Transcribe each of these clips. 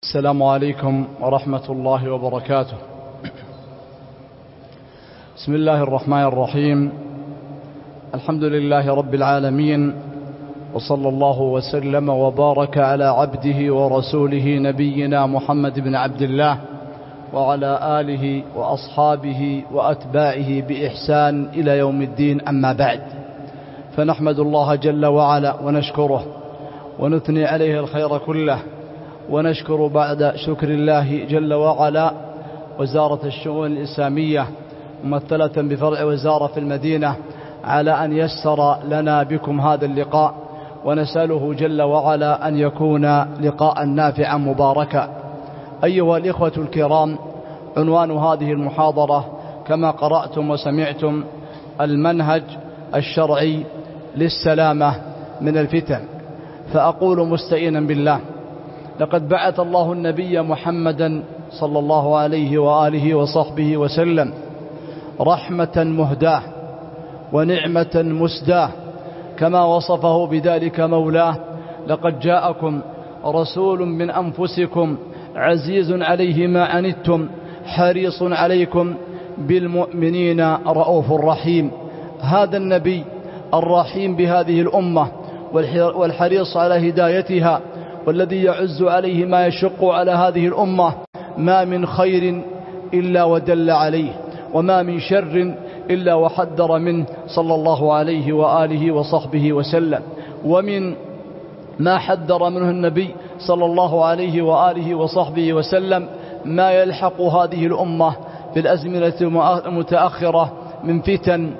السلام عليكم ورحمة الله وبركاته. بسم الله الرحمن الرحيم. الحمد لله رب العالمين، وصلى الله وسلم وبارك على عبده ورسوله نبينا محمد بن عبد الله وعلى آله وأصحابه وأتباعه بإحسان إلى يوم الدين. أما بعد، فنحمد الله جل وعلا ونشكره ونثني عليه الخير كله، ونشكر بعد شكر الله جل وعلا وزارة الشؤون الإسلامية ممثلة بفرع وزارة في المدينة على أن يسر لنا بكم هذا اللقاء، ونسأله جل وعلا أن يكون لقاء نافعا مباركا. أيها الإخوة الكرام، عنوان هذه المحاضرة كما قرأتم وسمعتم: المنهج الشرعي للسلامة من الفتن. فأقول مستئنا بالله: لقد بعث الله النبي محمدا صلى الله عليه وآله وصحبه وسلم رحمة مهداة ونعمة مسداة، كما وصفه بذلك مولاه: لقد جاءكم رسول من أنفسكم عزيز عليه ما عنتم حريص عليكم بالمؤمنين رؤوف رحيم. هذا النبي الرحيم بهذه الأمة والحريص على هدايتها، والذي يعز عليه ما يشق على هذه الأمة، ما من خير إلا ودل عليه، وما من شر إلا وحذر منه صلى الله عليه وآله وصحبه وسلم. ومن ما حذر منه النبي صلى الله عليه وآله وصحبه وسلم ما يلحق هذه الأمة في الأزمنة المتأخرة من فتن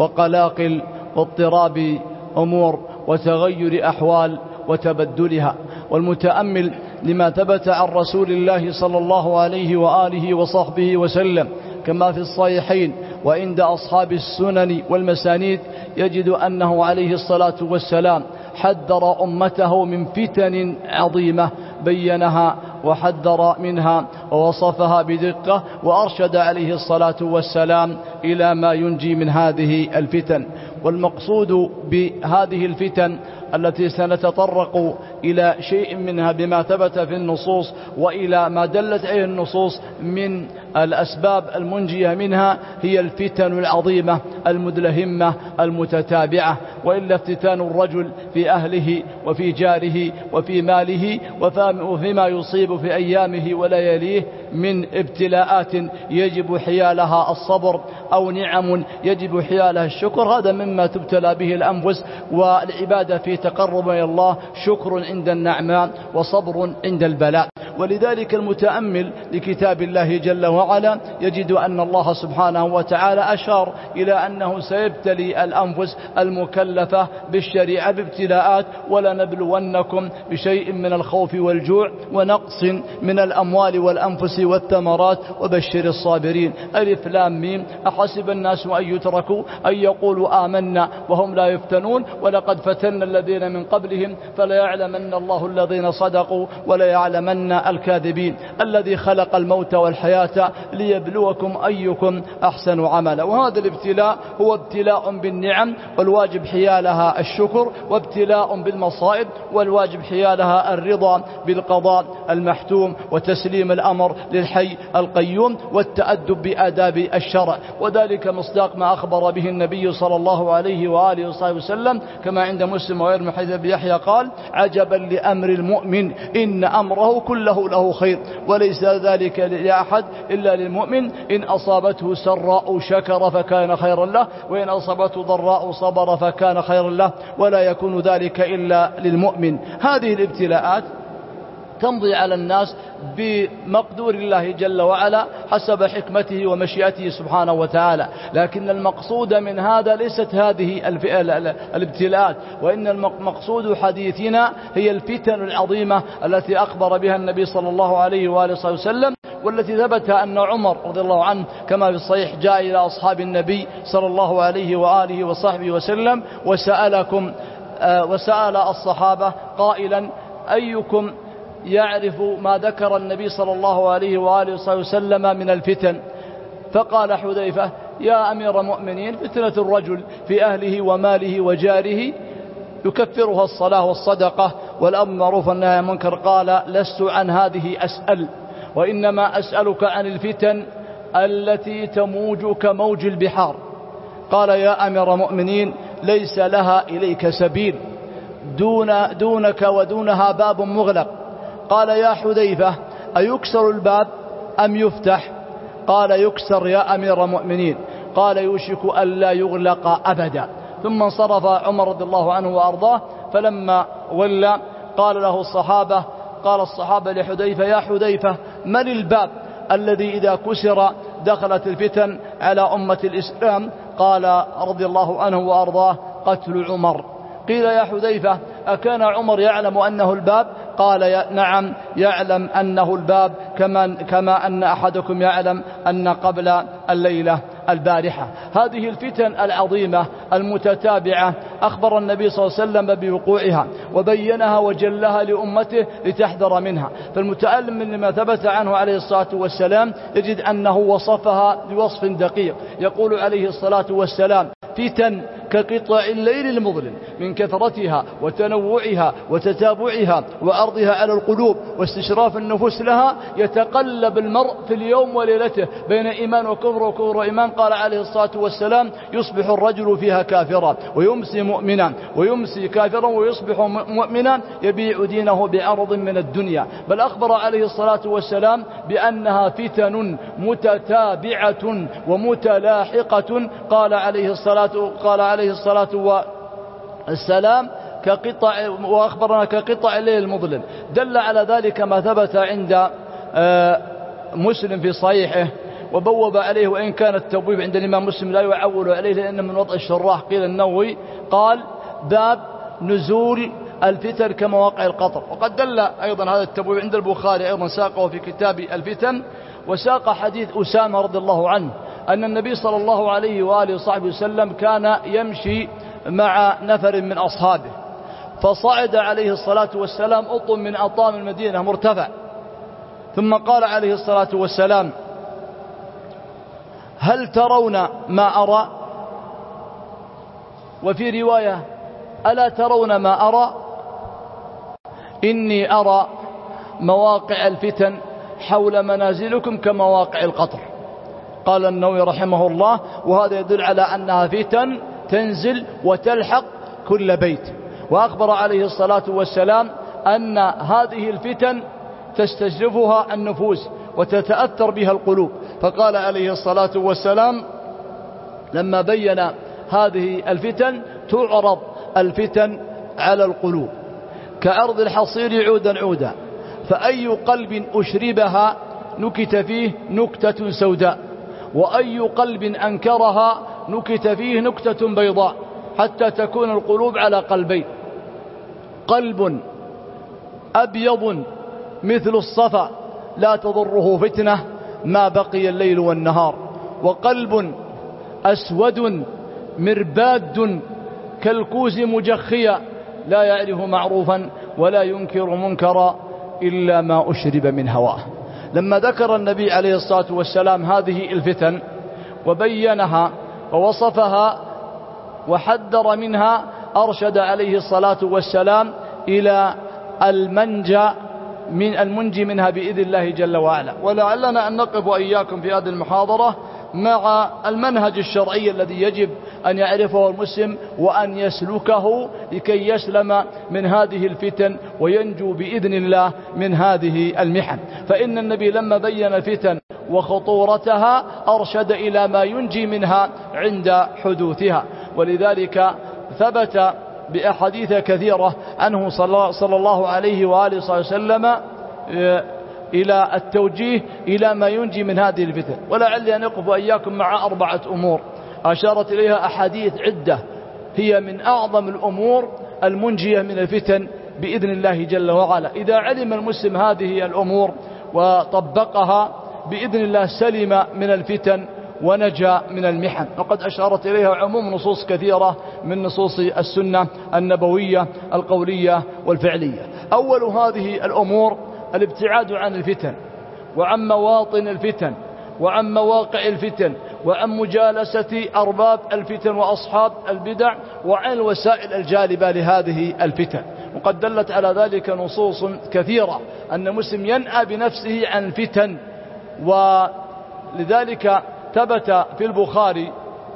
وقلاقل واضطراب أمور وتغير أحوال وتبدلها. والمتأمل لما ثبت عن رسول الله صلى الله عليه وآله وصحبه وسلم كما في الصحيحين وعند أصحاب السنن والمسانيد، يجد أنه عليه الصلاة والسلام حذر أمته من فتن عظيمة، بينها وحذر منها ووصفها بدقة، وأرشد عليه الصلاة والسلام إلى ما ينجي من هذه الفتن. والمقصود بهذه الفتن التي سنتطرق إلى شيء منها بما ثبت في النصوص وإلى ما دلت عليه النصوص من الأسباب المنجية منها، هي الفتن العظيمة المدلهمة المتتابعة. وإلا افتتان الرجل في أهله وفي جاره وفي ماله وفيما يصيب في أيامه ولياليه من ابتلاءات يجب حيالها الصبر أو نعم يجب حيالها الشكر، هذا مما تبتلى به الأنفس. والعبادة في تقرب إلى الله شكر عند النعماء وصبر عند البلاء. ولذلك المتأمل لكتاب الله جل وعلا يجد أن الله سبحانه وتعالى أشار إلى أنه سيبتلي الأنفس المكلفة بالشريعة بابتلاءات: ولنبلونكم بشيء من الخوف والجوع ونقص من الأموال والأنفس والثمرات وبشر الصابرين. ألف لام ميم. أحسب الناس أن يتركوا أن يقولوا آمنا وهم لا يفتنون ولقد فتنا الذين من قبلهم فلا يعلمن الله الذين صدقوا ولا يعلمن الكاذبين. الذي خلق الموت والحياة ليبلوكم أيكم أحسن عملا. وهذا الابتلاء هو ابتلاء بالنعم، والواجب حيالها الشكر، وابتلاء بالمصائب، والواجب حيالها الرضا بالقضاء المحتوم، وتسليم الأمر للحي القيوم، والتأدب بآداب الشرع. وذلك مصداق ما أخبر به النبي صلى الله عليه وآله وصحبه وسلم كما عند مسلم وغير من حديث أبي يحيى قال: عجبا لأمر المؤمن إن أمره كله له خير وليس ذلك لأحد إلا للمؤمن، إن أصابته سراء شكر فكان خيرا له، وإن أصابته ضراء صبر فكان خيرا له، ولا يكون ذلك إلا للمؤمن. هذه الابتلاءات تمضي على الناس بمقدور الله جل وعلا حسب حكمته ومشيئته سبحانه وتعالى، لكن المقصود من هذا ليست هذه الابتلاءات، وإن المقصود حديثنا هي الفتن العظيمة التي أخبر بها النبي صلى الله عليه وآله وسلم، والتي ثبت أن عمر رضي الله عنه كما في الصحيح جاء إلى أصحاب النبي صلى الله عليه وآله وصحبه وسلم وسأل الصحابة قائلا: أيكم يعرف ما ذكر النبي صلى الله عليه وآله وسلم من الفتن؟ فقال حذيفة: يا أمير المؤمنين، فتنة الرجل في أهله وماله وجاره يكفرها الصلاة والصدقة والأمر بالمعروف والنهي عن المنكر، قال: لست عن هذه أسأل، وإنما أسألك عن الفتن التي تموج كموج البحار. قال: يا أمير المؤمنين، ليس لها إليك سبيل، دونك ودونها باب مغلق. قال: يا حذيفة، أيكسر الباب أم يفتح؟ قال: يكسر يا أمير المؤمنين. قال: يوشك ألا يغلق أبدا. ثم انصرف عمر رضي الله عنه وأرضاه، فلما ولى قال له الصحابة، قال الصحابة لحذيفة: يا حذيفة، من الباب الذي إذا كسر دخلت الفتن على أمة الإسلام؟ قال رضي الله عنه وأرضاه: قتل عمر. قيل: يا حذيفة، أكان عمر يعلم أنه الباب؟ قال: نعم، يعلم أنه الباب، كما أن أحدكم يعلم أن قبل الليلة البارحة. هذه الفتن العظيمة المتتابعة أخبر النبي صلى الله عليه وسلم بوقوعها، وبينها وجلها لأمته لتحذر منها. فالمتألم من ما ثبت عنه عليه الصلاة والسلام يجد أنه وصفها بوصف دقيق. يقول عليه الصلاة والسلام: فتن كقطع الليل المظلم، من كثرتها وتنوعها وتتابعها وعرضها على القلوب واستشراف النفوس لها، يتقلب المرء في اليوم وليلته بين إيمان وكفر وكفر وإيمان. قال عليه الصلاة والسلام: يصبح الرجل فيها كافرا ويمسي مؤمنا، ويمسي كافرا ويصبح مؤمنا، يبيع دينه بعرض من الدنيا. بل أخبر عليه الصلاة والسلام بأنها فتن متتابعة ومتلاحقة. قال عليه الصلاة والسلام: وأخبرنا كقطع الليل المظلم. دل على ذلك ما ثبت عند مسلم في صحيحه، وبوب عليه، وإن كان التبويب عند الإمام مسلم لا يعول عليه لأنه من وضع الشراح. قيل النووي قال: باب نزول الفتن كمواقع القطر. وقد دل أيضا هذا التبويب عند البخاري أيضا، ساقه في كتاب الفتن، وساق حديث أسامة رضي الله عنه أن النبي صلى الله عليه وآله وصحبه وسلم كان يمشي مع نفر من أصحابه، فصعد عليه الصلاة والسلام أطم من أطام المدينة مرتفع، ثم قال عليه الصلاة والسلام: هل ترون ما أرى؟ وفي رواية: ألا ترون ما أرى؟ إني أرى مواقع الفتن حول منازلكم كمواقع القطر. قال النووي رحمه الله: وهذا يدل على أنها فتن تنزل وتلحق كل بيت. وأخبر عليه الصلاة والسلام أن هذه الفتن تستجلبها النفوس وتتأثر بها القلوب. فقال عليه الصلاة والسلام لما بين هذه الفتن: تعرض الفتن على القلوب كعرض الحصير عودا عودا، فأي قلب أشربها نكت فيه نكتة سوداء، وأي قلب أنكرها نكت فيه نكتة بيضاء، حتى تكون القلوب على قلبين: قلب أبيض مثل الصفا لا تضره فتنة ما بقي الليل والنهار، وقلب أسود مرباد كالكوز مجخيا لا يعرف معروفا ولا ينكر منكرا إلا ما أشرب من هواه. لما ذكر النبي عليه الصلاة والسلام هذه الفتن وبينها ووصفها وحذر منها، أرشد عليه الصلاة والسلام إلى المنجي منها بإذن الله جل وعلا. ولعلنا أن نقف وإياكم في هذه المحاضرة مع المنهج الشرعي الذي يجب أن يعرفه المسلم وأن يسلكه لكي يسلم من هذه الفتن وينجو بإذن الله من هذه المحن. فإن النبي لما بين الفتن وخطورتها أرشد إلى ما ينجي منها عند حدوثها. ولذلك ثبت بأحاديث كثيرة عنه صلى الله عليه وآله وسلم إلى التوجيه إلى ما ينجي من هذه الفتن. ولعلي أن أقف وإياكم مع 4 أمور أشارت إليها أحاديث عدة، هي من أعظم الأمور المنجية من الفتن بإذن الله جل وعلا. إذا علم المسلم هذه الأمور وطبقها بإذن الله سلم من الفتن ونجا من المحن. وقد أشارت إليها عموم نصوص كثيرة من نصوص السنة النبوية القولية والفعلية. أول هذه الأمور الابتعاد عن الفتن وعن مواطن الفتن وعن مواقع الفتن وعن مجالسة أرباب الفتن وأصحاب البدع وعن الوسائل الجالبة لهذه الفتن. وقد دلت على ذلك نصوص كثيرة أن المسلم ينأى بنفسه عن الفتن. ولذلك ثبت في البخاري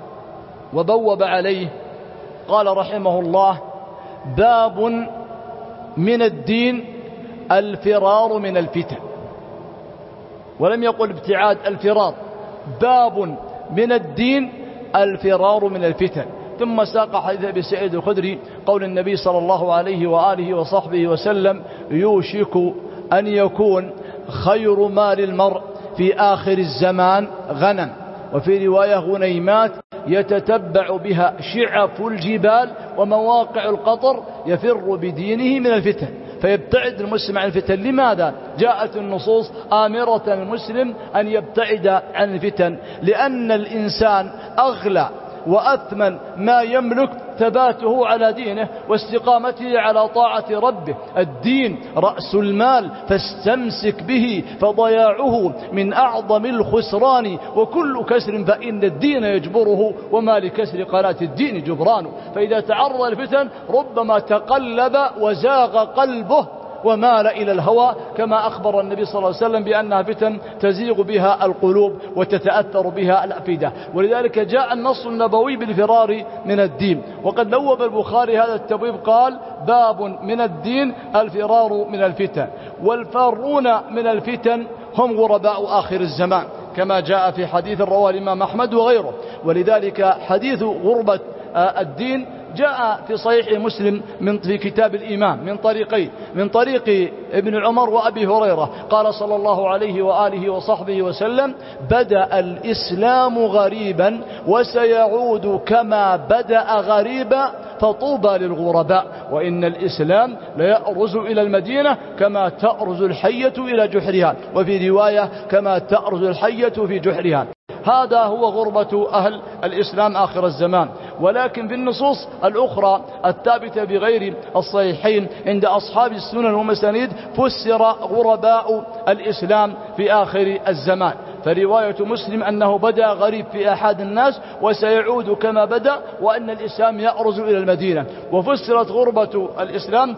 وبوب عليه قال رحمه الله: باب من الدين الفرار من الفتن. ولم يقل ابتعاد، الفرار. باب من الدين الفرار من الفتن. ثم ساق حديث أبي سعيد الخدري قول النبي صلى الله عليه وآله وصحبه وسلم: يوشك أن يكون خير مال المرء في آخر الزمان غنم، وفي رواية غنيمات يتتبع بها شعف الجبال ومواقع القطر يفر بدينه من الفتن. فيبتعد المسلم عن الفتن. لماذا جاءت النصوص آمرة المسلم أن يبتعد عن الفتن؟ لأن الإنسان أغلى وأثمن ما يملك ثباته على دينه واستقامته على طاعة ربه. الدين رأس المال فاستمسك به، فضياعه من أعظم الخسران، وكل كسر فإن الدين يجبره، وما لكسر قناة الدين جبران. فإذا تعرض الفتن ربما تقلب وزاغ قلبه ومال إلى الهوى، كما أخبر النبي صلى الله عليه وسلم بأنها فتن تزيغ بها القلوب وتتأثر بها الأفئدة. ولذلك جاء النص النبوي بالفرار من الدين. وقد لوب البخاري هذا التبويب قال: باب من الدين الفرار من الفتن. والفارون من الفتن هم غرباء آخر الزمان، كما جاء في حديث رواه الإمام أحمد وغيره. ولذلك حديث غربة الدين جاء في صحيح مسلم في كتاب الإيمان من طريقين: من طريق ابن عمر وأبي هريرة قال صلى الله عليه وآله وصحبه وسلم: بدأ الإسلام غريبا وسيعود كما بدأ غريبا، فطوبى للغرباء، وإن الإسلام ليأرز إلى المدينة كما تأرز الحية إلى جحرها، وفي رواية كما تأرز الحية في جحرها. هذا هو غربة أهل الإسلام آخر الزمان. ولكن في النصوص الأخرى الثابتة بغير الصحيحين عند أصحاب السنن والمسانيد فسر غرباء الإسلام في آخر الزمان. فرواية مسلم أنه بدأ غريب في أحد الناس وسيعود كما بدأ، وأن الإسلام يأرز إلى المدينة. وفسرت غربة الإسلام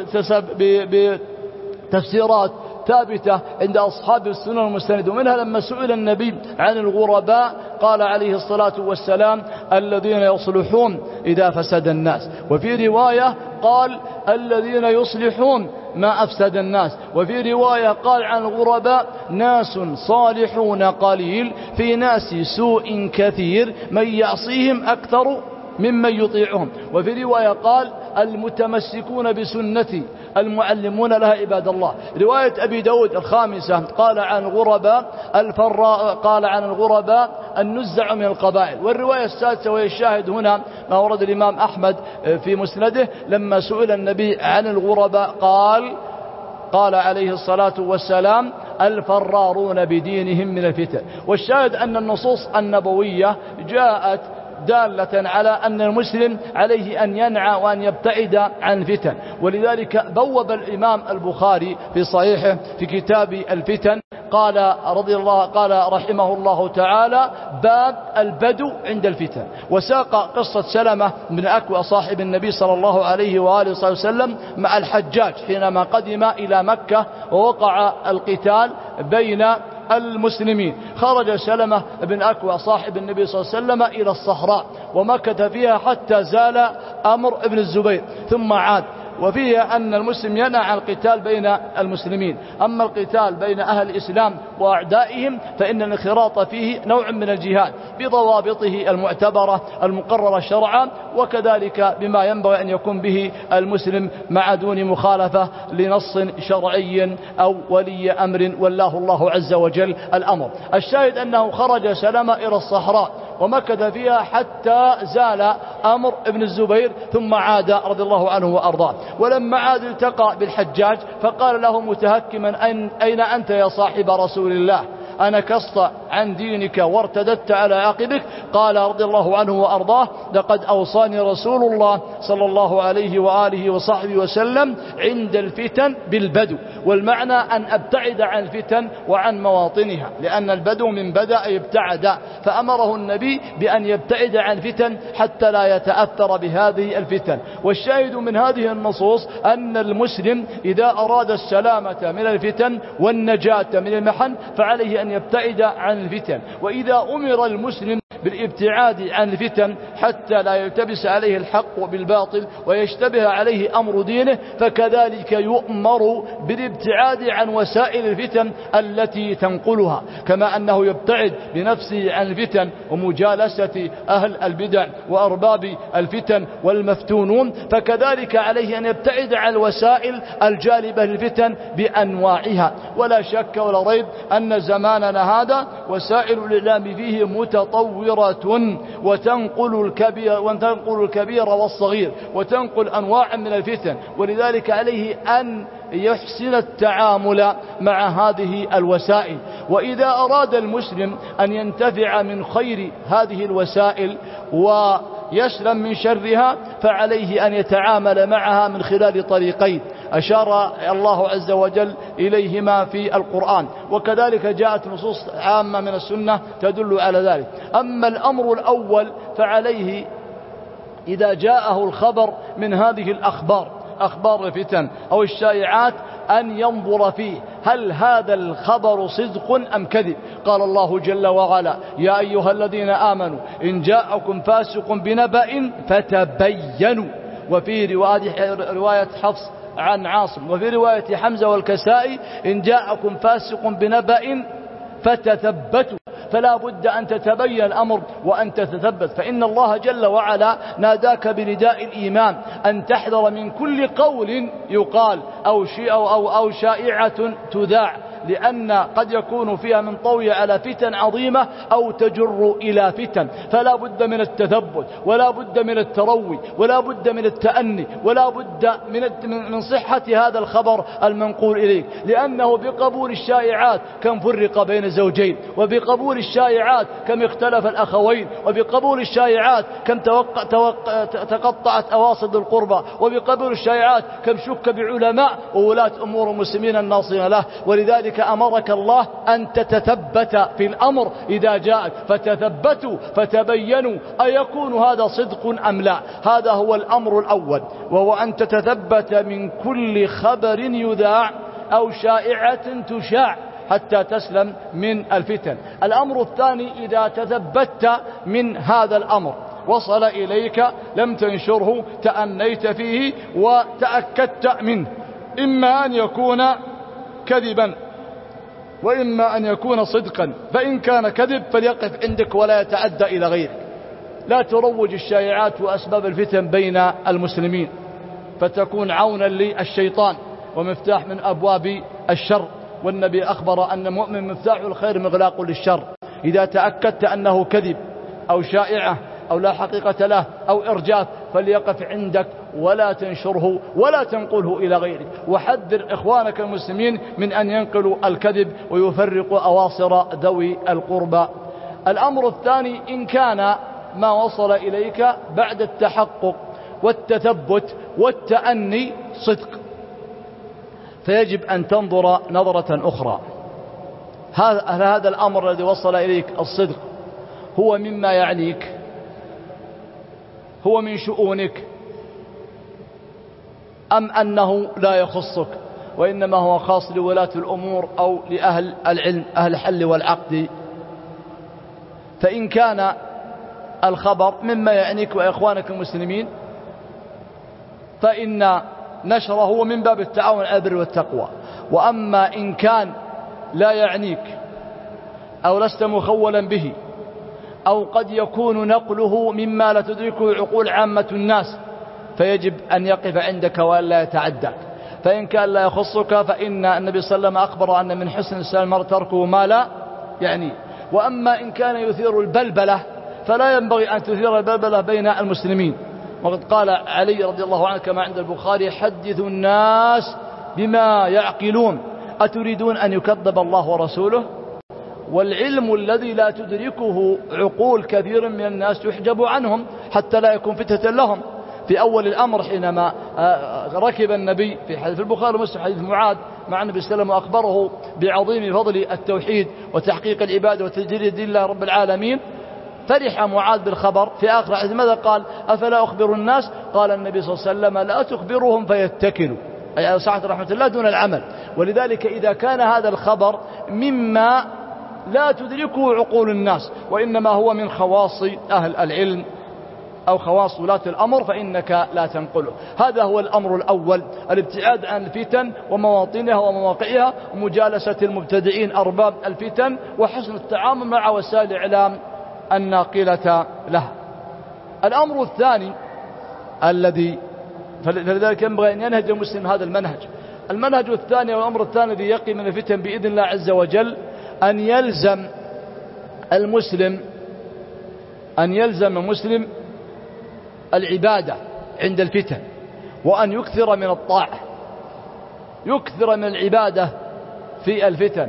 بتفسيرات ثابتة عند أصحاب السنن والمسند. ومنها لما سئل النبي عن الغرباء قال عليه الصلاة والسلام: الذين يصلحون إذا فسد الناس. وفي رواية قال: الذين يصلحون ما أفسد الناس. وفي رواية قال عن الغرباء: ناس صالحون قليل في ناس سوء كثير، من يعصيهم أكثر ممن يطيعهم. وفي رواية قال: المتمسكون بسنتي المعلمون لها عباد الله. رواية أبي داود الخامسة قال عن الغرباء قال عن الغرباء النزع من القبائل. والرواية السادسة وهي الشاهد هنا ما ورد الإمام أحمد في مسنده لما سئل النبي عن الغرباء قال عليه الصلاة والسلام: الفرارون بدينهم من الفتن. والشاهد أن النصوص النبوية جاءت دالة على أن المسلم عليه أن ينعى وأن يبتعد عن الفتن. ولذلك بوب الإمام البخاري في صحيحه في كتاب الفتن قال رحمه الله تعالى: باب البدو عند الفتن. وساق قصة سلمة بن أكوى صاحب النبي صلى الله عليه وآله وسلم مع الحجاج حينما قدم إلى مكة ووقع القتال بين المسلمين. خرج سلمة بن أكوى صاحب النبي صلى الله عليه وسلم إلى الصحراء ومكث فيها حتى زال أمر ابن الزبير ثم عاد. وفيه أن المسلم ينهى عن القتال بين المسلمين. أما القتال بين أهل الإسلام وأعدائهم فإن الانخراط فيه نوع من الجهاد بضوابطه المعتبرة المقررة شرعا، وكذلك بما ينبغي أن يكون به المسلم مع دون مخالفة لنص شرعي أو ولي أمر والله الله عز وجل الأمر. الشاهد أنه خرج سلمة إلى الصحراء ومكث فيها حتى زال أمر ابن الزبير ثم عاد رضي الله عنه وأرضاه. ولما عاد التقى بالحجاج فقال له متهكما: أين أنت يا صاحب رسول الله؟ أنا كصت عن دينك وارتدت على عقبك. قال رضي الله عنه وأرضاه: لقد أوصاني رسول الله صلى الله عليه وآله وصحبه وسلم عند الفتن بالبدو. والمعنى أن أبتعد عن الفتن وعن مواطنها، لأن البدو من بدأ يبتعد، فأمره النبي بأن يبتعد عن الفتن حتى لا يتأثر بهذه الفتن. والشاهد من هذه النصوص أن المسلم إذا أراد السلامة من الفتن والنجاة من المحن فعليه أن يبتعد عن الفتن. وإذا أمر المسلم بالابتعاد عن الفتن حتى لا يلتبس عليه الحق بالباطل ويشتبه عليه أمر دينه، فكذلك يؤمر بالابتعاد عن وسائل الفتن التي تنقلها، كما أنه يبتعد بنفسه عن الفتن ومجالسة أهل البدع وأرباب الفتن والمفتونون، فكذلك عليه أن يبتعد عن الوسائل الجالبة للفتن بأنواعها. ولا شك ولا ريب أن زماننا هذا وسائل الإعلام فيه متطورة وتنقل الكبير والصغير وتنقل أنواع من الفتن، ولذلك عليه أن يحسن التعامل مع هذه الوسائل. وإذا أراد المسلم أن ينتفع من خير هذه الوسائل ويسلم من شرها فعليه أن يتعامل معها من خلال طريقين أشار الله عز وجل إليهما في القرآن، وكذلك جاءت نصوص عامة من السنة تدل على ذلك. أما الأمر الأول فعليه إذا جاءه الخبر من هذه الأخبار، أخبار الفتن أو الشائعات، أن ينظر فيه هل هذا الخبر صدق أم كذب. قال الله جل وعلا: يا أيها الذين آمنوا إن جاءكم فاسق بنبأ فتبينوا. وفي رواية حفص عن عاصم، وفي رواية حمزة والكسائي: إن جاءكم فاسق بنبأ فتثبتوا. فلا بد أن تتبين الأمر وأن تتثبت، فإن الله جل وعلا ناداك بنداء الإيمان أن تحذر من كل قول يقال أو شائعة تذاع، لأن قد يكون فيها من طوي على فتن عظيمة أو تجر إلى فتن. فلا بد من التثبت، ولا بد من التروي، ولا بد من التأني، ولا بد من صحة هذا الخبر المنقول إليك، لأنه بقبول الشائعات كم فرق بين زوجين، وبقبول الشائعات كم اختلف الأخوين، وبقبول الشائعات كم تقطعت أواصد القربى، وبقبول الشائعات كم شك بعلماء وولاة أمور المسلمين الناصرين له. ولذلك أمرك الله أن تتثبت في الأمر إذا جاءك، فتثبتوا فتبينوا أيكون هذا صدق أم لا. هذا هو الأمر الأول، وهو أن تتثبت من كل خبر يذاع أو شائعة تشاع حتى تسلم من الفتن. الأمر الثاني: إذا تثبت من هذا الأمر وصل إليك لم تنشره، تأنيت فيه وتأكدت منه، إما أن يكون كذبا وإما أن يكون صدقا. فإن كان كذب فليقف عندك ولا يتعدى إلى غيرك. لا تروج الشائعات وأسباب الفتن بين المسلمين فتكون عونا للشيطان ومفتاح من أبواب الشر. والنبي أخبر أن المؤمن مفتاح الخير مغلاق للشر. إذا تأكدت أنه كذب أو شائعة أو لا حقيقة له أو إرجاف فليقف عندك ولا تنشره ولا تنقله إلى غيرك. وحذر إخوانك المسلمين من أن ينقلوا الكذب ويفرقوا أواصر ذوي القربى. الأمر الثاني: إن كان ما وصل إليك بعد التحقق والتثبت والتأني صدق، فيجب أن تنظر نظرة أخرى. هذا الأمر الذي وصل إليك الصدق هو مما يعنيك، هو من شؤونك، أم أنه لا يخصك وإنما هو خاص لولاة الأمور أو لأهل العلم أهل الحل والعقد. فإن كان الخبر مما يعنيك وإخوانك المسلمين فإن نشره من باب التعاون على البر والتقوى. وأما إن كان لا يعنيك أو لست مخولا به أو قد يكون نقله مما لا تدركه عقول عامة الناس فيجب أن يقف عندك ولا يتعداك. فإن كان لا يخصك فإن النبي صلى الله عليه وسلم أخبر أن من حسن الإسلام المرء تركه ما لا يعني. وأما إن كان يثير البلبلة فلا ينبغي أن تثير البلبلة بين المسلمين. وقد قال علي رضي الله عنه كما عند البخاري: حدثوا الناس بما يعقلون، أتريدون أن يكذب الله ورسوله؟ والعلم الذي لا تدركه عقول كثير من الناس يحجب عنهم حتى لا يكون فتنة لهم. في أول الأمر حينما ركب النبي في حديث البخاري ومسلم حديث معاذ مع النبي صلى الله عليه وسلم وأخبره بعظيم فضل التوحيد وتحقيق العبادة وتجريد دين الله رب العالمين، فرح معاذ بالخبر. في آخر حديث ماذا قال؟ أفلا أخبر الناس؟ قال النبي صلى الله عليه وسلم لا تخبرهم فيتكلوا، أي على سعة رحمة الله دون العمل. ولذلك إذا كان هذا الخبر مما لا تدركه عقول الناس وإنما هو من خواص أهل العلم أو خواص ولاة الأمر فإنك لا تنقله. هذا هو الأمر الأول، الابتعاد عن الفتن ومواطنها ومواقعها ومجالسة المبتدئين أرباب الفتن وحسن التعامل مع وسائل الإعلام الناقلة لها. الأمر الثاني الذي فلذلك ينبغي أن ينهج المسلم هذا المنهج الثاني والأمر الثاني الذي يقي من الفتن بإذن الله عز وجل أن يلزم المسلم العبادة عند الفتن، وأن يكثر من الطاعة، يكثر من العبادة في الفتن.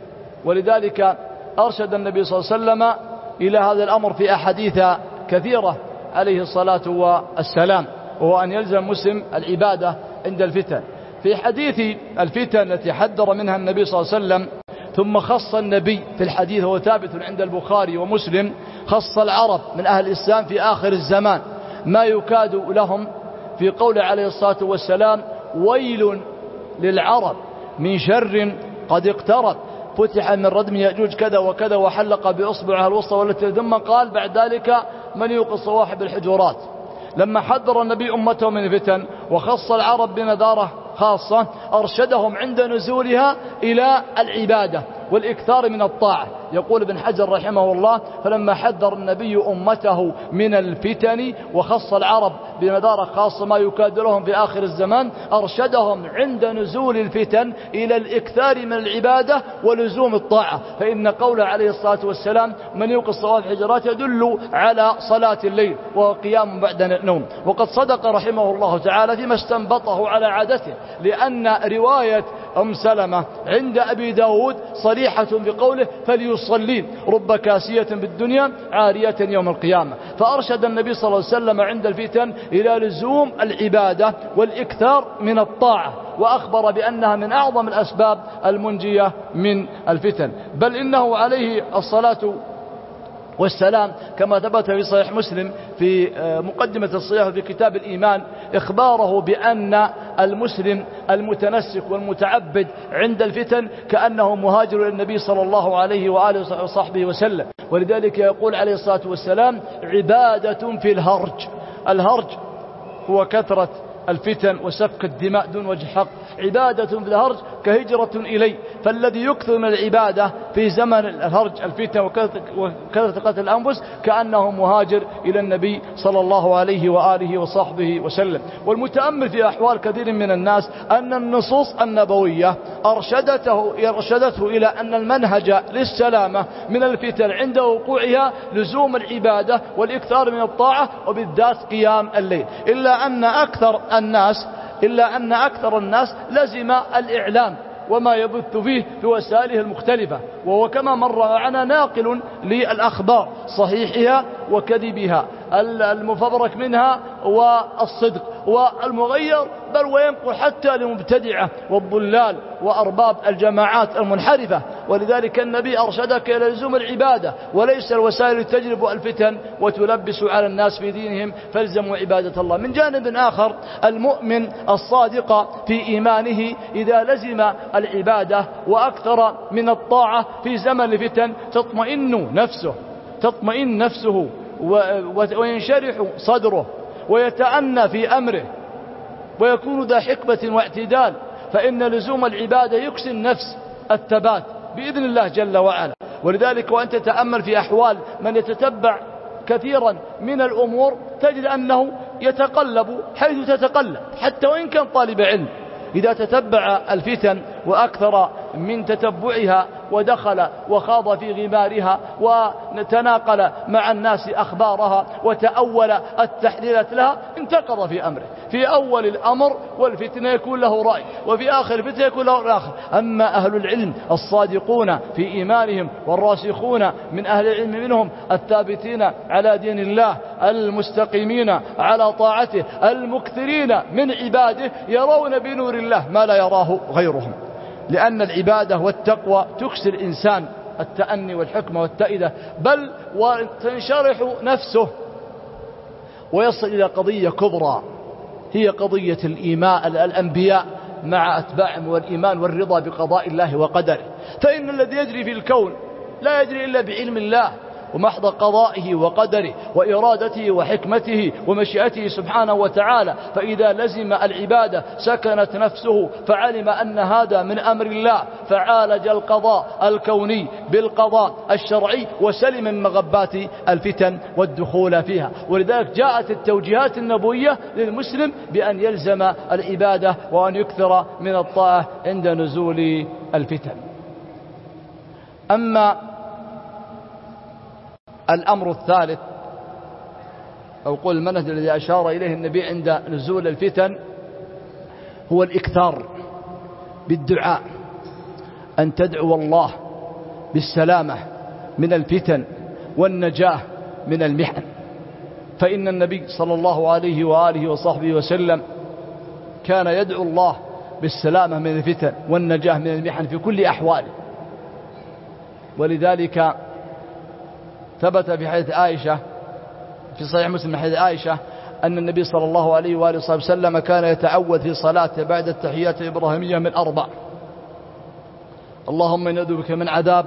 ولذلك أرشد النبي صلى الله عليه وسلم إلى هذا الأمر في أحاديث كثيرة عليه الصلاة والسلام، وهو أن يلزم مسلم العبادة عند الفتن. في حديث الفتن التي حذر منها النبي صلى الله عليه وسلم ثم خص النبي في الحديث وهو ثابت عند البخاري ومسلم، خص العرب من أهل الإسلام في آخر الزمان ما يكاد لهم في قوله عليه الصلاة والسلام ويل للعرب من شر قد اقترب فتح من ردم يأجوج كذا وكذا وحلق بأصبعها الوسطى والتي ثم قال بعد ذلك من يوقي صواحب الحجرات. لما حذر النبي أمته من الفتن وخص العرب بنذارة خاصة أرشدهم عند نزولها إلى العبادة والإكثار من الطاعة. يقول ابن حجر رحمه الله فلما حذر النبي أمته من الفتن وخص العرب بنذارة خاصة ما يكاد لهم في آخر الزمان أرشدهم عند نزول الفتن إلى الإكثار من العبادة ولزوم الطاعة. فإن قوله عليه الصلاة والسلام من يوقي الصواحب الحجرات يدل على صلاة الليل وهو قيام بعد النوم. وقد صدق رحمه الله تعالى فيما استنبطه على عادته، لأن رواية أم سلمة عند أبي داود صريحة بقوله فليصلين رب كاسية بالدنيا عارية يوم القيامة. فأرشد النبي صلى الله عليه وسلم عند الفتن إلى لزوم العبادة والإكثار من الطاعة، وأخبر بأنها من أعظم الأسباب المنجية من الفتن. بل إنه عليه الصلاة والسلام كما ثبت في صحيح مسلم في مقدمة الصحيح في كتاب الإيمان إخباره بأن المسلم المتنسك والمتعبد عند الفتن كأنه مهاجر للنبي صلى الله عليه وآله وصحبه وسلم. ولذلك يقول عليه الصلاة والسلام عبادة في الهرج هو كثرة الفتن وسفك الدماء دون وجه حق، عبادة في الهرج كهجرة إلي. فالذي يكثر من العبادة في زمن الهرج الفتن وكثرة قتل الأنفس كأنه مهاجر إلى النبي صلى الله عليه وآله وصحبه وسلم. والمتأمل في أحوال كثير من الناس أن النصوص النبوية أرشدته إلى أن المنهج للسلامة من الفتن عند وقوعها لزوم العبادة والإكثار من الطاعة وبالذات قيام الليل، إلا أن أكثر الناس لزم الإعلام وما يبث فيه في وسائله المختلفة، وهو كما مر معنا ناقل للأخبار صحيحها وكذبها، المفبرك منها والصدق والمغير، بل وينقل حتى لمبتدعة والضلال وأرباب الجماعات المنحرفة. ولذلك النبي أرشدك إلى لزوم العبادة وليس الوسائل تجلب الفتن وتلبس على الناس في دينهم، فالزموا عبادة الله. من جانب آخر المؤمن الصادق في إيمانه إذا لزم العبادة وأكثر من الطاعة في زمن الفتن تطمئن نفسه وينشرح صدره ويتأنى في أمره ويكون ذا حكمة واعتدال، فإن لزوم العبادة يكسي النفس الثبات بإذن الله جل وعلا. ولذلك وأنت تتأمل في أحوال من يتتبع كثيرا من الأمور تجد أنه يتقلب حيث تتقلب حتى وإن كان طالب علم. إذا تتبع الفتن وأكثر من تتبعها ودخل وخاض في غمارها وتناقل مع الناس أخبارها وتأول التحليلات لها انتقض في أمره. في أول الأمر والفتنة يكون له رأي، وفي آخر الفتنة يكون له الآخر. أما أهل العلم الصادقون في إيمانهم والراسخون من أهل العلم منهم الثابتين على دين الله المستقيمين على طاعته المكثرين من عباده يرون بنور الله ما لا يراه غيرهم. لأن العبادة والتقوى تكسي الإنسان التأني والحكمة والتأدة، بل وتنشرح نفسه ويصل إلى قضية كبرى هي قضية الأنبياء مع أتباعهم والإيمان والرضا بقضاء الله وقدره. فإن الذي يجري في الكون لا يجري إلا بعلم الله ومحض قضائه وقدره وإرادته وحكمته ومشيئته سبحانه وتعالى. فإذا لزم العبادة سكنت نفسه فعلم أن هذا من أمر الله، فعالج القضاء الكوني بالقضاء الشرعي وسلم من مغبات الفتن والدخول فيها. ولذلك جاءت التوجيهات النبوية للمسلم بأن يلزم العبادة وأن يكثر من الطاعة عند نزول الفتن. أما الأمر الثالث أو قل المنهج الذي أشار إليه النبي عند نزول الفتن هو الإكثار بالدعاء، أن تدعو الله بالسلامة من الفتن والنجاة من المحن. فإن النبي صلى الله عليه وآله وصحبه وسلم كان يدعو الله بالسلامة من الفتن والنجاة من المحن في كل أحواله. ولذلك ثبت في حديث عائشة في صحيح مسلم حديث عائشة أن النبي صلى الله عليه وآله وسلم كان يتعوذ في صلاته بعد التحيات الإبراهيمية من 4: اللهم إني أعوذ بك من عذاب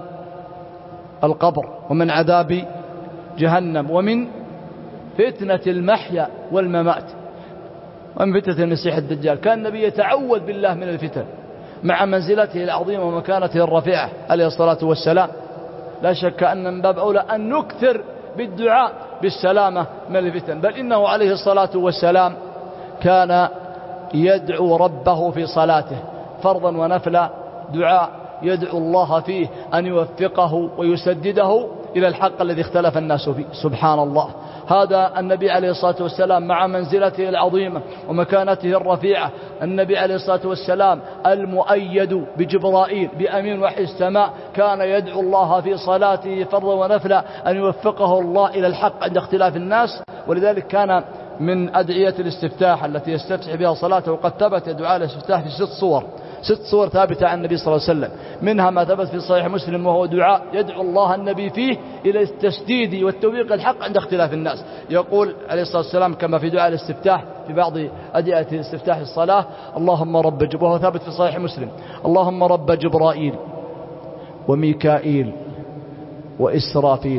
القبر ومن عذاب جهنم ومن فتنة المحيا والممات ومن فتنة المسيح الدجال. كان النبي يتعوذ بالله من الفتن مع منزلته العظيمة ومكانته الرفيعة عليه الصلاة والسلام. لا شك أن من باب أولى أن نكثر بالدعاء بالسلامة من الفتن. بل إنه عليه الصلاة والسلام كان يدعو ربه في صلاته فرضا ونفلا دعاء يدعو الله فيه أن يوفقه ويسدده إلى الحق الذي اختلف الناس فيه. سبحان الله، هذا النبي عليه الصلاة والسلام مع منزلته العظيمة ومكانته الرفيعة، النبي عليه الصلاة والسلام المؤيد بجبرائيل بأمين وحي السماء، كان يدعو الله في صلاته فرضا ونفلا أن يوفقه الله إلى الحق عند اختلاف الناس. ولذلك كان من أدعية الاستفتاح التي يستفتح بها صلاته، وقد ثبت دعاء الاستفتاح في 6 صور ثابتة عن النبي صلى الله عليه وسلم. منها ما ثبت في صحيح مسلم وهو دعاء يدعو الله النبي فيه إلى التسديد والتوفيق الحق عند اختلاف الناس. يقول عليه الصلاة والسلام كما في دعاء الاستفتاح في بعض أدعية الاستفتاح الصلاة: اللهم رب جبرائيل، وهو ثابت في صحيح مسلم: اللهم رب جبرائيل وميكائيل وإسرافيل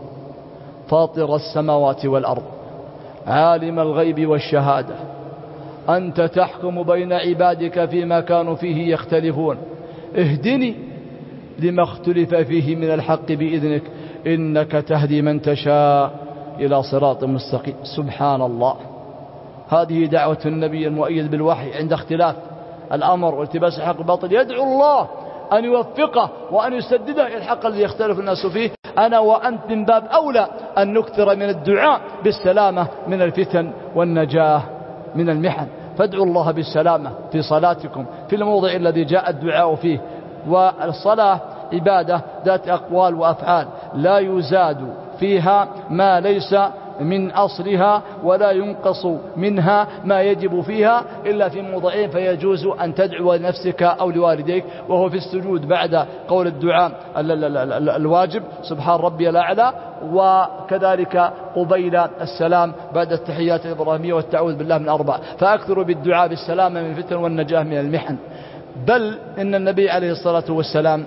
فاطر السماوات والأرض عالم الغيب والشهادة أنت تحكم بين عبادك فيما كانوا فيه يختلفون اهدني لما اختلف فيه من الحق بإذنك إنك تهدي من تشاء إلى صراط مستقيم. سبحان الله، هذه دعوة النبي المؤيد بالوحي عند اختلاف الأمر والتباس الحق الباطل، يدعو الله أن يوفقه وأن يسدده إلى الحق الذي يختلف الناس فيه. أنا وأنت من باب أولى أن نكثر من الدعاء بالسلامة من الفتن والنجاة من المحن. فادعوا الله بالسلامة في صلاتكم في الموضع الذي جاء الدعاء فيه. والصلاة عبادة ذات أقوال وأفعال لا يزاد فيها ما ليس من أصلها ولا ينقص منها ما يجب فيها إلا في موضعين، فيجوز أن تدعو لنفسك أو لوالديك، وهو في السجود بعد قول الدعاء الواجب سبحان ربي الأعلى، وكذلك قبيل السلام بعد التحيات الإبراهيمية والتعوذ بالله من 4. فأكثروا بالدعاء بالسلامة من الفتن والنجاة من المحن. بل إن النبي عليه الصلاة والسلام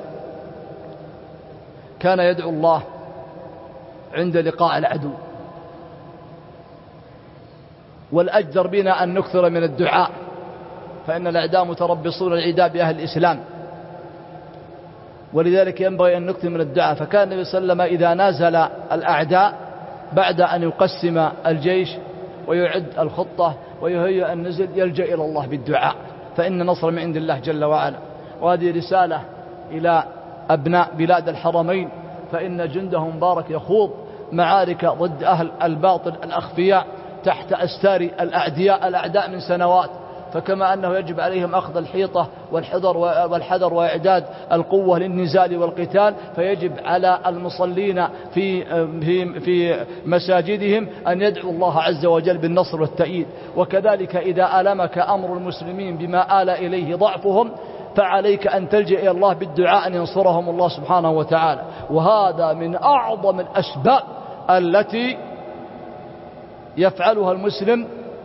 كان يدعو الله عند لقاء العدو. والأجدر بنا أن نكثر من الدعاء، فإن الأعداء متربصون العداء بأهل الإسلام، ولذلك ينبغي أن نكثر من الدعاء. فكان النبي صلى الله عليه وسلم إذا نازل الأعداء بعد أن يقسم الجيش ويعد الخطة ويهيئ النزل يلجأ إلى الله بالدعاء، فإن نصر من عند الله جل وعلا. وهذه رسالة إلى أبناء بلاد الحرمين، فإن جندهم مبارك يخوض معارك ضد أهل الباطل الأخفياء تحت أستار الأعداء من سنوات. فكما أنه يجب عليهم أخذ الحيطة والحذر وإعداد القوة للنزال والقتال، فيجب على المصلين في مساجدهم أن يدعوا الله عز وجل بالنصر والتأييد. وكذلك إذا ألمك أمر المسلمين بما آل إليه ضعفهم، فعليك أن تلجأ إلى الله بالدعاء أن ينصرهم الله سبحانه وتعالى. وهذا من أعظم الأسباب التي يفعلها المسلم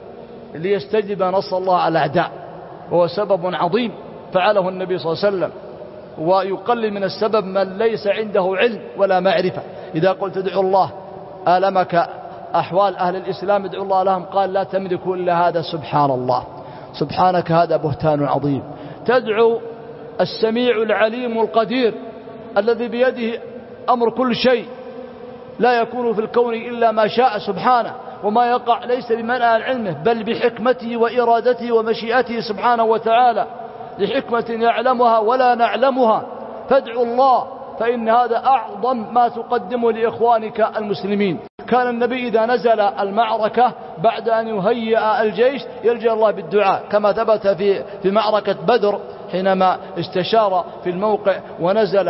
ليستجلب نصر الله على الأعداء، وهو سبب عظيم فعله النبي صلى الله عليه وسلم. ويقلل من السبب من ليس عنده علم ولا معرفة. إذا قلت ادعو الله آلمك أحوال أهل الإسلام ادعو الله لهم، قال لا تملك إلا هذا، سبحان الله، سبحانك، هذا بهتان عظيم. تدعو السميع العليم القدير الذي بيده أمر كل شيء، لا يكون في الكون إلا ما شاء سبحانه، وما يقع ليس بمنع علمه بل بحكمته وإرادته ومشيئته سبحانه وتعالى، لحكمة يعلمها ولا نعلمها. فادعوا الله، فإن هذا أعظم ما تقدمه لإخوانك المسلمين. كان النبي إذا نزل المعركة بعد أن يهيئ الجيش يلجأ الله بالدعاء، كما ثبت في معركة بدر حينما استشار في الموقع ونزل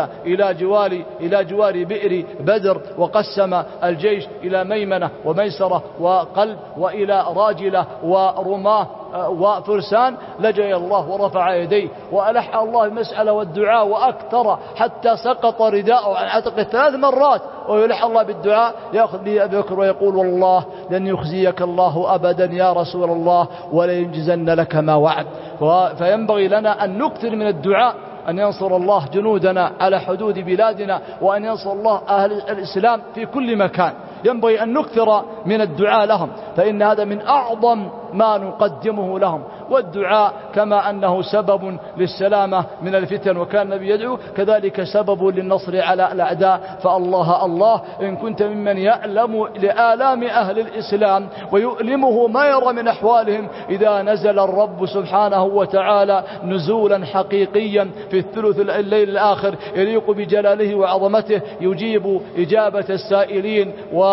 إلى جوار بئر بدر، وقسم الجيش إلى ميمنة وميسرة وقلب وإلى راجلة ورماه وفرسان، لجأ إلى الله ورفع يديه وألح الله المسألة والدعاء وأكثر حتى سقط رداءه عن عاتقه 3 مرات ويلح الله بالدعاء. يأخذ به أبي بكر ويقول والله لن يخزيك الله أبدا يا رسول الله ولينجزن لك ما وعد. فينبغي لنا أن نكثر من الدعاء أن ينصر الله جنودنا على حدود بلادنا، وأن ينصر الله أهل الإسلام في كل مكان. ينبغي أن نكثر من الدعاء لهم، فإن هذا من أعظم ما نقدمه لهم. والدعاء كما أنه سبب للسلامة من الفتن وكان النبي يدعو، كذلك سبب للنصر على الأعداء. فالله الله إن كنت ممن يألم لآلام أهل الإسلام ويؤلمه ما يرى من أحوالهم، إذا نزل الرب سبحانه وتعالى نزولا حقيقيا في الثلث الليل الآخر يليق بجلاله وعظمته، يجيب إجابة السائلين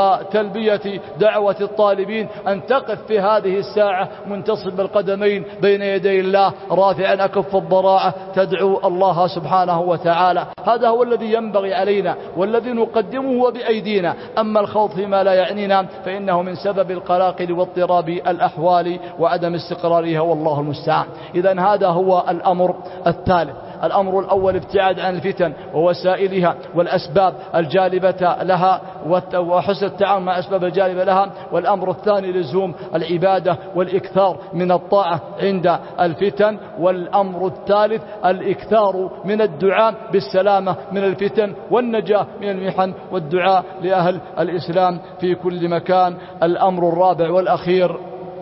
وتلبية دعوة الطالبين، أن تقف في هذه الساعة منتصب القدمين بين يدي الله رافعا أكف الضراعة تدعو الله سبحانه وتعالى. هذا هو الذي ينبغي علينا والذي نقدمه بأيدينا. أما الخوض فيما لا يعنينا فإنه من سبب القلاقل واضطراب الأحوال وعدم استقرارها، والله المستعان. إذن هذا هو الأمر الثالث. الأمر الأول ابتعاد عن الفتن ووسائلها والأسباب الجالبة لها وحسن التعامل مع الأسباب الجالبة لها. والأمر الثاني لزوم العبادة والإكثار من الطاعة عند الفتن. والأمر الثالث الإكثار من الدعاء بالسلامة من الفتن والنجاة من المحن والدعاء لأهل الإسلام في كل مكان. الأمر الرابع والأخير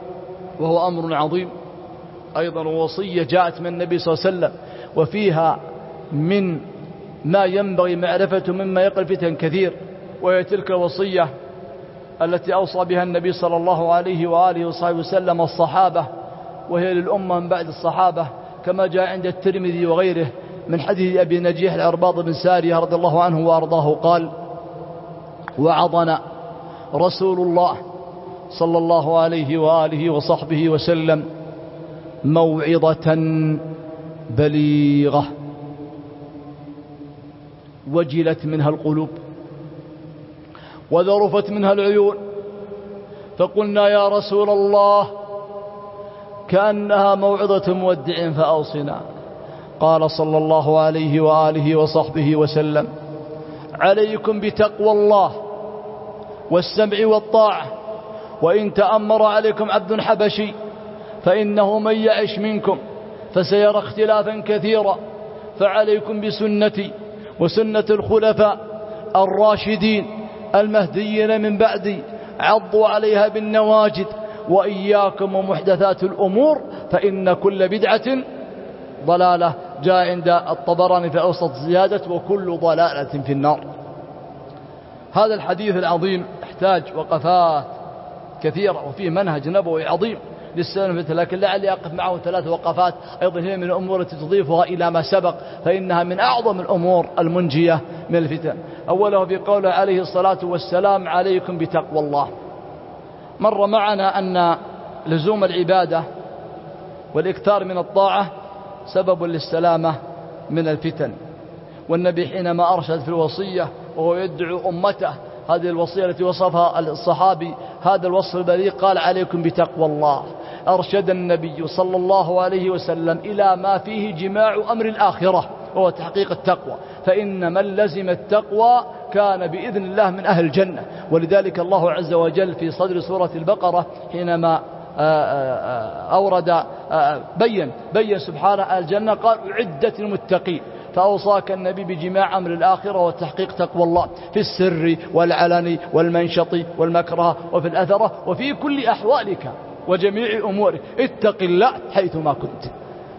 وهو أمر عظيم أيضا، وصية جاءت من النبي صلى الله عليه وسلم وفيها من ما ينبغي معرفته مما يقل فتن كثير، وهي تلك الوصية التي أوصى بها النبي صلى الله عليه وآله وصحبه وسلم الصحابة، وهي للأمة من بعد الصحابة، كما جاء عند الترمذي وغيره من حديث أبي نجيح العرباض بن سارية رضي الله عنه وأرضاه قال: وعظنا رسول الله صلى الله عليه وآله وصحبه وسلم موعظة بليغة وجلت منها القلوب وذرفت منها العيون، فقلنا يا رسول الله كأنها موعظة مودع فأوصنا. قال صلى الله عليه وآله وصحبه وسلم: عليكم بتقوى الله والسمع والطاعة، وإن تأمر عليكم عبد حبشي فإنه من يعش منكم فسيرى اختلافا كثيرا، فعليكم بسنتي وسنة الخلفاء الراشدين المهديين من بعدي، عضوا عليها بالنواجذ، وإياكم ومحدثات الأمور فإن كل بدعة ضلالة. جاء عند الطبراني في أوسط زيادة: وكل ضلالة في النار. هذا الحديث العظيم يحتاج وقفات كثيرة وفيه منهج نبوي عظيم، للسلام الفتن، لكن لعلي أقف معه 3 وقفات أيضا هي من الأمور التي تضيفها إلى ما سبق، فإنها من أعظم الأمور المنجية من الفتن. أوله في قوله عليه الصلاة والسلام: عليكم بتقوى الله. مر معنا أن لزوم العبادة والإكثار من الطاعة سبب للسلامة من الفتن، والنبي حينما أرشد في الوصية وهو يدعو أمته هذه الوصية التي وصفها الصحابي هذا الوصف البليغ قال: عليكم بتقوى الله. أرشد النبي صلى الله عليه وسلم إلى ما فيه جماع أمر الآخرة وهو تحقيق التقوى، فإن من لزم التقوى كان بإذن الله من أهل الجنة. ولذلك الله عز وجل في صدر سورة البقرة حينما أورد بين سبحانه الجنة قال: أعدت للمتقين، فأوصاك النبي بجماع أمر الآخرة وتحقيق تقوى الله في السر والعلن والمنشط والمكره وفي الأثرة وفي كل أحوالك وجميع أمورك، اتق الله حيثما كنت.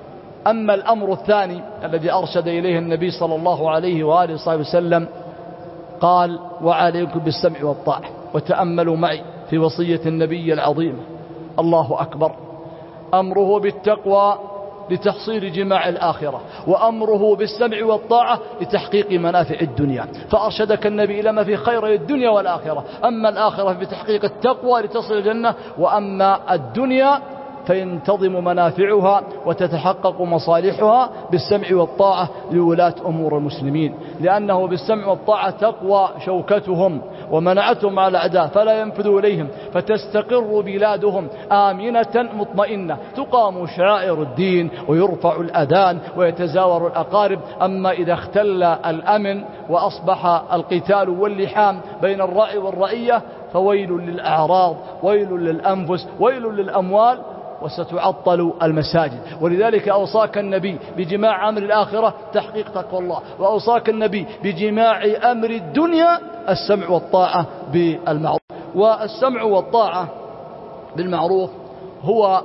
أما الأمر الثاني الذي أرشد إليه النبي صلى الله عليه وآله وسلم قال: وعليكم بالسمع والطاعة. وتأملوا معي في وصية النبي العظيمة، الله أكبر، أمره بالتقوى لتحصيل جماع الآخرة، وأمره بالسمع والطاعة لتحقيق منافع الدنيا، فأرشدك النبي إلى ما في خير الدنيا والآخرة. أما الآخرة بتحقيق التقوى لتصل الجنة، وأما الدنيا فينتظم منافعها وتتحقق مصالحها بالسمع والطاعة لولاة أمور المسلمين، لأنه بالسمع والطاعة تقوى شوكتهم ومنعتهم على الأعداء فلا ينفذوا إليهم، فتستقر بلادهم آمنة مطمئنة، تقام شعائر الدين ويرفع الأذان ويتزاور الأقارب. أما إذا اختل الأمن وأصبح القتال واللحام بين الراعي والرعية فويل للأعراض، ويل للأنفس، ويل للأموال، وستعطل المساجد. ولذلك أوصاك النبي بجماع أمر الآخرة تحقيق تقوى الله، وأوصاك النبي بجماع أمر الدنيا السمع والطاعة بالمعروف. والسمع والطاعة بالمعروف هو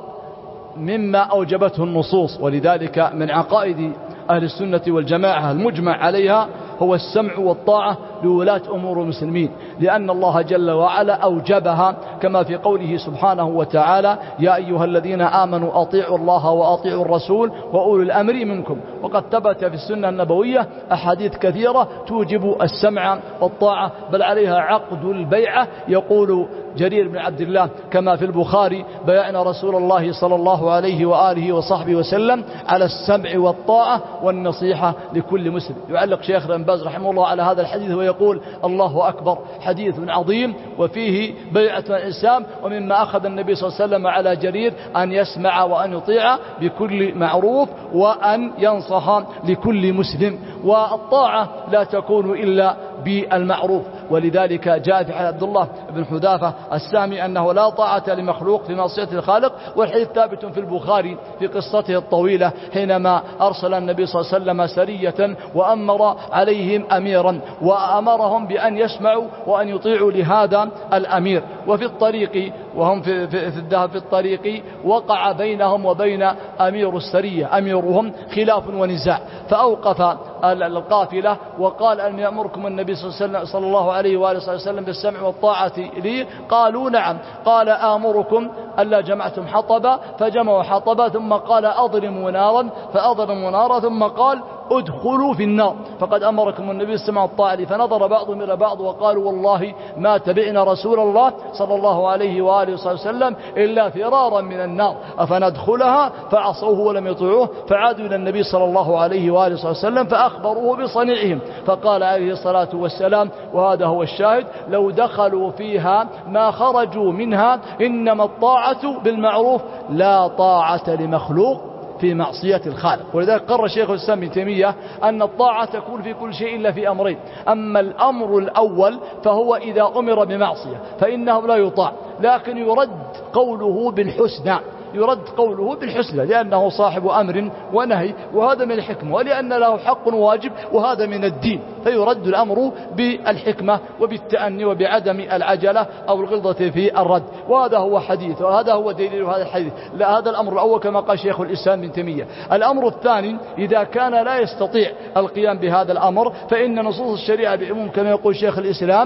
مما أوجبته النصوص، ولذلك من عقائد أهل السنة والجماعة المجمع عليها هو السمع والطاعة لولاة أمور المسلمين، لأن الله جل وعلا أوجبها كما في قوله سبحانه وتعالى: يا أيها الذين آمنوا أطيعوا الله وأطيعوا الرسول وأولي الأمر منكم. وقد ثبت في السنة النبوية أحاديث كثيرة توجب السمع والطاعة، بل عليها عقد البيعة. يقول جرير بن عبد الله كما في البخاري: بيعنا رسول الله صلى الله عليه وآله وصحبه وسلم على السمع والطاعة والنصيحة لكل مسلم. يعلق شيخ بن باز رحمه الله على هذا الحديث ويقول: الله أكبر، حديث عظيم وفيه بيعة الإسلام. ومما أخذ النبي صلى الله عليه وسلم على جرير أن يسمع وأن يطيع بكل معروف وأن ينصح لكل مسلم، والطاعة لا تكون إلا بالمعروف. ولذلك جاء في حديث عبد الله بن حذافة السامي أنه لا طاعة لمخلوق في معصية الخالق، والحديث ثابت في البخاري في قصته الطويلة حينما أرسل النبي صلى الله عليه وسلم سرية وأمر عليهم أميرا، وأمرهم بأن يسمعوا وأن يطيعوا لهذا الأمير. وفي الطريق وهم في الذهاب في الطريق وقع بينهم وبين أمير السرية أميرهم خلاف ونزاع، فأوقف القافلة وقال: أن يأمركم النبي صلى الله عليه وآله وسلم بالسمع والطاعة لي؟ قالوا: نعم. قال: آمركم ألا جمعتم حطبا؟ فجمعوا حطبا. ثم قال: أضرموا نارا، فأضرموا نارا. ثم قال: ادخلوا في النار، فقد أمركم النبي بالسمع والطاعة لي. فنظر بعضهم إلى بعض وقالوا: والله ما تبعنا رسول الله صلى الله عليه وآله وسلم إلا فرارا من النار، أفندخلها؟ فعصوه ولم يطيعوه، فعادوا إلى النبي صلى الله عليه وآله وسلم فأخبروه بصنيعهم، فقال عليه الصلاة والسلام، وهذا هو الشاهد: لو دخلوا فيها ما خرجوا منها، إنما الطاعة بالمعروف لا طاعة لمخلوق في معصية الخالق. ولذلك قرر شيخ الإسلام ابن تيمية أن الطاعة تكون في كل شيء إلا في أمرين: أما الأمر الأول فهو إذا أمر بمعصية فإنه لا يطاع، لكن يرد قوله بالحسنى، يرد قوله بالحسنى، لأنه صاحب أمر ونهي، وهذا من الحكمة، ولأن له حق واجب، وهذا من الدين، فيرد الأمر بالحكمة وبالتأني وبعدم العجلة أو الغلظة في الرد. وهذا هو حديث، وهذا هو دليل هذا الحديث. لا، هذا الأمر الأول كما قال شيخ الإسلام ابن تيمية. الأمر الثاني: إذا كان لا يستطيع القيام بهذا الأمر فإن نصوص الشريعة بعموم كما يقول شيخ الإسلام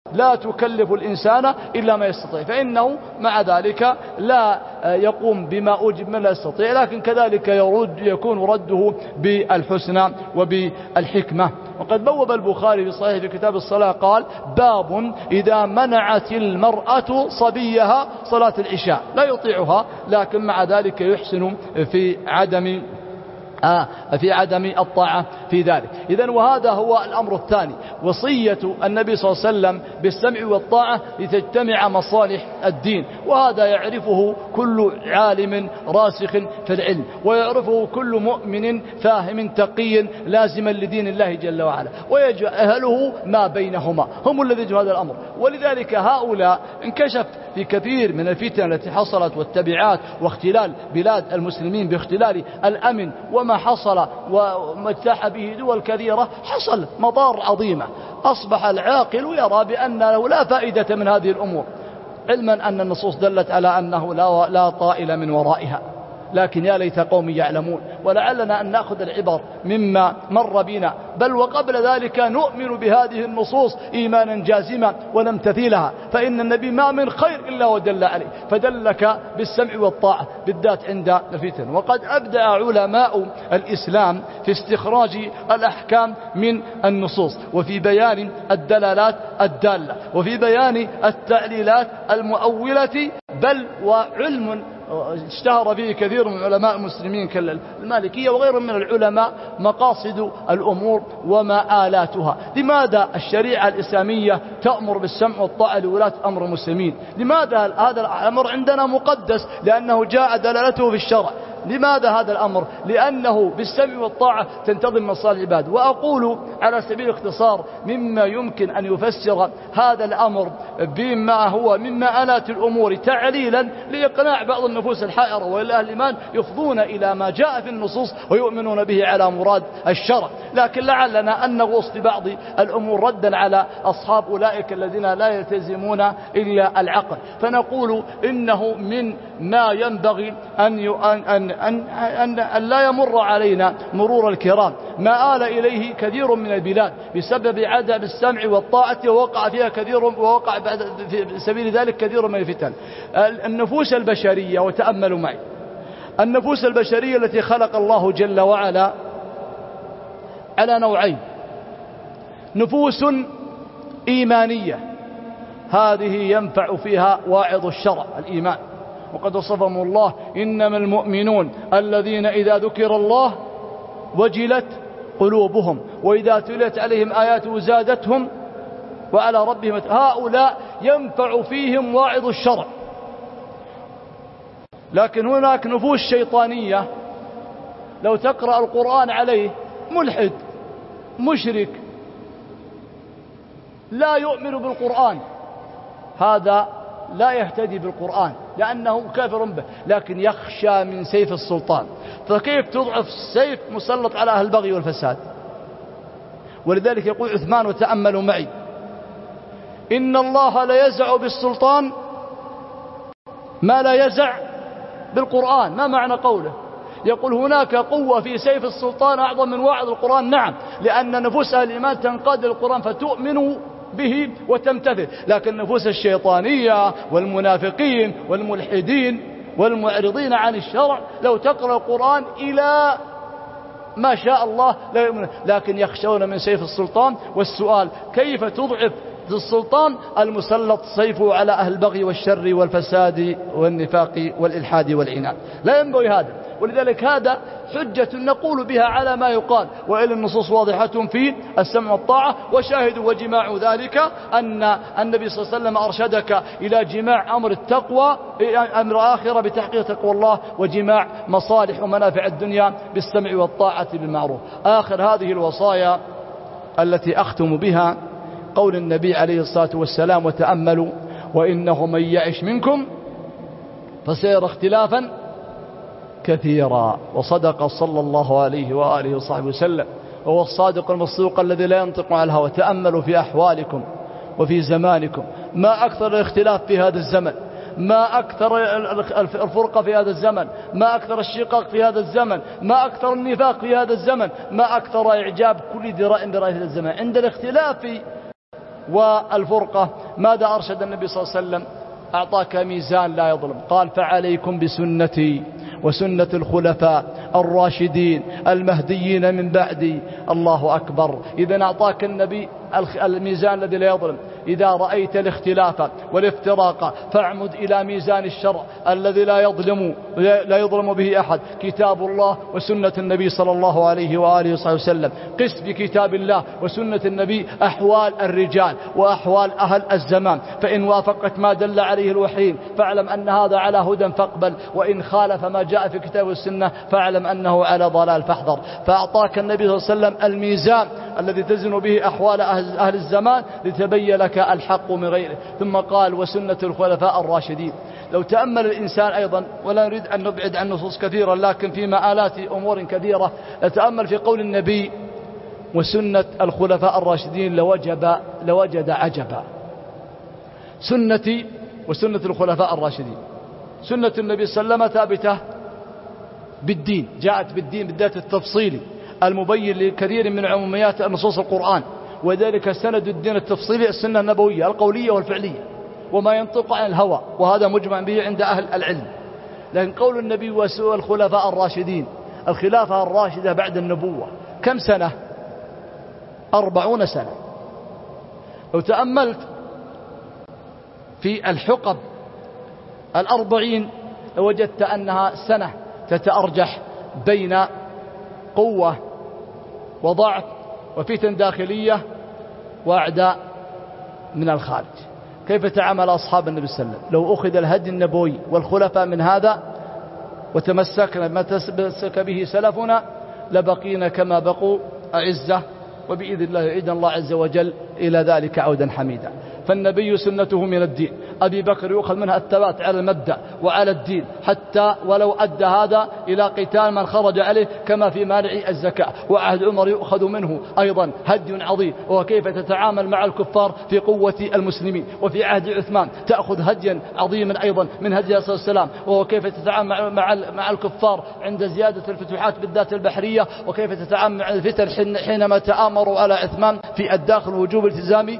لا تكلف الإنسان إلا ما يستطيع، فإنه مع ذلك لا يقوم بما أوجب من لا يستطيع، لكن كذلك يكون رده بالحسنى وبالحكمة. وقد بوب البخاري في صحيح في كتاب الصلاة قال: باب إذا منعت المرأة صبيها صلاة العشاء، لا يطيعها لكن مع ذلك يحسن في عدم الطاعة في ذلك. إذن وهذا هو الأمر الثاني، وصية النبي صلى الله عليه وسلم بالسمع والطاعة لتجتمع مصالح الدين، وهذا يعرفه كل عالم راسخ في العلم، ويعرفه كل مؤمن فاهم تقي لازما لدين الله جل وعلا، ويجهله ما بينهما، هم الذين يجهلون هذا الأمر. ولذلك هؤلاء انكشف في كثير من الفتن التي حصلت والتبعات واختلال بلاد المسلمين باختلال الأمن وما حصل وما اجتاح به دول كثيرة، حصل مضار عظيمة. أصبح العاقل يرى بأنه لا فائدة من هذه الأمور، علما أن النصوص دلت على أنه لا طائل من ورائها، لكن يا ليت قوم يعلمون. ولعلنا أن نأخذ العبر مما مر بنا، بل وقبل ذلك نؤمن بهذه النصوص إيمانا جازما ونمتثلها، فإن النبي ما من خير إلا ودل عليه، فدلك بالسمع والطاعة بالذات عند الفتن. وقد أبدع علماء الإسلام في استخراج الأحكام من النصوص، وفي بيان الدلالات الدالة، وفي بيان التعليلات المؤولة، بل وعلم اشتهر به كثير من علماء المسلمين كالمالكية وغيرهم من العلماء مقاصد الأمور ومآلاتها. لماذا الشريعة الإسلامية تأمر بالسمع والطاعة لولاة أمر المسلمين؟ لماذا هذا الأمر عندنا مقدس؟ لأنه جاء دلالته في الشرع. لماذا هذا الأمر؟ لأنه بالسمع والطاعة تنتظم مصالح العباد. وأقول على سبيل الاختصار مما يمكن أن يفسر هذا الأمر بما هو من مآلات الأمور تعليلا لإقناع بعض النفوس الحائرة وإلا الإيمان يفضون إلى ما جاء في النصوص ويؤمنون به على مراد الشرع. لكن لعلنا أن نغوص في بعض الأمور ردا على أصحاب أولئك الذين لا يلتزمون إلا العقل. فنقول إنه من ما ينبغي أن لا يمر علينا مرور الكرام ما آل إليه كثير من البلاد بسبب عدم السمع والطاعة، ووقع في سبيل ذلك كثير من الفتن. النفوس البشرية، وتأملوا معي، النفوس البشرية التي خلق الله جل وعلا على نوعين: نفوس إيمانية، هذه ينفع فيها واعظ الشرع الإيمان، وقد وصفهم الله: إنما المؤمنون الذين إذا ذكر الله وجلت قلوبهم وإذا تليت عليهم آياته زادتهم وعلى ربهم. هؤلاء ينفع فيهم واعظ الشرع. لكن هناك نفوس شيطانية لو تقرأ القرآن عليه ملحد مشرك لا يؤمن بالقرآن، هذا لا يهتدي بالقرآن لأنه كافر به، لكن يخشى من سيف السلطان. فكيف تضعف السيف مسلط على أهل البغي والفساد؟ ولذلك يقول عثمان، وتأملوا معي: إن الله لا يزع بالسلطان ما لا يزع بالقرآن. ما معنى قوله؟ يقول هناك قوة في سيف السلطان أعظم من وعظ القرآن. نعم، لأن نفوس أهل الإيمان تنقاد القرآن فتؤمن به وتمتثل، لكن النفوس الشيطانية والمنافقين والملحدين والمعرضين عن الشرع لو تقرأ القرآن إلى ما شاء الله لا يؤمنون، لكن يخشون من سيف السلطان. والسؤال: كيف تضعف السلطان المسلط سيفه على أهل البغي والشر والفساد والنفاق والإلحاد والعناد؟ لا ينبغي هذا. ولذلك هذا حجة نقول بها على ما يقال، وإلى النصوص واضحة في السمع والطاعة. وشاهد وجماع ذلك أن النبي صلى الله عليه وسلم أرشدك إلى جماع أمر التقوى، أمر آخرة بتحقيق تقوى الله، وجماع مصالح ومنافع الدنيا بالسمع والطاعة بالمعروف. آخر هذه الوصايا التي أختم بها قول النبي عليه الصلاة والسلام: وتأملوا: وإنه من يعش منكم فسيرى اختلافا كثيرا. وصدق صلى الله عليه وآله وصحبه وسلم، وهو الصادق المصدوق الذي لا ينطق عن الهوى. تأملوا في أحوالكم وفي زمانكم، ما أكثر الاختلاف في هذا الزمن، ما أكثر الفرقة في هذا الزمن، ما أكثر الشقاق في هذا الزمن، ما أكثر النفاق في هذا الزمن، ما أكثر إعجاب كل ذراء برأي هذا الزمن. عند الاختلاف والفرقة. ماذا أرشد النبي صلى الله عليه وسلم؟ أعطاك ميزان لا يظلم، قال فعليكم بسنتي وسنة الخلفاء الراشدين المهديين من بعدي. الله أكبر. إذا أعطاك النبي الميزان الذي لا يظلم. إذا رأيت الاختلاف والافتراق فاعمد إلى ميزان الشرع الذي لا يظلم به أحد، كتاب الله وسنة النبي صلى الله عليه وآله وصحبه وسلم. قس بكتاب الله وسنة النبي أحوال الرجال وأحوال أهل الزمان، فإن وافقت ما دل عليه الوحيين فاعلم أن هذا على هدى فاقبل، وإن خالف ما جاء في كتاب والسنة فاعلم أنه على ضلال فاحذر. فأعطاك النبي صلى الله عليه وسلم الميزان الذي تزن به أحوال أهل الزمان لتبين لك الحق من غيره. ثم قال وسنة الخلفاء الراشدين. لو تأمل الإنسان أيضا، ولا نريد أن نبعد عن نصوص كثيرة لكن في مآلات أمور كثيرة، نتأمل في قول النبي وسنة الخلفاء الراشدين لوجد عجبا. سنتي وسنة الخلفاء الراشدين. سنة النبي صلى الله عليه وسلم ثابتة بالدين، جاءت بالدين بالذات التفصيلي المبين لكثير من عموميات نصوص القرآن، وذلك سند الدين التفصيلي السنة النبوية القولية والفعلية، وما ينطق عن الهوى، وهذا مجمع به عند أهل العلم. لكن قول النبي وسوء الخلفاء الراشدين، الخلافة الراشدة بعد النبوة كم سنة؟ 40 سنة. لو تأملت في الحقب 40 لوجدت أنها سنة تتأرجح بين قوة وضعف وفتن داخلية وأعداء من الخارج. كيف تعامل أصحاب النبي صلى الله عليه وسلم؟ لو أخذ الهدي النبوي والخلفاء من هذا وتمسكنا ما تمسك به سلفنا لبقينا كما بقوا أعزة، وبإذن الله عز وجل إلى ذلك عودا حميدا. فالنبي سنته من الدين. أبي بكر يؤخذ منها الثبات على المبدأ وعلى الدين، حتى ولو أدى هذا إلى قتال من خرج عليه كما في مانع الزكاة. وعهد عمر يؤخذ منه أيضا هدي عظيم، وهو كيف تتعامل مع الكفار في قوة المسلمين. وفي عهد عثمان تأخذ هديا عظيما أيضا من هدي صلى الله عليه وسلم، وهو كيف تتعامل مع الكفار عند زيادة الفتوحات بالذات البحرية، وكيف تتعامل مع الفتن حينما تآمروا على عثمان في الداخل وجوب التزامي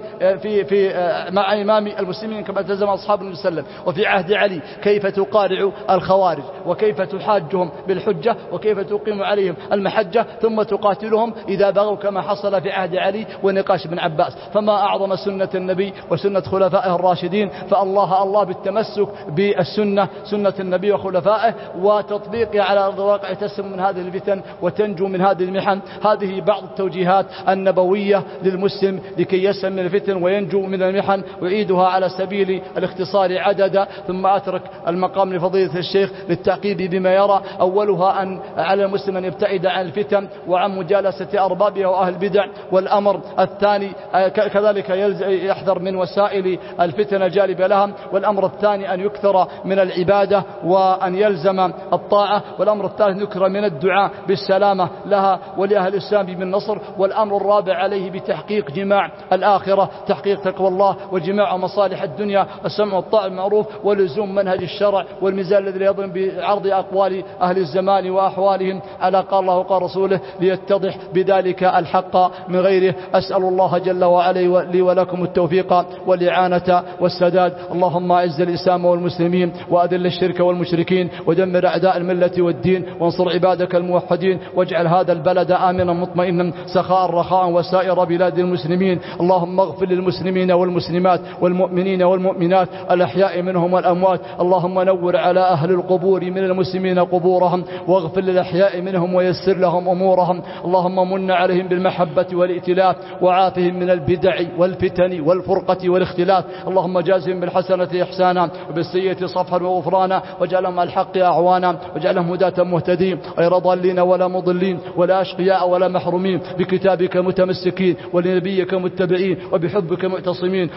في مع إمام المسلمين كما التزم أصحاب النبي صلى الله عليه وسلم. وفي عهد علي كيف تقارع الخوارج وكيف تحاجهم بالحجة وكيف تقيم عليهم المحجة ثم تقاتلهم إذا بغوا كما حصل في عهد علي ونقاش بن عباس. فما أعظم سنة النبي وسنة خلفائه الراشدين. فالله بالتمسك بالسنة، سنة النبي وخلفائه، وتطبيقها على أرض الواقع تسلم من هذه الفتن وتنجو من هذه المحن. هذه بعض التوجيهات النبوية للمسلم لكي يسلم من الفتن وينجو من المحن، ويعيدها على سبيل الاختصار عددا. ثم أترك المقام لفضيلة الشيخ للتعقيب بما يرى. أولها أن على المسلم أن يبتعد عن الفتن وعن مجالسة أربابها وأهل البدع. والأمر الثاني كذلك يحذر من وسائل الفتن الجالبة لها. والأمر الثاني أن يكثر من العبادة وأن يلزم الطاعة. والأمر الثالث يكثر من الدعاء بالسلامة لها ولأهل الإسلام بالنصر. والأمر الرابع عليه بتحقيق جماع الآخرة، تحقيق تقوى الله وجماع مصالح الدنيا، السمع والطاعة المعروف، ولزوم منهج الشرع والميزان الذي يضرب بعرض أقوال أهل الزمان وأحوالهم على قال الله وقال رسوله ليتضح بذلك الحق من غيره. أسأل الله جل وعلا لي ولكم التوفيق والإعانة والسداد. اللهم أعز الإسلام والمسلمين وأذل الشرك والمشركين ودمر أعداء الملة والدين وانصر عبادك الموحدين واجعل هذا البلد آمنا مطمئنا سخاء رخاء وسائر بلاد المسلمين. اللهم اغفر للمسلمين والمسلمات والمؤمنين والمؤمنات الأحياء منهم والأموات. اللهم نور على أهل القبور من المسلمين قبورهم واغفر للأحياء منهم ويسر لهم أمورهم. اللهم من عليهم بالمحبة والائتلاف وعافهم من البدع والفتن والفرقة والاختلاف. اللهم جازهم بالحسنة إحسانا وبالسيئة صفحا وغفرانا واجعلهم على الحق أعوانا واجعلهم هداة مهتدين غير ضالين ولا مضلين ولا أشقياء ولا محرومين، بكتابك متمسكين ولنبيك متبعين وبحبك معتصمين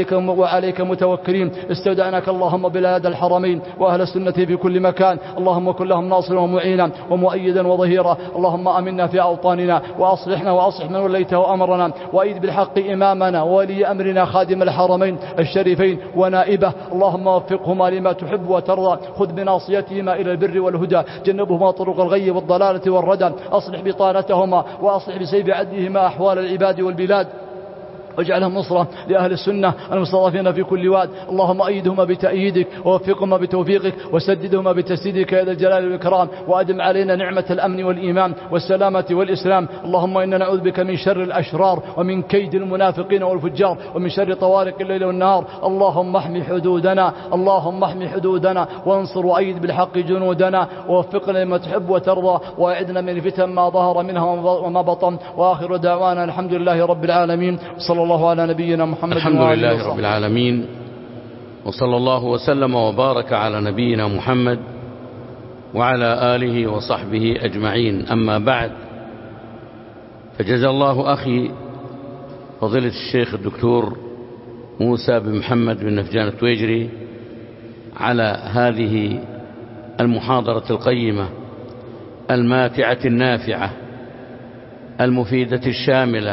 وعليك متوكلين. استودعناك اللهم بلاد الحرمين وأهل السنة في كل مكان. اللهم كن لهم ناصرا ومعينا ومؤيدا وظهيرا. اللهم أمنا في أوطاننا وأصلحنا وأصلح من وليته أمرنا، وأيد بالحق إمامنا وولي أمرنا خادم الحرمين الشريفين ونائبه. اللهم وفقهما لما تحب وترضى، خذ بناصيتهما إلى البر والهدى، جنبهما طرق الغي والضلالة والردى، أصلح بطانتهما وأصلح بسيف عدلهما أحوال العباد والبلاد. واجعلهم نصرة لأهل السنة المستضعفين في كل واد. اللهم أيدهما بتأييدك ووفقهما بتوفيقك وسددهما بتسديدك يا ذا الجلال والإكرام، وأدم علينا نعمة الأمن والإيمان والسلامة والإسلام. اللهم إنا نعوذ بك من شر الأشرار ومن كيد المنافقين والفجار ومن شر طوارق الليل والنهار. اللهم احمي حدودنا، اللهم احمي حدودنا وانصر وأيد بالحق جنودنا، ووفقنا لما تحب وترضى، وأعدنا من الفتن ما ظهر منها وما بطن. وآخر دعوانا الحمد لله رب العالمين، صلى الله على نبينا محمد. الحمد لله رب العالمين، وصلى الله وسلم وبارك على نبينا محمد وعلى آله وصحبه أجمعين. أما بعد، فجزى الله أخي فضيلة الشيخ الدكتور موسى بن محمد بن نفجان التويجري على هذه المحاضرة القيمة الماتعة النافعة المفيدة الشاملة،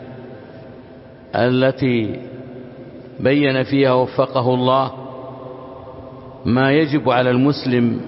التي بين فيها وفقه الله ما يجب على المسلم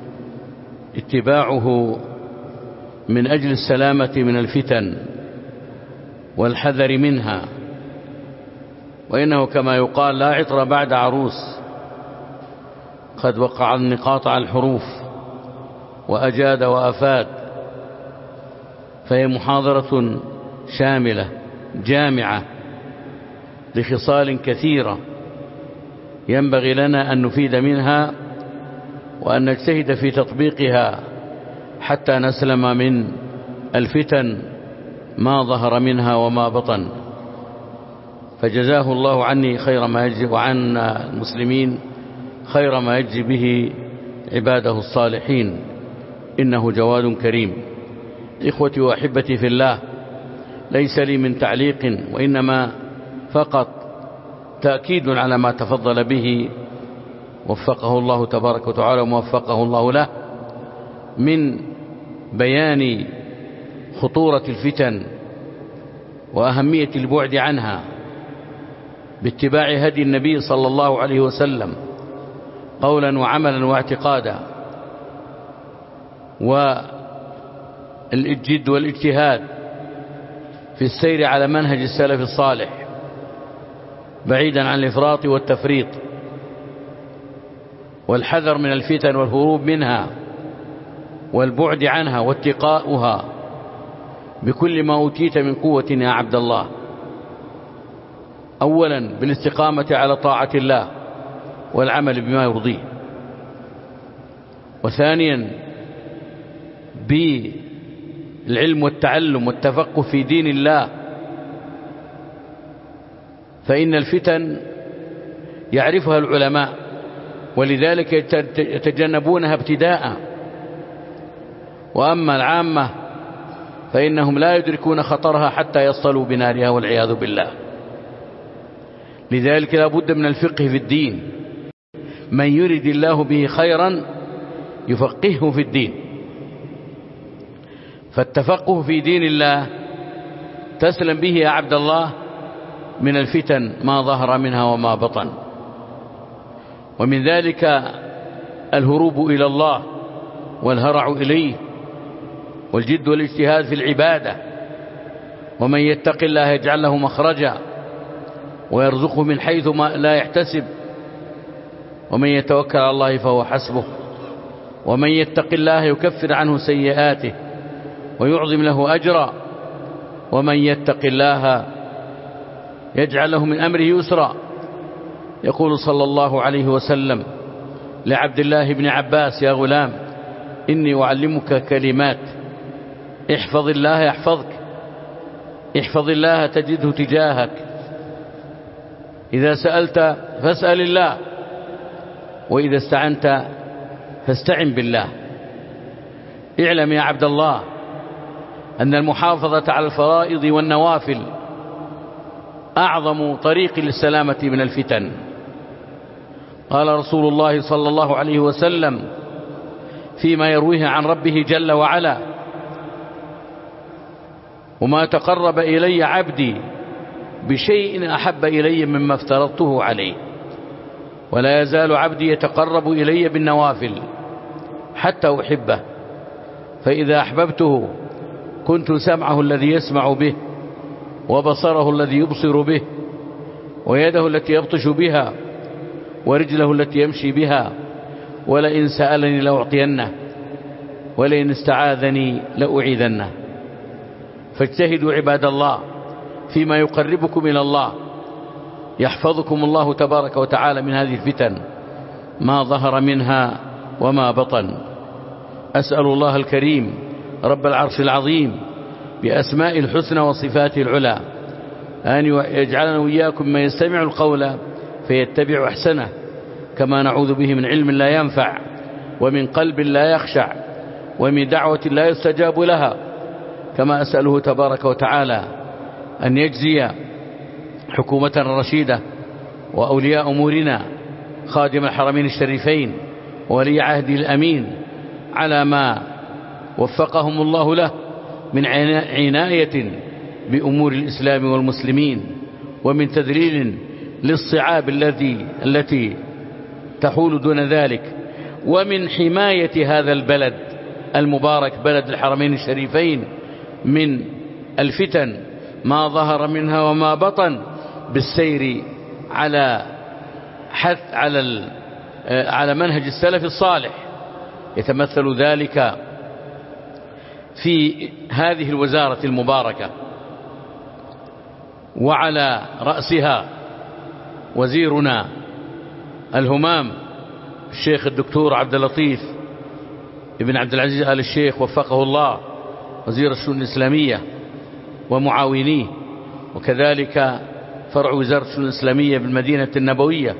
اتباعه من أجل السلامة من الفتن والحذر منها. وإنه كما يقال لا عطر بعد عروس، قد وقع النقاط على الحروف وأجاد وأفاد. فهي محاضرة شاملة جامعة لخصال كثيرة ينبغي لنا أن نفيد منها وأن نجتهد في تطبيقها حتى نسلم من الفتن ما ظهر منها وما بطن. فجزاه الله عني خير ما يجزي، وعن المسلمين خير ما يجزي به عباده الصالحين، إنه جواد كريم. إخوتي وأحبتي في الله، ليس لي من تعليق، وإنما فقط تأكيد على ما تفضل به وفقه الله تبارك وتعالى وموفقه الله له من بيان خطورة الفتن وأهمية البعد عنها باتباع هدي النبي صلى الله عليه وسلم قولا وعملا واعتقادا، والجد والاجتهاد في السير على منهج السلف الصالح بعيدا عن الإفراط والتفريط، والحذر من الفتن والهروب منها والبعد عنها واتقاؤها بكل ما أوتيت من قوة يا عبد الله. أولا بالاستقامة على طاعة الله والعمل بما يرضيه، وثانيا بالعلم والتعلم والتفقه في دين الله، فإن الفتن يعرفها العلماء ولذلك يتجنبونها ابتداء، وأما العامة فإنهم لا يدركون خطرها حتى يصلوا بنارها والعياذ بالله. لذلك لا بد من الفقه في الدين، من يرد الله به خيرا يفقهه في الدين. فالتفقه في دين الله تسلم به يا عبد الله من الفتن ما ظهر منها وما بطن، ومن ذلك الهروب إلى الله والهرع إليه والجد والاجتهاد في العبادة. ومن يتق الله يجعل له مخرجا ويرزقه من حيث ما لا يحتسب، ومن يتوكل على الله فهو حسبه، ومن يتق الله يكفر عنه سيئاته ويعظم له أجرا، ومن يتق الله يجعل له من أمره يسرا. يقول صلى الله عليه وسلم لعبد الله بن عباس: يا غلام إني أعلمك كلمات، احفظ الله يحفظك، احفظ الله تجده تجاهك، إذا سألت فاسأل الله، وإذا استعنت فاستعن بالله. اعلم يا عبد الله أن المحافظة على الفرائض والنوافل أعظم طريق للسلامة من الفتن. قال رسول الله صلى الله عليه وسلم فيما يرويه عن ربه جل وعلا: وما تقرب إلي عبدي بشيء أحب إلي مما افترضته عليه، ولا يزال عبدي يتقرب إلي بالنوافل حتى أحبه، فإذا أحببته كنت سمعه الذي يسمع به، وبصره الذي يبصر به، ويده التي يبطش بها، ورجله التي يمشي بها، ولئن سألني لأعطينه، ولئن استعاذني لأعيذنه. فاجتهدوا عباد الله فيما يقربكم إلى الله، يحفظكم الله تبارك وتعالى من هذه الفتن ما ظهر منها وما بطن. أسأل الله الكريم رب العرش العظيم بأسماء الحسنى وصفاته العلى أن يجعلنا وإياكم ما يستمع القول فيتبع أحسنه، كما نعوذ به من علم لا ينفع، ومن قلب لا يخشع، ومن دعوة لا يستجاب لها. كما أسأله تبارك وتعالى أن يجزي حكومة رشيدة وأولياء أمورنا خادم الحرمين الشريفين وولي عهده الأمين على ما وفقهم الله له من عناية بأمور الإسلام والمسلمين، ومن تذليل للصعاب التي تحول دون ذلك، ومن حماية هذا البلد المبارك بلد الحرمين الشريفين من الفتن ما ظهر منها وما بطن، بالسير على منهج السلف الصالح. يتمثل ذلك في هذه الوزارة المباركة، وعلى رأسها وزيرنا الهمام الشيخ الدكتور عبد اللطيف ابن عبد العزيز آل الشيخ وفقه الله، وزير الشؤون الإسلامية ومعاونيه، وكذلك فرع وزارة الشؤون الإسلامية بالمدينة النبوية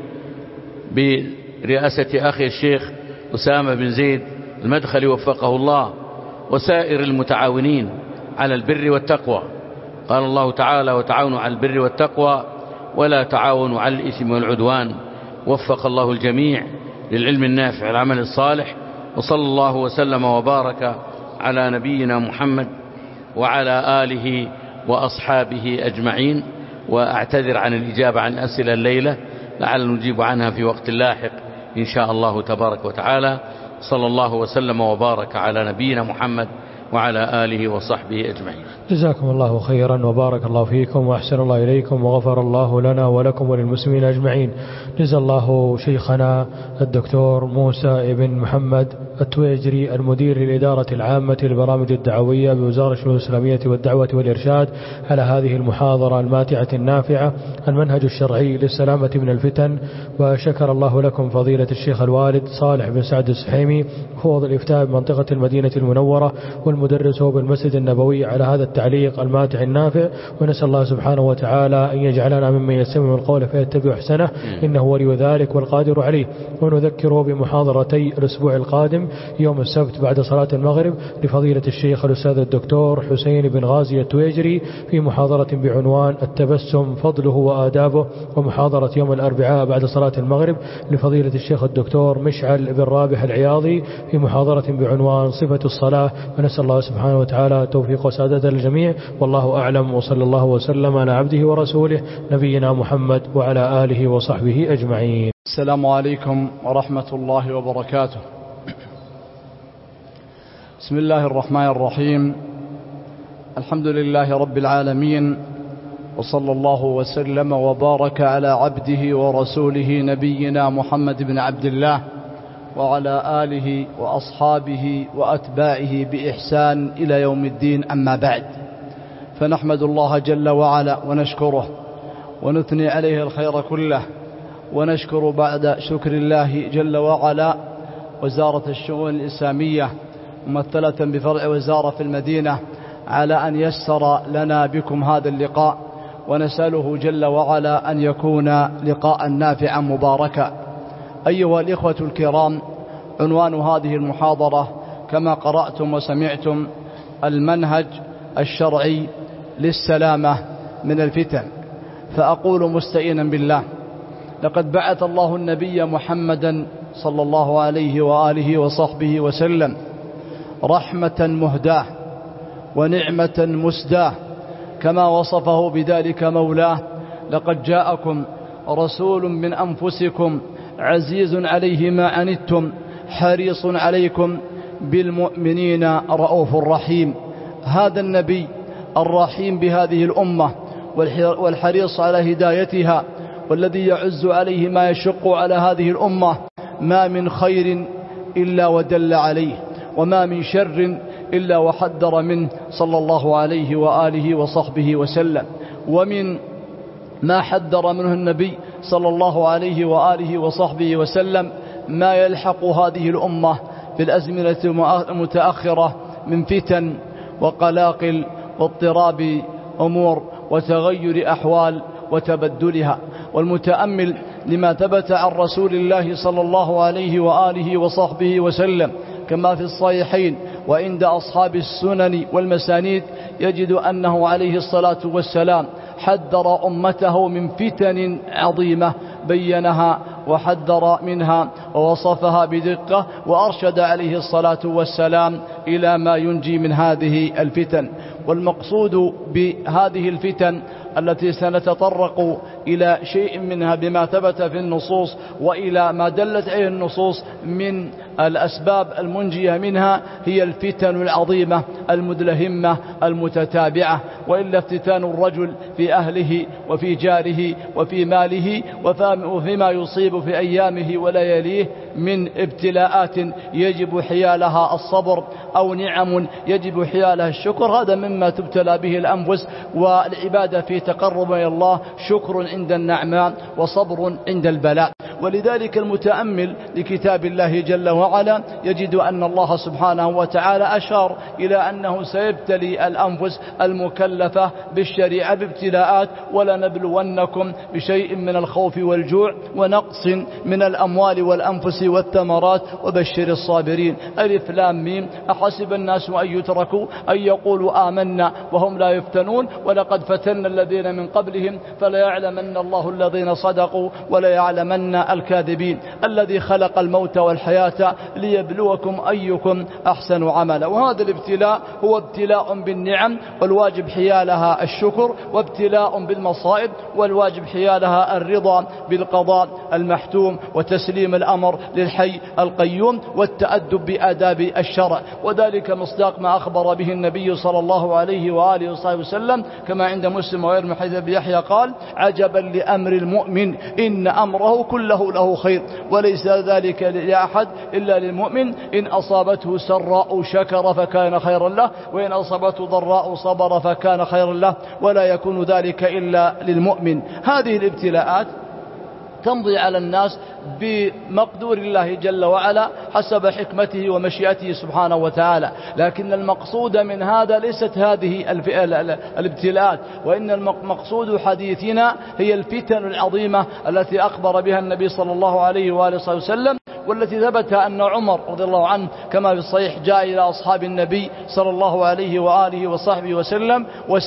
برئاسة أخي الشيخ أسامة بن زيد المدخلي وفقه الله، وسائر المتعاونين على البر والتقوى. قال الله تعالى: وتعاونوا على البر والتقوى ولا تعاونوا على الإثم والعدوان. وفق الله الجميع للعلم النافع والعمل الصالح، وصلى الله وسلم وبارك على نبينا محمد وعلى آله وأصحابه أجمعين. وأعتذر عن الإجابة عن أسئلة الليلة، لعل نجيب عنها في وقت لاحق إن شاء الله تبارك وتعالى. صلى الله وسلم وبارك على نبينا محمد وعلى آله وصحبه أجمعين. جزاكم الله خيرا وبارك الله فيكم وأحسن الله إليكم وغفر الله لنا ولكم وللمسلمين أجمعين. جزا الله شيخنا الدكتور موسى ابن محمد التويجري المدير للإدارة العامة للبرامج الدعوية بوزارة الشؤون الإسلامية والدعوة والإرشاد على هذه المحاضرة الماتعة النافعة المنهج الشرعي للسلامة من الفتن. وشكر الله لكم فضيلة الشيخ الوالد صالح بن سعد السحيمي حوض الإفتاء بمنطقة المدينة المنورة والمدرس بالمسجد النبوي على هذا التعليق الماتع النافع. ونسأل الله سبحانه وتعالى أن يجعلنا ممن يستمع القول فيتبع أحسنه، إنه ولي ذلك والقادر عليه. ونذكره بمحاضرتي الأسبوع القادم يوم السبت بعد صلاة المغرب لفضيلة الشيخ الأستاذ الدكتور حسين بن غازي التويجري في محاضرة بعنوان التبسم فضله وآدابه، ومحاضرة يوم الأربعاء بعد صلاة المغرب لفضيلة الشيخ الدكتور مشعل بن رابح العياضي في محاضرة بعنوان صفة الصلاة. ونسأل الله سبحانه وتعالى توفيق وسداد الجميع، والله أعلم، وصلى الله وسلم على عبده ورسوله نبينا محمد وعلى آله وصحبه أجمعين. السلام عليكم ورحمة الله وبركاته. بسم الله الرحمن الرحيم. الحمد لله رب العالمين، وصلى الله وسلم وبارك على عبده ورسوله نبينا محمد بن عبد الله وعلى آله وأصحابه وأتباعه بإحسان إلى يوم الدين. أما بعد، فنحمد الله جل وعلا ونشكره ونثني عليه الخير كله، ونشكر بعد شكر الله جل وعلا وزارة الشؤون الإسلامية ممثلة بفرع وزارة في المدينة على أن يسر لنا بكم هذا اللقاء، ونسأله جل وعلا أن يكون لقاء نافعا مباركا. أيها الإخوة الكرام، عنوان هذه المحاضرة كما قرأتم وسمعتم: المنهج الشرعي للسلامة من الفتن. فأقول مستئنا بالله: لقد بعث الله النبي محمدا صلى الله عليه وآله وصحبه وسلم رحمة مهداة ونعمة مسداة، كما وصفه بذلك مولاه: لقد جاءكم رسول من أنفسكم عزيز عليه ما عنتم حريص عليكم بالمؤمنين رؤوف رحيم. هذا النبي الرحيم بهذه الأمة والحريص على هدايتها، والذي يعز عليه ما يشق على هذه الأمة. ما من خير إلا ودل عليه، وما من شر إلا وحذر منه صلى الله عليه وآله وصحبه وسلم. ومن ما حذر منه النبي صلى الله عليه وآله وصحبه وسلم ما يلحق هذه الأمة في الأزمنة المتأخرة من فتن وقلاقل واضطراب أمور وتغير أحوال وتبدلها. والمتأمل لما ثبت عن رسول الله صلى الله عليه وآله وصحبه وسلم كما في الصحيحين وعند أصحاب السنن والمسانيد يجد أنه عليه الصلاة والسلام حذر أمته من فتن عظيمة بينها وحذر منها ووصفها بدقة، وأرشد عليه الصلاة والسلام إلى ما ينجي من هذه الفتن. والمقصود بهذه الفتن التي سنتطرق إلى شيء منها بما ثبت في النصوص وإلى ما دلت عليه النصوص من الأسباب المنجية منها، هي الفتن العظيمة المدلهمة المتتابعة. وإلا افتتان الرجل في أهله وفي جاره وفي ماله وفيما يصيب في أيامه ولياليه من ابتلاءات يجب حيالها الصبر أو نعم يجب حيالها الشكر، هذا مما تبتلى به الأنفس. والعبادة في تقرب إلى الله شكر عند النعماء وصبر عند البلاء. ولذلك المتأمل لكتاب الله جل وعلا يجد أن الله سبحانه وتعالى أشار إلى أنه سيبتلي الأنفس المكلفة بالشريعة بابتلاءات: ولنبلونكم بشيء من الخوف والجوع ونقص من الأموال والأنفس والثمرات وبشر الصابرين. ألف لام ميم. أحسب الناس أن يتركوا أن يقولوا آمنا وهم لا يفتنون ولقد فتنا الذين من قبلهم فلا يعلمن الله الذين صدقوا ولا يعلمن الكاذبين. الذي خلق الموت والحياة ليبلوكم أيكم أحسن عملا. وهذا الابتلاء هو ابتلاء بالنعم والواجب حيالها الشكر، وابتلاء بالمصائب والواجب حيالها الرضا بالقضاء المحتوم وتسليم الأمر للحي القيوم والتأدب بآداب الشرع. وذلك مصداق ما أخبر به النبي صلى الله عليه وآله وصحبه وسلم كما عند مسلم وغير من حديث أبي يحيى قال: عجبا لأمر المؤمن إن أمره كله له خير وليس ذلك لأحد إلا للمؤمن إن أصابته سراء شكر فكان خيرا له وإن أصابته ضراء صبر فكان خيرا له ولا يكون ذلك إلا للمؤمن. هذه الابتلاءات تمضي على الناس بمقدور الله جل وعلا حسب حكمته ومشيئته سبحانه وتعالى، لكن المقصود من هذا ليست هذه الابتلاءات، وإن المقصود حديثنا هي الفتن العظيمة التي أخبر بها النبي صلى الله عليه وآله وسلم، والتي ثبت أن عمر رضي الله عنه كما في الصحيح جاء إلى أصحاب النبي صلى الله عليه وآله وصحبه وسلم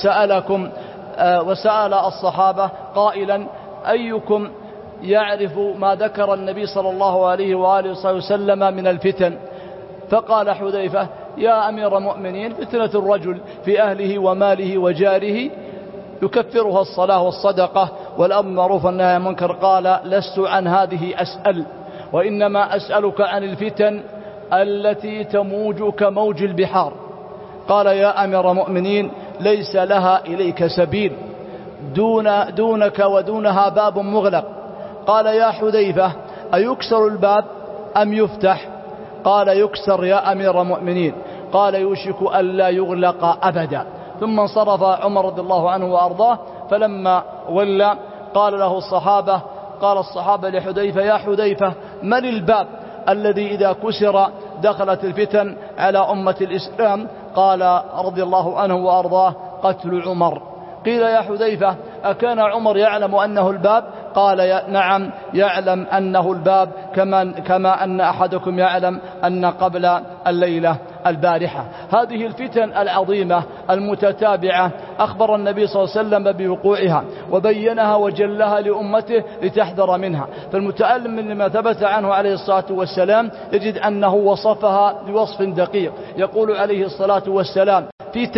وسأل الصحابة قائلا: أيكم يعرف ما ذكر النبي صلى الله عليه وآله وسلم من الفتن؟ فقال حذيفة: يا أمير المؤمنين، فتنة الرجل في أهله وماله وجاره يكفرها الصلاة والصدقة والأمر بالمعروف والنهي عن المنكر. قال: لست عن هذه أسأل، وإنما أسألك عن الفتن التي تموج كموج البحار. قال: يا أمير المؤمنين، ليس لها إليك سبيل، دونك ودونها باب مغلق. قال: يا حذيفة، أيكسر الباب أم يفتح؟ قال: يكسر يا أمير المؤمنين. قال: يوشك ألا يغلق أبدا. ثم انصرف عمر رضي الله عنه وأرضاه، فلما ولى قال له الصحابة، قال الصحابة لحذيفة: يا حذيفة، من الباب الذي إذا كسر دخلت الفتن على أمة الإسلام؟ قال رضي الله عنه وأرضاه: قتل عمر. قيل: يا حذيفة، أكان عمر يعلم أنه الباب؟ قال: نعم، يعلم أنه الباب كما أن أحدكم يعلم أن قبل الليلة البارحة. هذه الفتن العظيمة المتتابعة أخبر النبي صلى الله عليه وسلم بوقوعها وبينها وجلها لأمته لتحذر منها. فالمتألم من ما ثبت عنه عليه الصلاة والسلام يجد أنه وصفها بوصف دقيق. يقول عليه الصلاة والسلام: فتن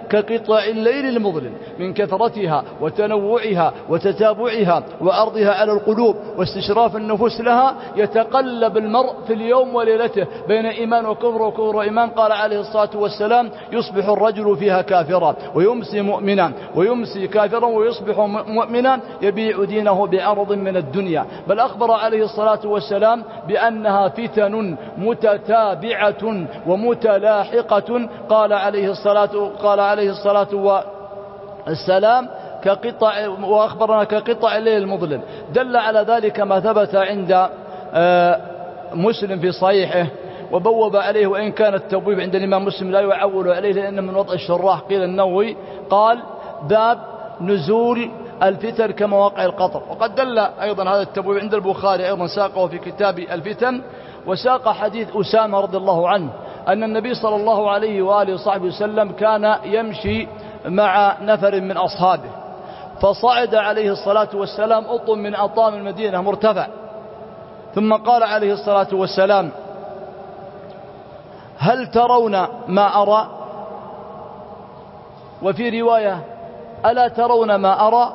كقطع الليل المظلم من كثرتها وتنوعها وتتابعها وعرضها على القلوب واستشراف النفوس لها. يتقلب المرء في اليوم وليلته بين إيمان وكفر وكفر وإيمان. قال عليه الصلاة والسلام: يصبح الرجل فيها كافرا ويمسي مؤمنا ويمسي كافرا ويصبح مؤمنا يبيع دينه بعرض من الدنيا. بل أخبر عليه الصلاة والسلام بأنها فتن متتابعة ومتلاحقة. قال عليه الصلاة والسلام وأخبرنا كقطع الليل المظلم. دل على ذلك ما ثبت عند مسلم في صحيحه وبوب عليه، وإن كان التبويب عند الإمام مسلم لا يعول عليه لأنه من وضع الشراح قيل النووي. قال: باب نزول الفتن كمواقع القطر. وقد دل أيضا هذا التبويب عند البخاري أيضا ساقه في كتاب الفتن، وساق حديث أسامة رضي الله عنه أن النبي صلى الله عليه وآله وصحبه وسلم كان يمشي مع نفر من أصحابه، فصعد عليه الصلاة والسلام أطم من أطام المدينة مرتفع، ثم قال عليه الصلاة والسلام: هل ترون ما أرى؟ وفي رواية: ألا ترون ما أرى؟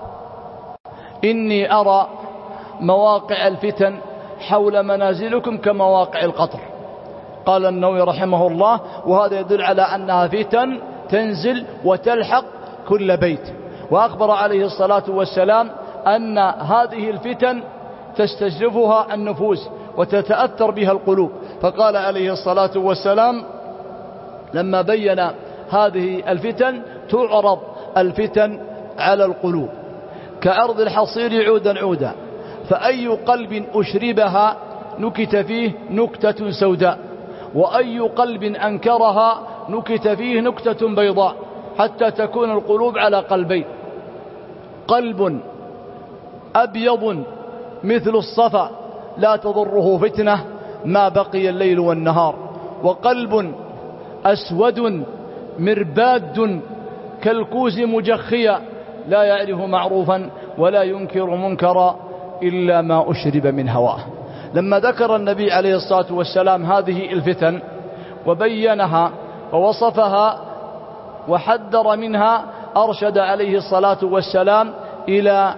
إني أرى مواقع الفتن حول منازلكم كمواقع القطر. قال النووي رحمه الله: وهذا يدل على أنها فتن تنزل وتلحق كل بيت. وأخبر عليه الصلاة والسلام أن هذه الفتن تستجلبها النفوس وتتأثر بها القلوب. فقال عليه الصلاة والسلام لما بين هذه الفتن: تعرض الفتن على القلوب كعرض الحصير عودا عودا، فأي قلب أشربها نكت فيه نكتة سوداء، وأي قلب أنكرها نكت فيه نكتة بيضاء، حتى تكون القلوب على قلبين: قلب أبيض مثل الصفا لا تضره فتنة ما بقي الليل والنهار، وقلب أسود مرباد كالكوز مجخيا لا يعرف معروفا ولا ينكر منكرا إلا ما أشرب من هواه. لما ذكر النبي عليه الصلاة والسلام هذه الفتن وبينها ووصفها وحذر منها، أرشد عليه الصلاة والسلام إلى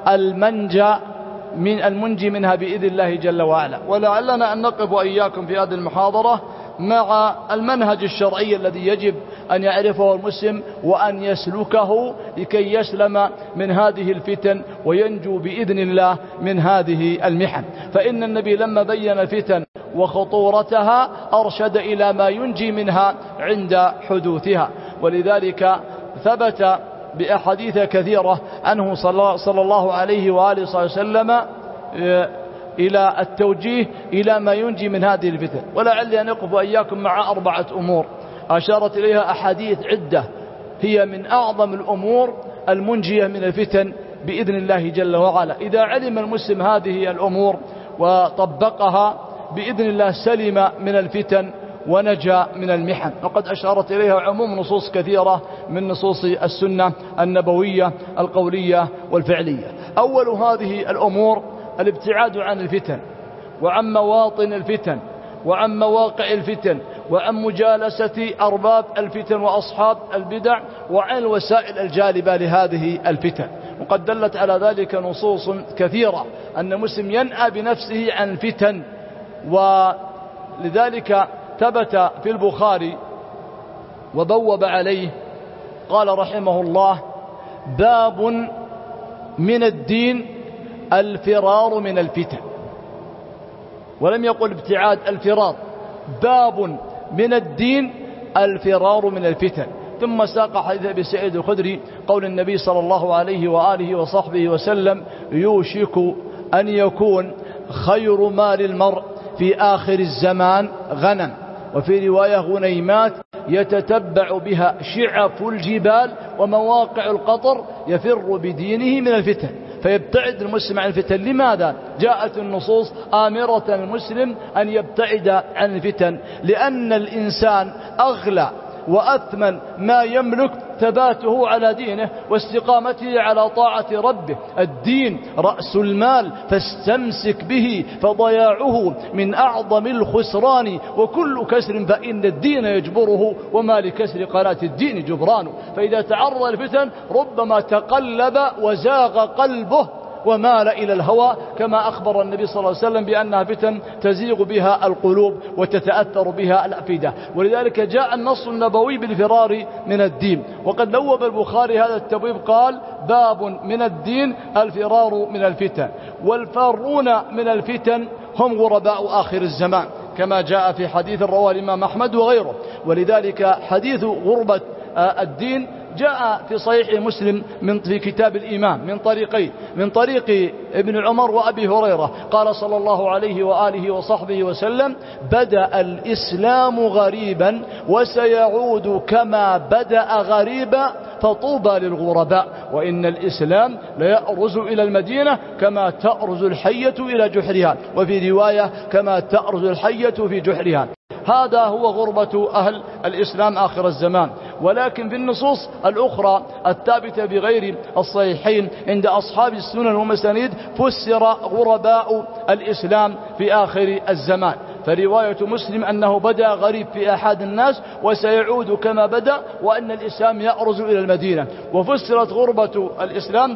المنجي منها بإذن الله جل وعلا. ولعلنا أن نقف وإياكم في هذه المحاضرة مع المنهج الشرعي الذي يجب أن يعرفه المسلم وأن يسلكه لكي يسلم من هذه الفتن وينجو بإذن الله من هذه المحن. فإن النبي لما بين الفتن وخطورتها أرشد إلى ما ينجي منها عند حدوثها. ولذلك ثبت بأحاديث كثيرة عنه صلى الله عليه وآله وسلم إلى التوجيه إلى ما ينجي من هذه الفتن. ولعلي أن أقف وإياكم مع 4 أمور أشارت إليها أحاديث عدة هي من أعظم الأمور المنجية من الفتن بإذن الله جل وعلا. إذا علم المسلم هذه الأمور وطبقها بإذن الله سلم من الفتن ونجا من المحن. وقد أشارت إليها عموم نصوص كثيرة من نصوص السنة النبوية القولية والفعلية. أول هذه الأمور الابتعاد عن الفتن وعن مواطن الفتن وعن مواقع الفتن وعن مجالسة أرباب الفتن وأصحاب البدع وعن الوسائل الجالبة لهذه الفتن. وقد دلت على ذلك نصوص كثيرة أن المسلم ينأى بنفسه عن الفتن. ولذلك ثبت في البخاري وبوب عليه قال رحمه الله: باب من الدين الفرار من الفتن. ولم يقل ابتعاد، الفرار. باب من الدين الفرار من الفتن. ثم ساق حديث أبي سعيد الخدري قول النبي صلى الله عليه وآله وصحبه وسلم: يوشك أن يكون خير مال المرء في آخر الزمان غنم، وفي رواية غنيمات يتتبع بها شعف الجبال ومواقع القطر يفر بدينه من الفتن. فيبتعد المسلم عن الفتن. لماذا؟ جاءت النصوص آمرة المسلم أن يبتعد عن الفتن، لأن الإنسان أغلى وأثمن ما يملك ثباته على دينه واستقامته على طاعة ربه. الدين رأس المال فاستمسك به، فضياعه من أعظم الخسران، وكل كسر فإن الدين يجبره، وما لكسر قناة الدين جبران. فإذا تعرض الفتن ربما تقلب وزاغ قلبه ومال إلى الهوى، كما أخبر النبي صلى الله عليه وسلم بأنها فتن تزيغ بها القلوب وتتأثر بها الأفئدة. ولذلك جاء النص النبوي بالفرار من الدين. وقد بوب البخاري هذا التبويب قال: باب من الدين الفرار من الفتن. والفارون من الفتن هم غرباء آخر الزمان، كما جاء في حديث رواه الإمام أحمد وغيره. ولذلك حديث غربة الدين جاء في صحيح مسلم في كتاب الإيمان من طريقين: من طريق ابن عمر وأبي هريرة قال صلى الله عليه وآله وصحبه وسلم: بدأ الإسلام غريبا وسيعود كما بدأ غريبا، فطوبى للغرباء، وإن الإسلام ليأرز إلى المدينة كما تأرز الحية إلى جحرها، وفي رواية كما تأرز الحية في جحرها. هذا هو غربة أهل الإسلام آخر الزمان. ولكن في النصوص الأخرى الثابتة بغير الصحيحين عند أصحاب السنن والمسانيد فسر غرباء الإسلام في آخر الزمان. فرواية مسلم أنه بدأ غريب في أحد الناس وسيعود كما بدأ، وأن الإسلام يأرز إلى المدينة. وفسرت غربة الإسلام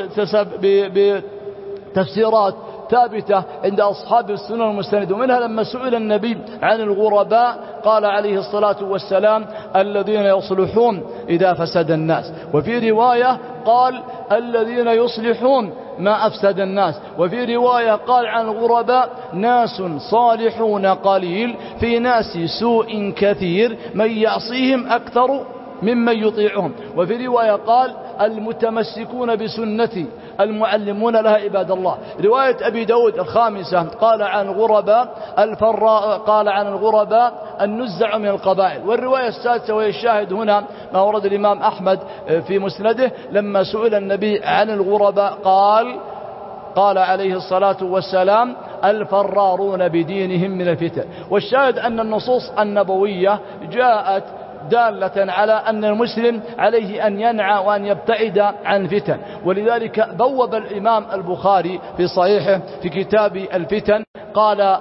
بتفسيرات ثابتة عند أصحاب السنن والمسند. ومنها لما سئل النبي عن الغرباء قال عليه الصلاة والسلام: الذين يصلحون إذا فسد الناس. وفي رواية قال: الذين يصلحون ما أفسد الناس. وفي رواية قال عن الغرباء: ناس صالحون قليل في ناس سوء كثير، من يعصيهم أكثر ممن يطيعهم. وفي رواية قال: المتمسكون بسنتي المعلمون لها عباد الله. رواية أبي داود الخامسة قال عن الغرباء قال عن الغرباء النزع من القبائل. والرواية السادسة وهي الشاهد هنا ما ورد الإمام أحمد في مسنده لما سئل النبي عن الغرباء قال عليه الصلاة والسلام: الفرارون بدينهم من الفتن. والشاهد أن النصوص النبوية جاءت دالة على أن المسلم عليه أن ينعى وأن يبتعد عن الفتن. ولذلك بوب الإمام البخاري في صحيحه في كتاب الفتن قال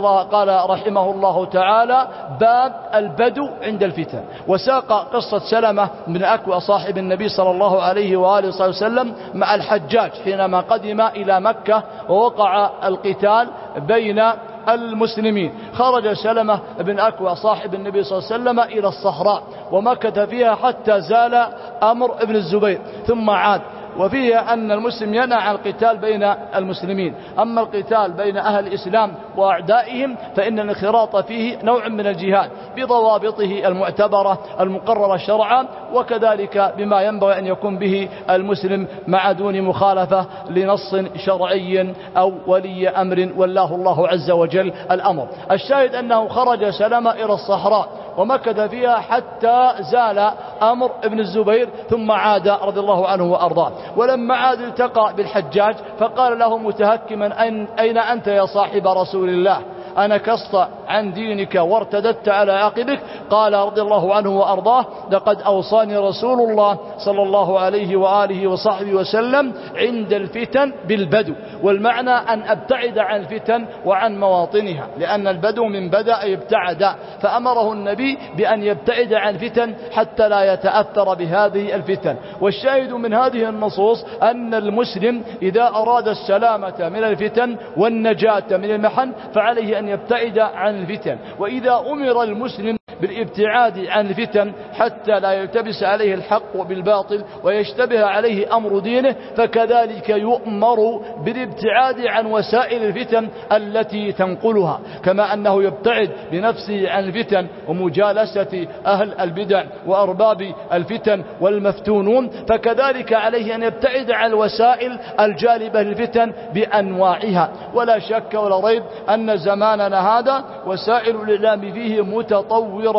رحمه الله تعالى: باب البدو عند الفتن. وساق قصة سلمة بن أكوى صاحب النبي صلى الله عليه وآله وسلم مع الحجاج حينما قدم إلى مكة ووقع القتال بين المسلمين. خرج سلمة بن أكوى صاحب النبي صلى الله عليه وسلم إلى الصحراء ومكث فيها حتى زال أمر ابن الزبير ثم عاد. وفيه أن المسلم ينهى عن القتال بين المسلمين. أما القتال بين أهل الإسلام وأعدائهم فإن الانخراط فيه نوع من الجهاد بضوابطه المعتبرة المقررة شرعا، وكذلك بما ينبغي أن يكون به المسلم مع دون مخالفة لنص شرعي أو ولي أمر والله الله عز وجل الأمر. الشاهد أنه خرج سلمة إلى الصحراء ومكث فيها حتى زال أمر ابن الزبير ثم عاد رضي الله عنه وأرضاه. ولما عاد التقى بالحجاج فقال له متهكما: أين أنت يا صاحب رسول الله؟ أنكصت عن دينك وارتدت على عقبك؟ قال رضي الله عنه وأرضاه: لقد أوصاني رسول الله صلى الله عليه وآله وصحبه وسلم عند الفتن بالبدو. والمعنى أن أبتعد عن الفتن وعن مواطنها، لأن البدو من بدأ يبتعد، فأمره النبي بأن يبتعد عن الفتن حتى لا يتأثر بهذه الفتن. والشاهد من هذه النصوص أن المسلم إذا أراد السلامة من الفتن والنجاة من المحن فعليه أن يبتعد عن الفتن. وإذا أمر المسلم بالابتعاد عن الفتن حتى لا يلتبس عليه الحق بالباطل ويشتبه عليه أمر دينه، فكذلك يؤمر بالابتعاد عن وسائل الفتن التي تنقلها، كما أنه يبتعد بنفسه عن الفتن ومجالسة أهل البدع وأرباب الفتن والمفتونون، فكذلك عليه أن يبتعد عن الوسائل الجالبة للفتن بأنواعها. ولا شك ولا ريب أن زماننا هذا وسائل الإعلام فيه متطورة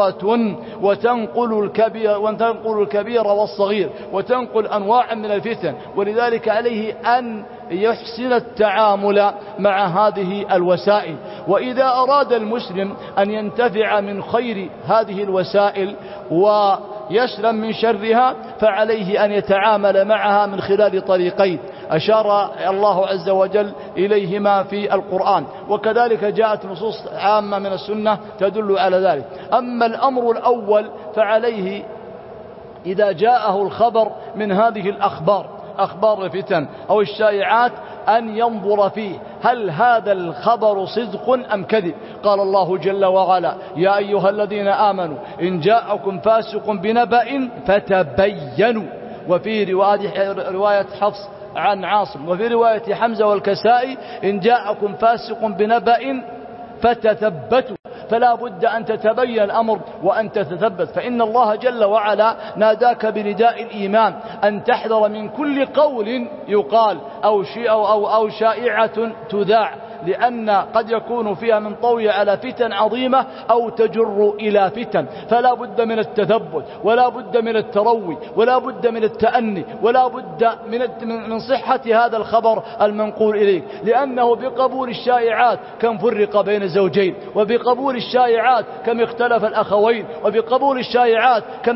وتنقل الكبير والصغير وتنقل أنواع من الفتن، ولذلك عليه أن يحسن التعامل مع هذه الوسائل. وإذا أراد المسلم أن ينتفع من خير هذه الوسائل يسلم من شرها فعليه أن يتعامل معها من خلال طريقين أشار الله عز وجل إليهما في القرآن، وكذلك جاءت نصوص عامة من السنة تدل على ذلك. أما الأمر الأول فعليه إذا جاءه الخبر من هذه الأخبار، أخبار الفتن أو الشائعات، أن ينظر فيه هل هذا الخبر صدق أم كذب. قال الله جل وعلا: يا أيها الذين آمنوا إن جاءكم فاسق بنبأ فتبينوا. وفي رواية حفص عن عاصم، وفي رواية حمزة والكسائي: إن جاءكم فاسق بنبأ فتثبتوا. فلا بد أن تتبين الأمر وأن تتثبت، فإن الله جل وعلا ناداك بنداء الإيمان أن تحذر من كل قول يقال أو شائعة تذاع، لأن قد يكون فيها من طوي على فتن عظيمة أو تجر إلى فتن. فلا بد من التثبت، ولا بد من التروي، ولا بد من التأني، ولا بد من صحة هذا الخبر المنقول إليك، لأنه بقبول الشائعات كم فرق بين زوجين، وبقبول الشائعات كم اختلف الأخوين، وبقبول الشائعات كم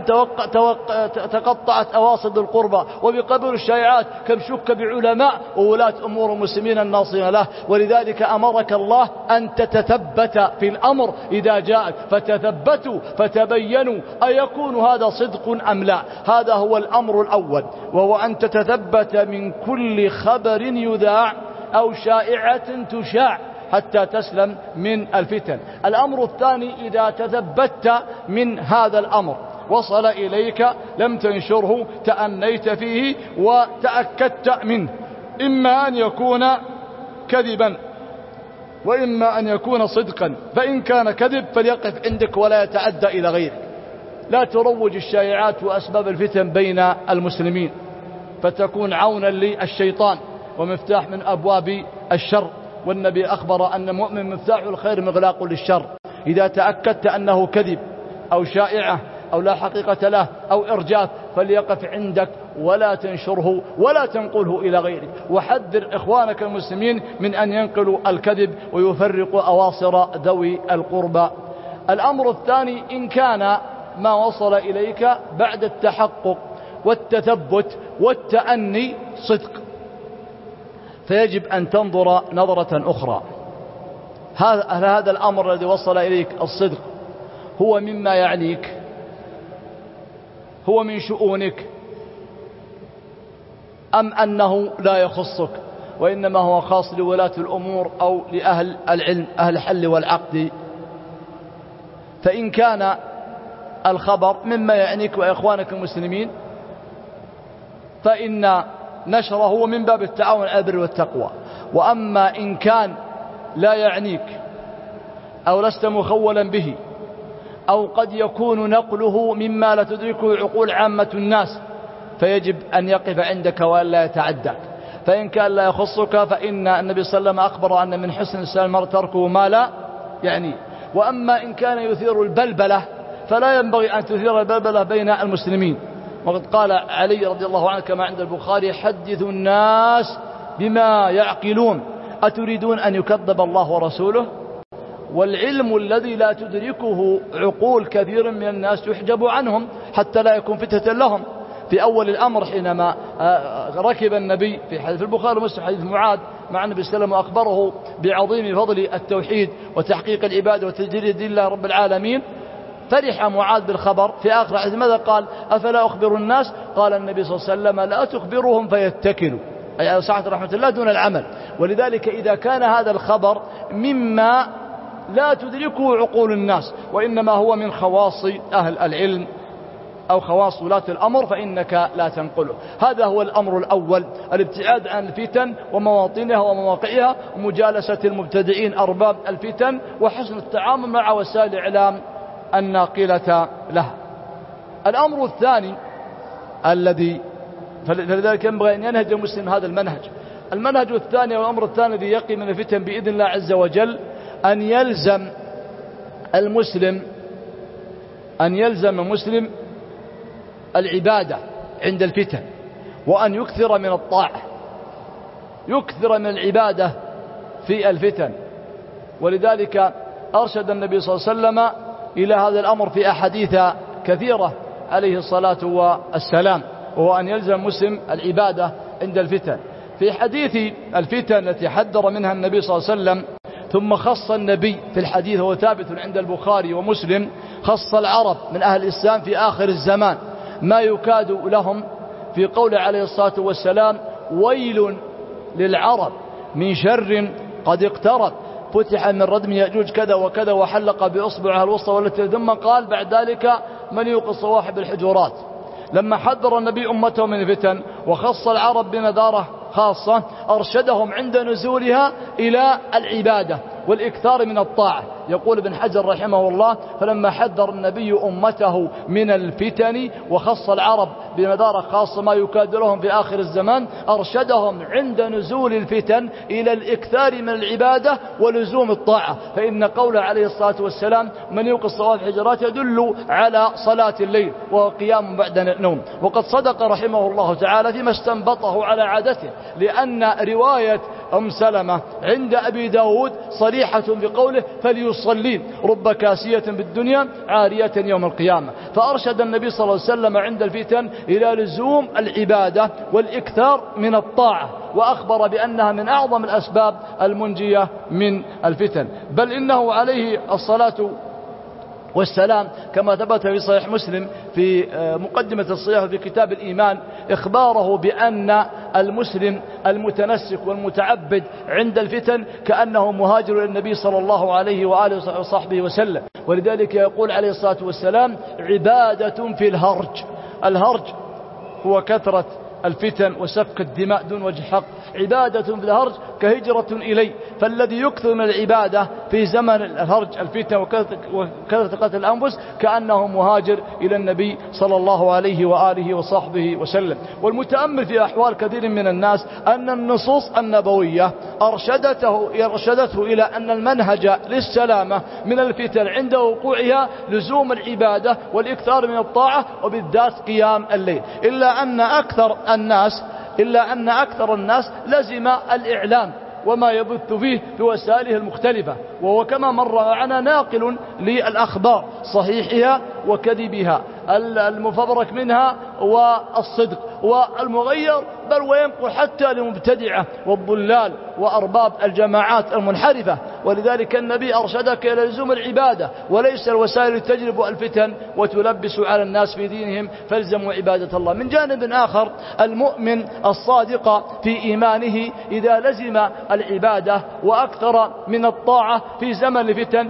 تقطعت أواصد القربى، وبقبول الشائعات كم شك بعلماء وولاة أمور المسلمين الناصرين له. ولذلك أمرك الله أن تتثبت في الأمر إذا جاءك، فتثبتوا فتبينوا أيكون هذا صدق أم لا. هذا هو الأمر الأول، وهو أن تتثبت من كل خبر يذاع أو شائعة تشاع حتى تسلم من الفتن. الأمر الثاني: إذا تثبت من هذا الأمر وصل إليك لم تنشره، تأنيت فيه وتأكدت منه، إما أن يكون كذبا وإما أن يكون صدقا. فإن كان كذب فليقف عندك ولا يتعدى إلى غيرك. لا تروج الشائعات وأسباب الفتن بين المسلمين، فتكون عونا للشيطان ومفتاح من أبواب الشر. والنبي أخبر أن المؤمن مفتاح الخير مغلاق للشر. إذا تأكدت أنه كذب أو شائعة أو لا حقيقة له أو إرجاف فليقف عندك ولا تنشره ولا تنقله إلى غيرك. وحذر إخوانك المسلمين من أن ينقلوا الكذب ويفرقوا أواصر ذوي القربى. الأمر الثاني: إن كان ما وصل إليك بعد التحقق والتثبت والتأني صدق، فيجب أن تنظر نظرة أخرى. هذا الأمر الذي وصل إليك الصدق هو مما يعنيك، هو من شؤونك، أم أنه لا يخصك وإنما هو خاص لولاة الأمور أو لأهل العلم، أهل الحل والعقد. فإن كان الخبر مما يعنيك وإخوانك المسلمين فإن نشره من باب التعاون على البر والتقوى. وأما إن كان لا يعنيك أو لست مخولا به أو قد يكون نقله مما لا تدركه عقول عامة الناس فيجب أن يقف عندك ولا يتعداك. فإن كان لا يخصك فإن النبي صلى الله عليه وسلم أخبر أن من حسن الإسلام المرء تركه ما لا يعني. وأما إن كان يثير البلبلة فلا ينبغي أن تثير البلبلة بين المسلمين. وقد قال علي رضي الله عنه كما عند البخاري: حدثوا الناس بما يعقلون أتريدون أن يكذب الله ورسوله. والعلم الذي لا تدركه عقول كثير من الناس يحجب عنهم حتى لا يكون فتنة لهم. في أول الأمر حينما ركب النبي في حديث البخاري ومسلم حديث معاذ مع النبي صلى الله عليه وسلم وأخبره بعظيم فضل التوحيد وتحقيق العبادة وتجريد دين الله رب العالمين، فرح معاذ بالخبر. في آخر الحديث ماذا قال؟ أفلا أخبر الناس؟ قال النبي صلى الله عليه وسلم: لا تخبرهم فيتكلوا، أي على سعة رحمة الله دون العمل. ولذلك إذا كان هذا الخبر مما لا تدركه عقول الناس وإنما هو من خواص أهل العلم أو خواص ولاة الأمر فإنك لا تنقله. هذا هو الأمر الأول: الابتعاد عن الفتن ومواطنها ومواقعها ومجالسة المبتدعين أرباب الفتن وحسن التعامل مع وسائل الإعلام الناقلة لها. الأمر الثاني الذي فلذلك ينبغي أن ينهج المسلم هذا المنهج الثاني والأمر الثاني الذي يقي من الفتن بإذن الله عز وجل أن يلزم المسلم العبادة عند الفتن، وأن يكثر من الطاعة، يكثر من العبادة في الفتن. ولذلك أرشد النبي صلى الله عليه وسلم إلى هذا الأمر في أحاديث كثيرة، عليه الصلاة والسلام، وهو أن يلزم مسلم العبادة عند الفتن. في حديث الفتن التي حذر منها النبي صلى الله عليه وسلم، ثم خص النبي في الحديث، هو ثابت عند البخاري ومسلم، خص العرب من أهل الإسلام في آخر الزمان ما يكاد لهم، في قول عليه الصلاة والسلام: ويل للعرب من شر قد اقترب، فتح من ردم يأجوج كذا وكذا، وحلق بأصبعها الوسطى والتي، ثم قال بعد ذلك: من يوقظ صواحب الحجرات. لما حذر النبي أمته من الفتن وخص العرب بنذارة خاصة، أرشدهم عند نزولها إلى العبادة والإكثار من الطاعة. يقول ابن حجر رحمه الله: فلما حذر النبي أمته من الفتن وخص العرب بنذارة خاصة ما يكاد لهم في آخر الزمان، أرشدهم عند نزول الفتن إلى الإكثار من العبادة ولزوم الطاعة. فإن قوله عليه الصلاة والسلام: من يوقظ صواحب الحجرات، يدل على صلاة الليل وهو قيام بعد النوم. وقد صدق رحمه الله تعالى فيما استنبطه على عادته، لأن رواية أم سلمة عند أبي داود صريحة بقوله: فليصلين رب كاسية بالدنيا عارية يوم القيامة. فأرشد النبي صلى الله عليه وسلم عند الفتن إلى لزوم العبادة والإكثار من الطاعة، وأخبر بأنها من أعظم الأسباب المنجية من الفتن. بل إنه عليه الصلاة والسلام كما ثبت في صحيح مسلم في مقدمة الصحيح في كتاب الإيمان، إخباره بأن المسلم المتنسك والمتعبد عند الفتن كأنه مهاجر للنبي صلى الله عليه وآله وصحبه وسلم. ولذلك يقول عليه الصلاة والسلام: عبادة في الهرج. الهرج هو كثرة الفتن وسفك الدماء دون وجه حق. عبادة في الهرج كهجرة إليه. فالذي يكثر من العبادة في زمن الهرج الفتن وكثرة قتل الأنفس كأنه مهاجر إلى النبي صلى الله عليه وآله وصحبه وسلم. والمتأمل في أحوال كثير من الناس أن النصوص النبوية أرشدته إلى أن المنهج للسلامة من الفتن عند وقوعها لزوم العبادة والإكثار من الطاعة، وبالذات قيام الليل. إلا أن أكثر الناس لزم الإعلام وما يبث فيه في وسائله المختلفة، وهو كما مر معنا ناقل للأخبار صحيحها وكذبها، المفبرك منها والصدق والمغير، بل وينقل حتى لمبتدعة والضلال وأرباب الجماعات المنحرفة. ولذلك النبي أرشدك إلى لزوم العبادة وليس الوسائل تجلب الفتن وتلبس على الناس في دينهم، فالزموا عبادة الله. من جانب آخر، المؤمن الصادق في إيمانه إذا لزم العبادة وأكثر من الطاعة في زمن الفتن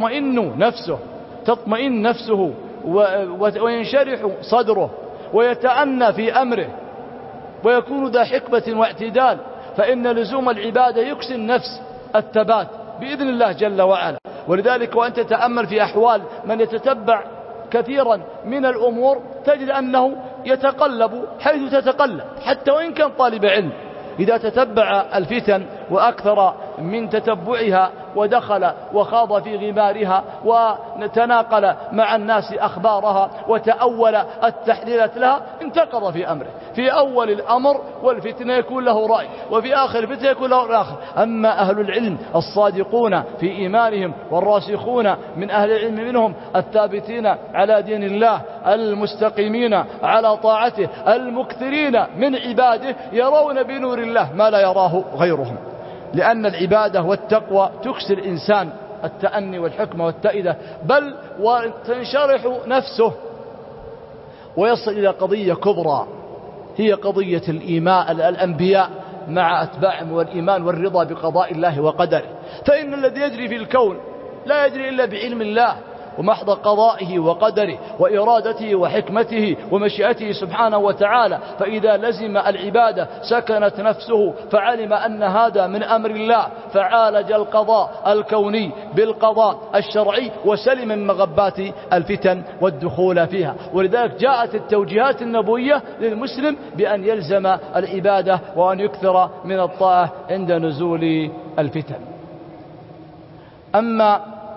تطمئن نفسه وينشرح صدره ويتأنى في أمره ويكون ذا حكمة واعتدال. فإن لزوم العبادة يكسي النفس الثبات بإذن الله جل وعلا. ولذلك وأنت تتأمل في أحوال من يتتبع كثيرا من الأمور تجد أنه يتقلب حيث تتقلب، حتى وإن كان طالب علم. إذا تتبع الفتن وأكثر من تتبعها ودخل وخاض في غمارها وتناقل مع الناس أخبارها وتأول التحليلات لها، انتقض في أمره. في أول الأمر والفتنة يكون له رأي، وفي آخر الفتنة يكون له الآخر. أما أهل العلم الصادقون في إيمانهم والراسخون من أهل العلم منهم الثابتين على دين الله المستقيمين على طاعته المكثرين من عباده، يرون بنور الله ما لا يراه غيرهم. لأن العبادة والتقوى تكسر الإنسان التأني والحكمة والتأدة، بل وتنشرح نفسه ويصل إلى قضية كبرى، هي قضية الأنبياء مع أتباعهم والإيمان والرضا بقضاء الله وقدره. فإن الذي يجري في الكون لا يجري إلا بعلم الله ومحض قضائه وقدره وإرادته وحكمته ومشيئته سبحانه وتعالى. فإذا لزم العبادة سكنت نفسه فعلم أن هذا من أمر الله، فعالج القضاء الكوني بالقضاء الشرعي وسلم من مغبات الفتن والدخول فيها. ولذلك جاءت التوجيهات النبوية للمسلم بأن يلزم العبادة وأن يكثر من الطاعة عند نزول الفتن. أما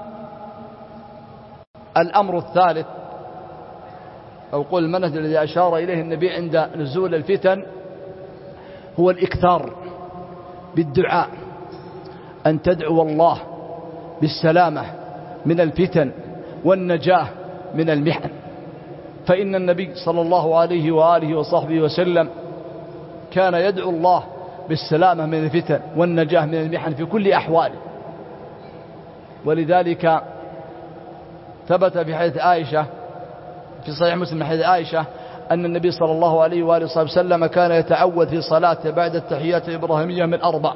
الأمر الثالث أو قل المنهج الذي أشار إليه النبي عند نزول الفتن هو الإكثار بالدعاء، أن تدعو الله بالسلامة من الفتن والنجاة من المحن. فإن النبي صلى الله عليه وآله وصحبه وسلم كان يدعو الله بالسلامة من الفتن والنجاة من المحن في كل أحواله. ولذلك ثبت في حديث عائشة في صحيح مسلم من حديث عائشة أن النبي صلى الله عليه وآله وسلم كان يتعوذ في صلاته بعد التحيات الإبراهيمية من 4: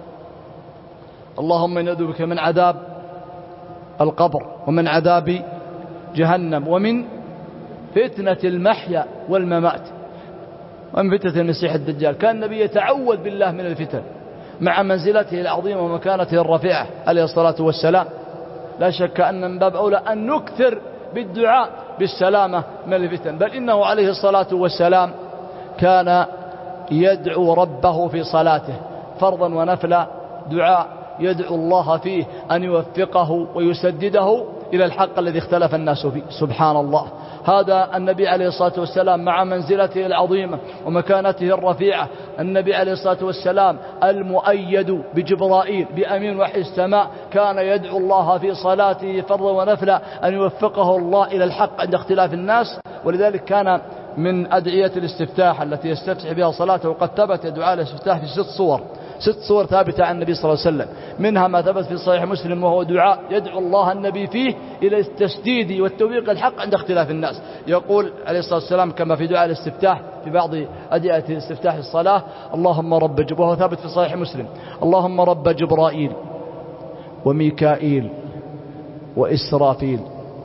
اللهم إني أعوذ بك من عذاب القبر، ومن عذاب جهنم، ومن فتنة المحيا والممات، ومن فتنة المسيح الدجال. كان النبي يتعوذ بالله من الفتن مع منزلته العظيمة ومكانته الرفيعة عليه الصلاة والسلام. لا شك أن من باب أولى أن نكثر بالدعاء بالسلامة من الفتن، بل إنه عليه الصلاة والسلام كان يدعو ربه في صلاته فرضا ونفلا دعاء يدعو الله فيه أن يوفقه ويسدده إلى الحق الذي اختلف الناس فيه. سبحان الله، هذا النبي عليه الصلاة والسلام مع منزلته العظيمة ومكانته الرفيعة، النبي عليه الصلاة والسلام المؤيد بجبرائيل بأمين وحي السماء، كان يدعو الله في صلاته فرضا ونفلا أن يوفقه الله إلى الحق عند اختلاف الناس. ولذلك كان من أدعية الاستفتاح التي يستفتح بها صلاته، وقد ثبت دعاء الاستفتاح في 6 صور ثابتة عن النبي صلى الله عليه وسلم، منها ما ثبت في صحيح مسلم وهو دعاء يدعو الله النبي فيه إلى التسديد والتوفيق الحق عند اختلاف الناس. يقول عليه الصلاة والسلام كما في دعاء الاستفتاح في بعض أدعية الاستفتاح الصلاة: اللهم رب وهو ثابت في صحيح مسلم: اللهم رب جبرائيل وميكائيل وإسرافيل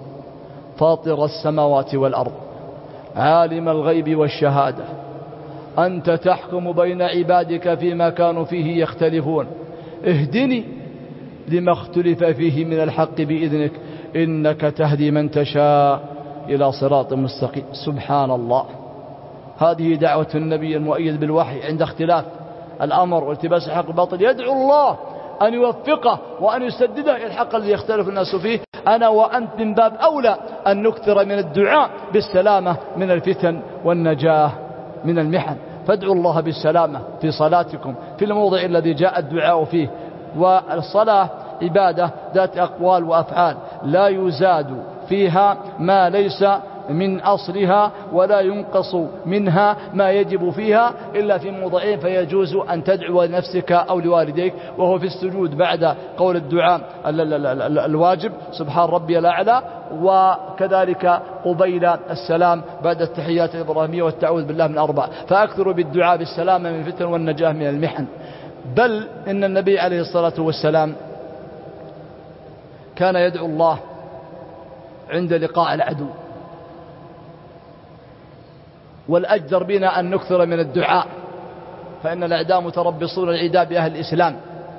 فاطر السماوات والأرض عالم الغيب والشهادة أنت تحكم بين عبادك فيما كانوا فيه يختلفون اهدني لما اختلف فيه من الحق بإذنك إنك تهدي من تشاء إلى صراط مستقيم. سبحان الله، هذه دعوة النبي المؤيد بالوحي عند اختلاف الأمر والتباس الحق الباطل، يدعو الله أن يوفقه وأن يسدده إلى الحق الذي يختلف الناس فيه. أنا وأنت من باب أولى أن نكثر من الدعاء بالسلامة من الفتن والنجاة من المحن. فادعوا الله بالسلامة في صلاتكم في الموضع الذي جاء الدعاء فيه. والصلاة عبادة ذات أقوال وأفعال لا يزاد فيها ما ليس من أصلها ولا ينقص منها ما يجب فيها إلا في موضعين، فيجوز أن تدعو لنفسك أو لوالديك، وهو في السجود بعد قول الدعاء الواجب سبحان ربي الأعلى، وكذلك قبيل السلام بعد التحيات الإبراهيمية والتعوذ بالله من 4. فأكثروا بالدعاء بالسلامة من الفتن والنجاة من المحن. بل إن النبي عليه الصلاة والسلام كان يدعو الله عند لقاء العدو، والأجدر بنا أن نكثر من الدعاء، فإن الأعداء متربصون العداء بأهل الإسلام،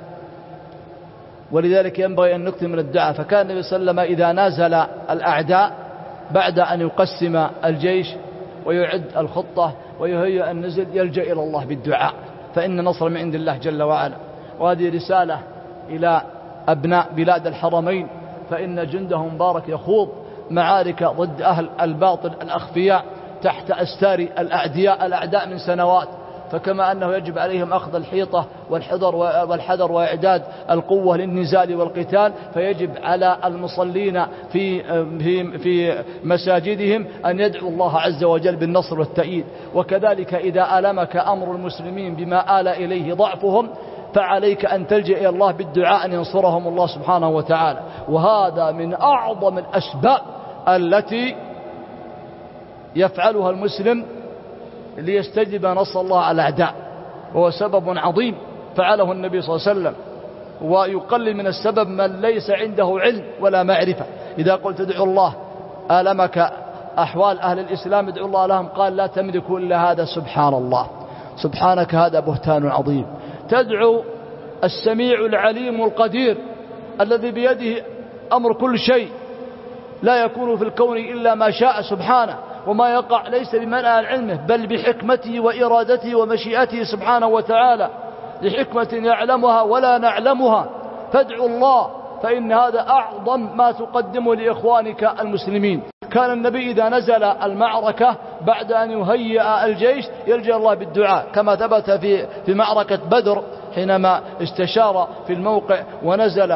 ولذلك ينبغي أن نكثر من الدعاء. فكان النبي صلى الله عليه وسلم إذا نازل الأعداء بعد أن يقسم الجيش ويعد الخطة ويهيئ النزل يلجأ إلى الله بالدعاء، فإن نصر من عند الله جل وعلا. وهذه رسالة إلى أبناء بلاد الحرمين، فإن جندهم مبارك يخوض معارك ضد أهل الباطل الأخفياء تحت أستار الأعداء من سنوات. فكما أنه يجب عليهم أخذ الحيطة والحذر وإعداد القوة للنزال والقتال، فيجب على المصلين في مساجدهم أن يدعوا الله عز وجل بالنصر والتأييد. وكذلك إذا ألمك أمر المسلمين بما آل إليه ضعفهم، فعليك أن تلجأ إلى الله بالدعاء أن ينصرهم الله سبحانه وتعالى. وهذا من أعظم الأسباب التي يفعلها المسلم ليستجلب نصر الله على الأعداء، وهو سبب عظيم فعله النبي صلى الله عليه وسلم. ويقلل من السبب من ليس عنده علم ولا معرفة. إذا قلت ادعو الله آلمك أحوال أهل الإسلام ادعو الله لهم، قال لا تملك إلا هذا. سبحان الله، سبحانك، هذا بهتان عظيم. تدعو السميع العليم القدير الذي بيده أمر كل شيء، لا يكون في الكون إلا ما شاء سبحانه، وما يقع ليس بمنع علمه بل بحكمته وإرادته ومشيئته سبحانه وتعالى، لحكمة يعلمها ولا نعلمها. فادعوا الله، فإن هذا أعظم ما تقدمه لإخوانك المسلمين. كان النبي إذا نزل المعركة بعد أن يهيئ الجيش يلجأ الله بالدعاء، كما ثبت في معركة بدر حينما استشار في الموقع ونزل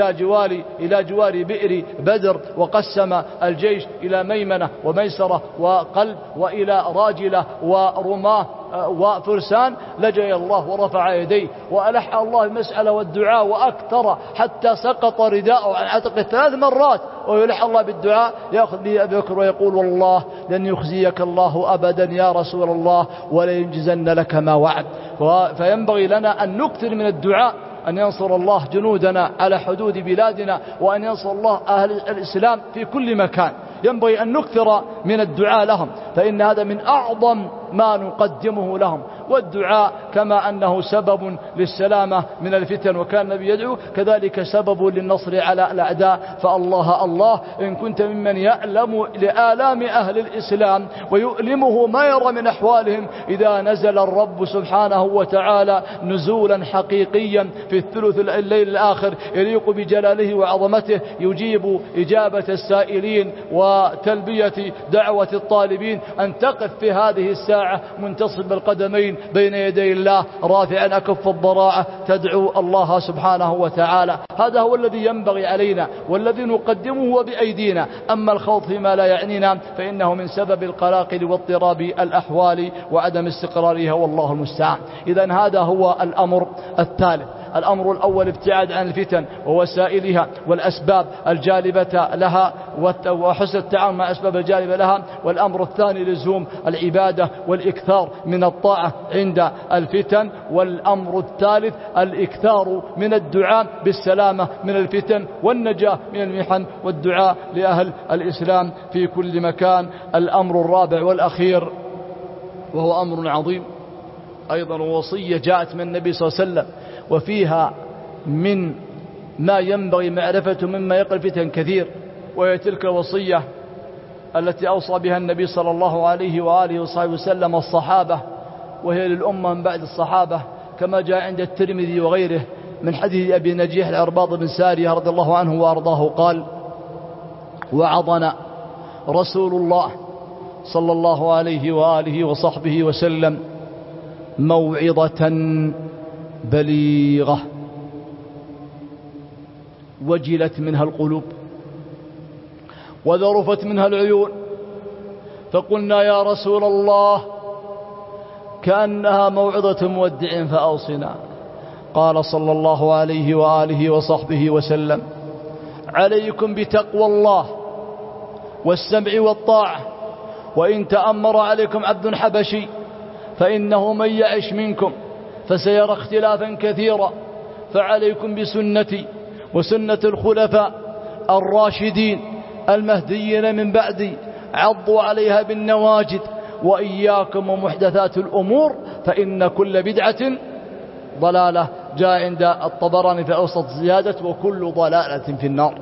إلى جوار بئر بدر، وقسم الجيش إلى ميمنة وميسرة وقلب وإلى راجلة ورماه وفرسان، لجأ إلى الله ورفع يديه وألح الله المسألة والدعاء وأكثر حتى سقط رداءه عن عاتقه 3 مرات ويلح الله بالدعاء. يأخذ به أبي بكر ويقول والله لن يخزيك الله أبدا يا رسول الله ولينجزن لك ما وعد. فينبغي لنا أن نكثر من الدعاء أن ينصر الله جنودنا على حدود بلادنا، وأن ينصر الله أهل الإسلام في كل مكان. ينبغي أن نكثر من الدعاء لهم، فإن هذا من أعظم ما نقدمه لهم. والدعاء كما أنه سبب للسلامة من الفتن وكان النبي يدعو، كذلك سبب للنصر على الأعداء. فالله الله إن كنت ممن يألم لآلام أهل الإسلام ويؤلمه ما يرى من أحوالهم، إذا نزل الرب سبحانه وتعالى نزولا حقيقيا في الثلث الليل الآخر يليق بجلاله وعظمته، يجيب إجابة السائلين وتلبية دعوة الطالبين، أن تقف في هذه الساعة منتصب القدمين بين يدي الله رافعا أكف الضراعة تدعو الله سبحانه وتعالى. هذا هو الذي ينبغي علينا والذي نقدمه بأيدينا. أما الخوض فيما لا يعنينا فإنه من سبب القلاقل واضطراب الأحوال وعدم استقرارها، والله المستعان. إذن هذا هو الأمر الثالث. الأمر الأول ابتعاد عن الفتن ووسائلها والأسباب الجالبة لها وحسن التعامل مع الأسباب الجالبة لها. والأمر الثاني لزوم العبادة والإكثار من الطاعة عند الفتن. والأمر الثالث الإكثار من الدعاء بالسلامة من الفتن والنجاة من المحن والدعاء لأهل الإسلام في كل مكان. الأمر الرابع والأخير وهو أمر عظيم أيضا، وصية جاءت من النبي صلى الله عليه وسلم وفيها من ما ينبغي معرفته مما يقل فتن كثير، وهي تلك الوصية التي أوصى بها النبي صلى الله عليه وآله وصحبه وسلم الصحابة، وهي للأمة من بعد الصحابة، كما جاء عند الترمذي وغيره من حديث أبي نجيح العرباض بن سارية رضي الله عنه وأرضاه قال: وعظنا رسول الله صلى الله عليه وآله وصحبه وسلم موعظة بليغة وجلت منها القلوب وذرفت منها العيون، فقلنا يا رسول الله كأنها موعظة مودع فأوصنا. قال صلى الله عليه وآله وصحبه وسلم: عليكم بتقوى الله والسمع والطاعة، وإن تأمر عليكم عبد حبشي فإنه من يعش منكم فسيرى اختلافا كثيرا، فعليكم بسنتي وسنة الخلفاء الراشدين المهديين من بعدي، عضوا عليها بالنواجذ، وإياكم ومحدثات الأمور فإن كل بدعة ضلالة. جاء عند الطبراني في أوسط زيادة: وكل ضلالة في النار.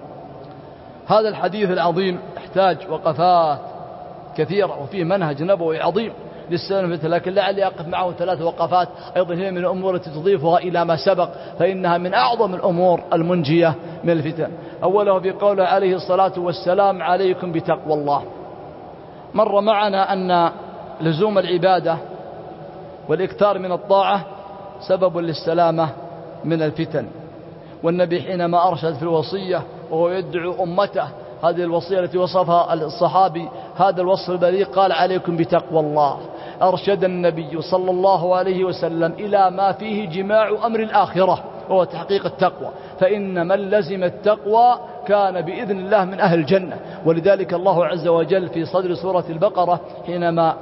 هذا الحديث العظيم يحتاج وقفات كثيرة وفيه منهج نبوي عظيم للسلام، لكن لعلي أقف معه 3 وقفات أيضا هي من الأمور التي تضيفها إلى ما سبق، فإنها من أعظم الأمور المنجية من الفتن. أوله بقوله عليه الصلاة والسلام: عليكم بتقوى الله. مر معنا أن لزوم العبادة والإكثار من الطاعة سبب للسلامة من الفتن. والنبي حينما أرشد في الوصية وهو يدعو أمته هذه الوصية التي وصفها الصحابي هذا الوصف البليغ قال: عليكم بتقوى الله. أرشد النبي صلى الله عليه وسلم إلى ما فيه جماع أمر الآخرة وهو تحقيق التقوى، فإن من لزم التقوى كان بإذن الله من أهل الجنة. ولذلك الله عز وجل في صدر سورة البقرة حينما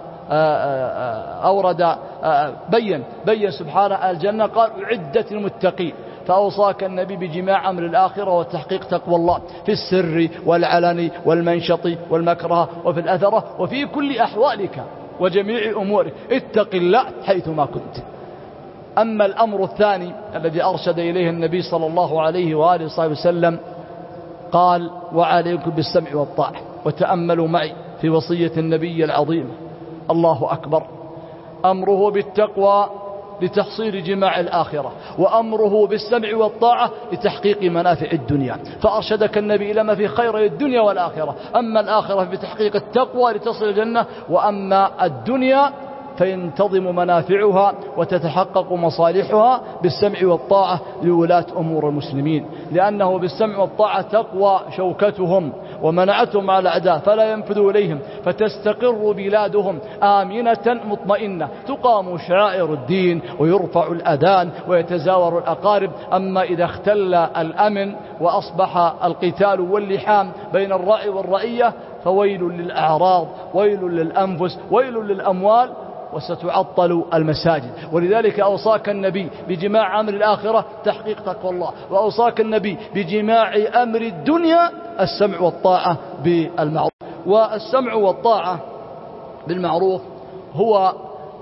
أورد بين سبحانه الجنة قال: أعدت للمتقين، فأوصاك النبي بجماع أمر الآخرة وتحقيق تقوى الله في السر والعلن والمنشط والمكره وفي الأثرة وفي كل أحوالك وجميع أمورك، اتق الله حيثما كنت. أما الأمر الثاني الذي أرشد إليه النبي صلى الله عليه وآله وصحبه وسلم قال: وعليكم بالسمع والطاعة. وتأملوا معي في وصية النبي العظيمة، الله أكبر، أمره بالتقوى لتحصيل جماع الآخرة، وأمره بالسمع والطاعة لتحقيق منافع الدنيا، فأرشدك النبي إلى ما في خير الدنيا والآخرة. أما الآخرة بتحقيق التقوى لتصل الجنة، وأما الدنيا فينتظم منافعها وتتحقق مصالحها بالسمع والطاعة لولاة أمور المسلمين، لأنه بالسمع والطاعة تقوى شوكتهم ومنعتهم على الأعداء فلا ينفذوا إليهم، فتستقر بلادهم آمنة مطمئنة، تقام شعائر الدين ويرفع الأذان ويتزاور الأقارب. أما إذا اختل الأمن وأصبح القتال واللحام بين الرأي والرعية فويل للأعراض، ويل للأنفس، ويل للأموال، وستعطل المساجد. ولذلك أوصاك النبي بجماع أمر الآخرة تحقيق تقوى الله، وأوصاك النبي بجماع أمر الدنيا السمع والطاعة بالمعروف. والسمع والطاعة بالمعروف هو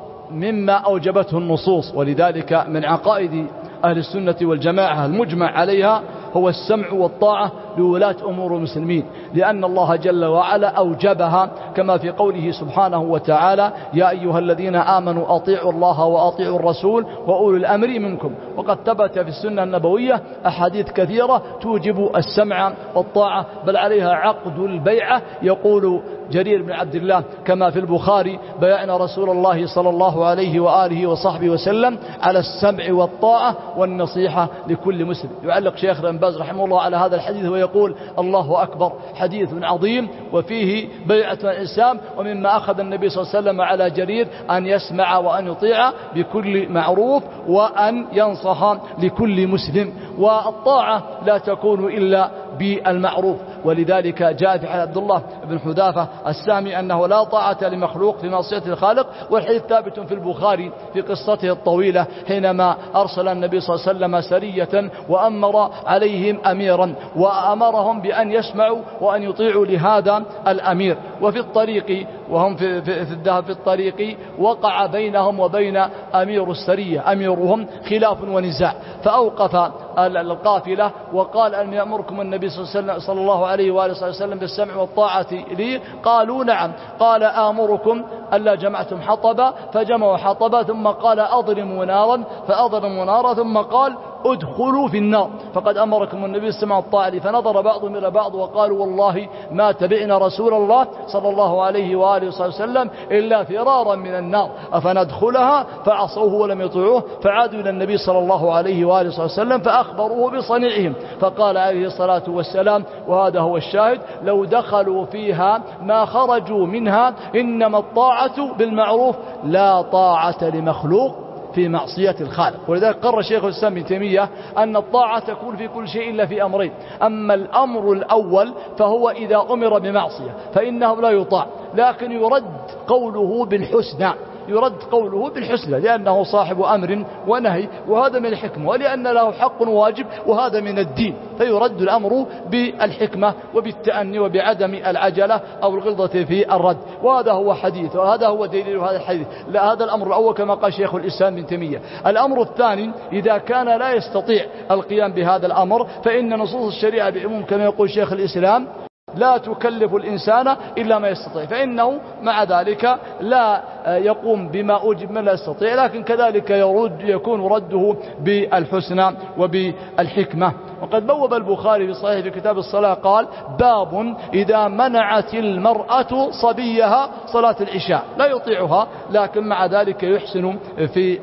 مما أوجبته النصوص، ولذلك من عقائد أهل السنة والجماعة المجمع عليها هو السمع والطاعة لولاة أمور المسلمين، لأن الله جل وعلا أوجبها كما في قوله سبحانه وتعالى: يا أيها الذين آمنوا أطيعوا الله وأطيعوا الرسول وأولي الأمر منكم. وقد ثبت في السنة النبوية أحاديث كثيرة توجب السمع والطاعة، بل عليها عقد البيعة. يقول جرير بن عبد الله كما في البخاري: بيعنا رسول الله صلى الله عليه وآله وصحبه وسلم على السمع والطاعة والنصيحة لكل مسلم. يعلق شيخ بن باز رحمه الله على هذا الحديث ويقول: الله أكبر، حديث عظيم وفيه بيعة الإسلام. ومما أخذ النبي صلى الله عليه وسلم على جرير أن يسمع وأن يطيع بكل معروف وأن ينصح لكل مسلم، والطاعة لا تكون إلا بالمعروف. ولذلك جاء في حديث عبد الله بن حذافة السامي أنه لا طاعة لمخلوق في معصية الخالق، والحديث ثابت في البخاري في قصته الطويلة حينما أرسل النبي صلى الله عليه وسلم سرية وأمر عليهم أميرا، وأمرهم بأن يسمعوا وأن يطيعوا لهذا الأمير. وفي الطريق وهم في الذهاب في الطريق وقع بينهم وبين أمير السرية أميرهم خلاف ونزاع، فأوقف القافلة وقال: أن يأمركم النبي صلى الله عليه وآله وسلم بالسمع والطاعة لي؟ قالوا: نعم. قال: آمركم ألا جمعتم حطبا؟ فجمعوا حطبا. ثم قال: أضرموا نارا، فأضرموا نارا. ثم قال: ادخلوا في النار، فقد أمركم النبي بالسمع والطاعة لي. فنظر بعضهم إلى بعض وقالوا: والله ما تبعنا رسول الله صلى الله عليه وآله وسلم إلا فرارا من النار، أفندخلها؟ فعصوه ولم يطيعوه، فعادوا إلى النبي صلى الله عليه وآله وسلم فأخبروه بصنيعهم، فقال عليه الصلاة والسلام، وهذا هو الشاهد: لو دخلوا فيها ما خرجوا منها، إنما الطاعة بالمعروف لا طاعة لمخلوق في معصية الخالق. ولذلك قرر شيخ الإسلام ابن تيمية أن الطاعة تكون في كل شيء إلا في أمرين: أما الأمر الأول فهو إذا أمر بمعصية فإنه لا يطاع، لكن يرد قوله بالحسنى، يرد قوله بالحسنى، لأنه صاحب أمر ونهي، وهذا من الحكمة، ولأن له حق واجب، وهذا من الدين، فيرد الأمر بالحكمة وبالتأني وبعدم العجلة أو الغلظة في الرد. وهذا هو حديث، وهذا هو دليل هذا الحديث. لا، هذا الأمر الأول كما قال شيخ الإسلام ابن تيمية. الأمر الثاني: إذا كان لا يستطيع القيام بهذا الأمر فإن نصوص الشريعة بعموم كما يقول شيخ الإسلام لا تكلف الإنسان إلا ما يستطيع، فإنه مع ذلك لا يقوم بما أوجب من لا يستطيع، لكن كذلك يكون رده بالحسنى وبالحكمة. وقد بوب البخاري في صحيح في كتاب الصلاة قال: باب إذا منعت المرأة صبيها صلاة العشاء، لا يطيعها لكن مع ذلك يحسن في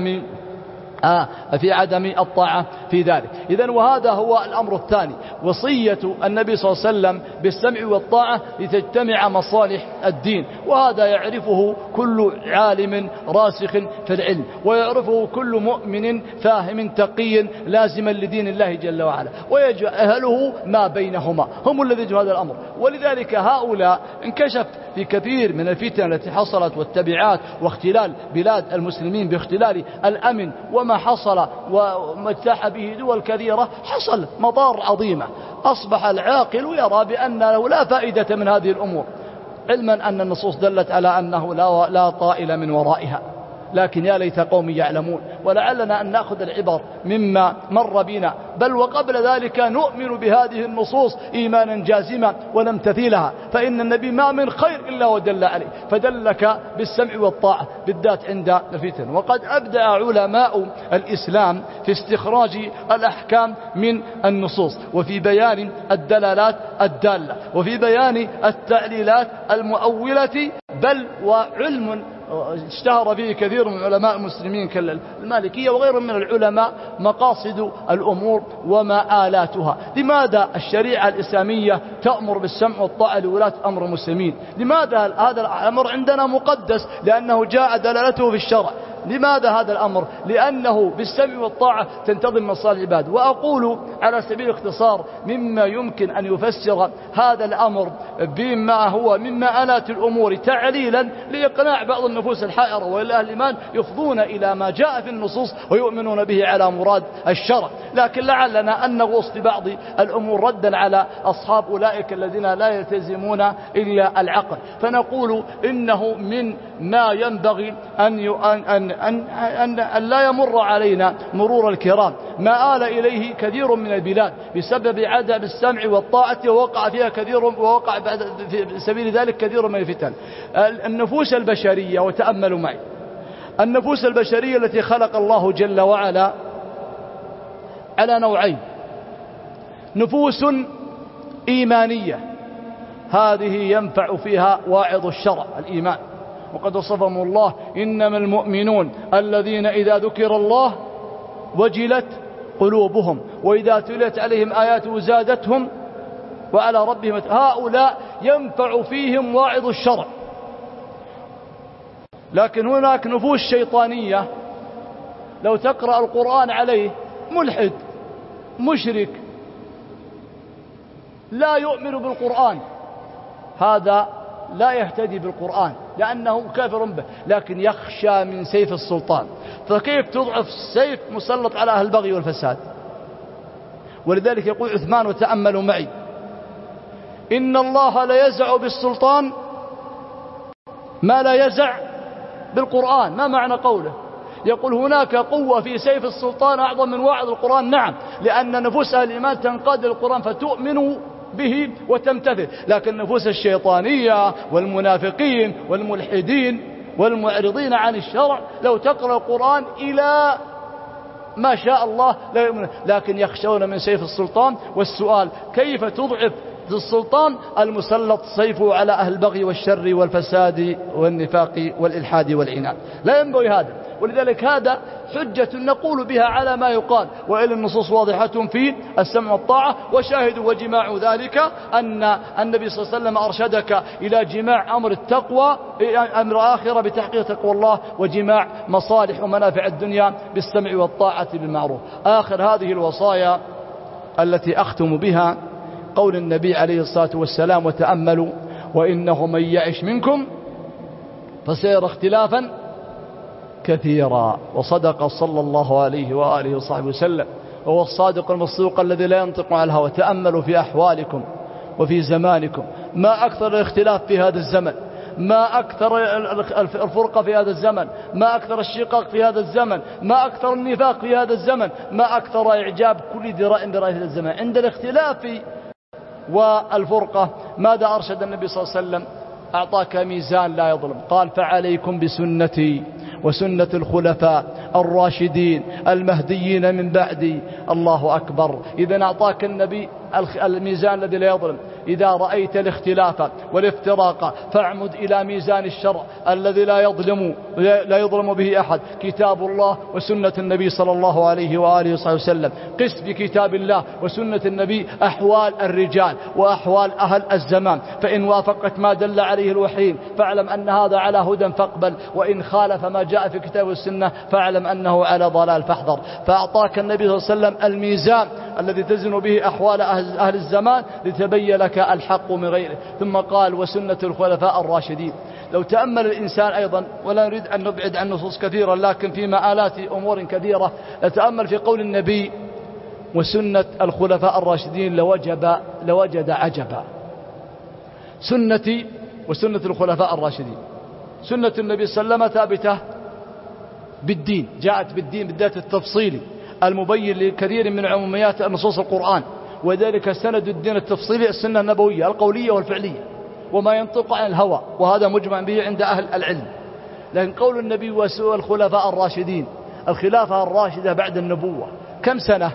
عدم الطاعة في ذلك. إذن وهذا هو الأمر الثاني، وصية النبي صلى الله عليه وسلم بالسمع والطاعة لتجتمع مصالح الدين، وهذا يعرفه كل عالم راسخ في العلم، ويعرفه كل مؤمن فاهم تقي لازما لدين الله جل وعلا، ويجهله ما بينهما، هم الذين يجهلون هذا الأمر. ولذلك هؤلاء انكشف في كثير من الفتن التي حصلت والتبعات واختلال بلاد المسلمين باختلال الأمن وما حصل وما اجتاح به دول كثيرة، حصل مضار عظيمة. أصبح العاقل يرى بأنه لا فائدة من هذه الأمور، علما أن النصوص دلت على أنه لا طائل من ورائها، لكن يا ليت قوم يعلمون. ولعلنا أن نأخذ العبر مما مر بنا، بل وقبل ذلك نؤمن بهذه النصوص إيمانا جازما ونمتثلها، فإن النبي ما من خير إلا ودل عليه، فدلك بالسمع والطاعة بالذات عند الفتن. وقد أبدع علماء الإسلام في استخراج الأحكام من النصوص، وفي بيان الدلالات الدالة، وفي بيان التعليلات المؤولة، بل وعلم اشتهر به كثير من علماء المسلمين كالمالكية وغيرهم من العلماء مقاصد الأمور ومآلاتها. لماذا الشريعة الإسلامية تأمر بالسمع والطاعة لولاة أمر المسلمين؟ لماذا هذا الأمر عندنا مقدس؟ لأنه جاء دلالته في الشرع. لماذا هذا الأمر؟ لأنه بالسمع والطاعة تنتظم مصالح العباد. وأقول على سبيل الاختصار مما يمكن أن يفسر هذا الأمر بما هو من مآلات الأمور تعليلا لإقناع بعض النفوس الحائرة وإلا الإيمان يفضون إلى ما جاء في النصوص ويؤمنون به على مراد الشرع. لكن لعلنا أن نغوص في بعض الأمور ردا على أصحاب أولئك الذين لا يلتزمون إلا العقل. فنقول إنه من ما ينبغي أن لا يمر علينا مرور الكرام ما آل إليه كثير من البلاد بسبب عدم السمع والطاعة ووقع في سبيل ذلك كثير من الفتن. النفوس البشرية، وتأملوا معي، النفوس البشرية التي خلق الله جل وعلا على نوعين: نفوس إيمانية، هذه ينفع فيها واعظ الشرع الإيمان، وقد وصفهم الله: إنما المؤمنون الذين إذا ذكر الله وجلت قلوبهم وإذا تليت عليهم آياته زادتهم وعلى ربهم. هؤلاء ينفع فيهم واعظ الشرع. لكن هناك نفوس شيطانية لو تقرأ القرآن عليه ملحد مشرك لا يؤمن بالقرآن، هذا لا يهتدي بالقرآن لأنه كافر به، لكن يخشى من سيف السلطان. فكيف تضعف سيف مسلط على أهل البغي والفساد؟ ولذلك يقول عثمان، وتأملوا معي: إن الله لا يزع بالسلطان ما لا يزع بالقرآن. ما معنى قوله؟ يقول هناك قوة في سيف السلطان أعظم من واعظ القرآن. نعم، لأن نفوس أهل الإيمان تنقاد القرآن فتؤمن به وتمتثل، لكن النفوس الشيطانية والمنافقين والملحدين والمعرضين عن الشرع لو تقرأ القرآن إلى ما شاء الله لا يؤمنون، لكن يخشون من سيف السلطان. والسؤال: كيف تضعف السلطان المسلط سيفه على أهل البغي والشر والفساد والنفاق والإلحاد والعناد؟ لا ينبغي هذا. ولذلك هذا حجة نقول بها على ما يقال، وإلى النصوص واضحة في السمع والطاعة. وشاهد وجماع ذلك أن النبي صلى الله عليه وسلم أرشدك إلى جماع أمر التقوى، أمر آخرة بتحقيق تقوى الله، وجماع مصالح ومنافع الدنيا بالسمع والطاعة بالمعروف. آخر هذه الوصايا التي أختم بها قول النبي عليه الصلاة والسلام: وتأملوا: وإنه من يعش منكم فسيرى اختلافا كثيرا. وصدق صلى الله عليه وآله وصحبه وسلم، وهو الصادق المصدوق الذي لا ينطق عن الهوى. تأملوا في أحوالكم وفي زمانكم، ما أكثر الاختلاف في هذا الزمن، ما أكثر الفرقة في هذا الزمن، ما أكثر الشقاق في هذا الزمن، ما أكثر النفاق في هذا الزمن، ما أكثر إعجاب كل ذراء برأي هذا الزمن. عند الاختلاف والفرقة ماذا أرشد النبي صلى الله عليه وسلم؟ أعطاك ميزان لا يظلم، قال: فعليكم بسنتي وسنة الخلفاء الراشدين المهديين من بعدي. الله أكبر. إذا أعطاك النبي الميزان الذي لا يظلم. إذا رأيت الاختلاف والافتراق فاعمد إلى ميزان الشرع الذي لا يظلم به أحد، كتاب الله وسنة النبي صلى الله عليه وآله وصحبه وسلم. قس بكتاب الله وسنة النبي أحوال الرجال وأحوال أهل الزمان، فإن وافقت ما دل عليه الوحيين فاعلم أن هذا على هدى فاقبل، وإن خالف ما جاء في كتاب والسنة فاعلم أنه على ضلال فاحذر. فأعطاك النبي صلى الله عليه وسلم الميزان الذي تزن به أحوال أهل الزمان لتبين لك الحق من غيره. ثم قال: وسنة الخلفاء الراشدين. لو تأمل الإنسان أيضا، ولا نريد أن نبعد عن نصوص كثيرة لكن في مآلات أمور كثيرة، نتأمل في قول النبي: وسنة الخلفاء الراشدين لوجد عجبا. سنتي وسنة الخلفاء الراشدين. سنة النبي صلى الله عليه وسلم ثابتة بالدين، جاءت بالدين بالذات التفصيلي المبين لكثير من عموميات نصوص القرآن، وذلك سند الدين التفصيلي السنة النبوية القولية والفعلية، وما ينطق عن الهوى، وهذا مجمع به عند أهل العلم. لكن قول النبي وسوء الخلفاء الراشدين، الخلافة الراشدة بعد النبوة كم سنة؟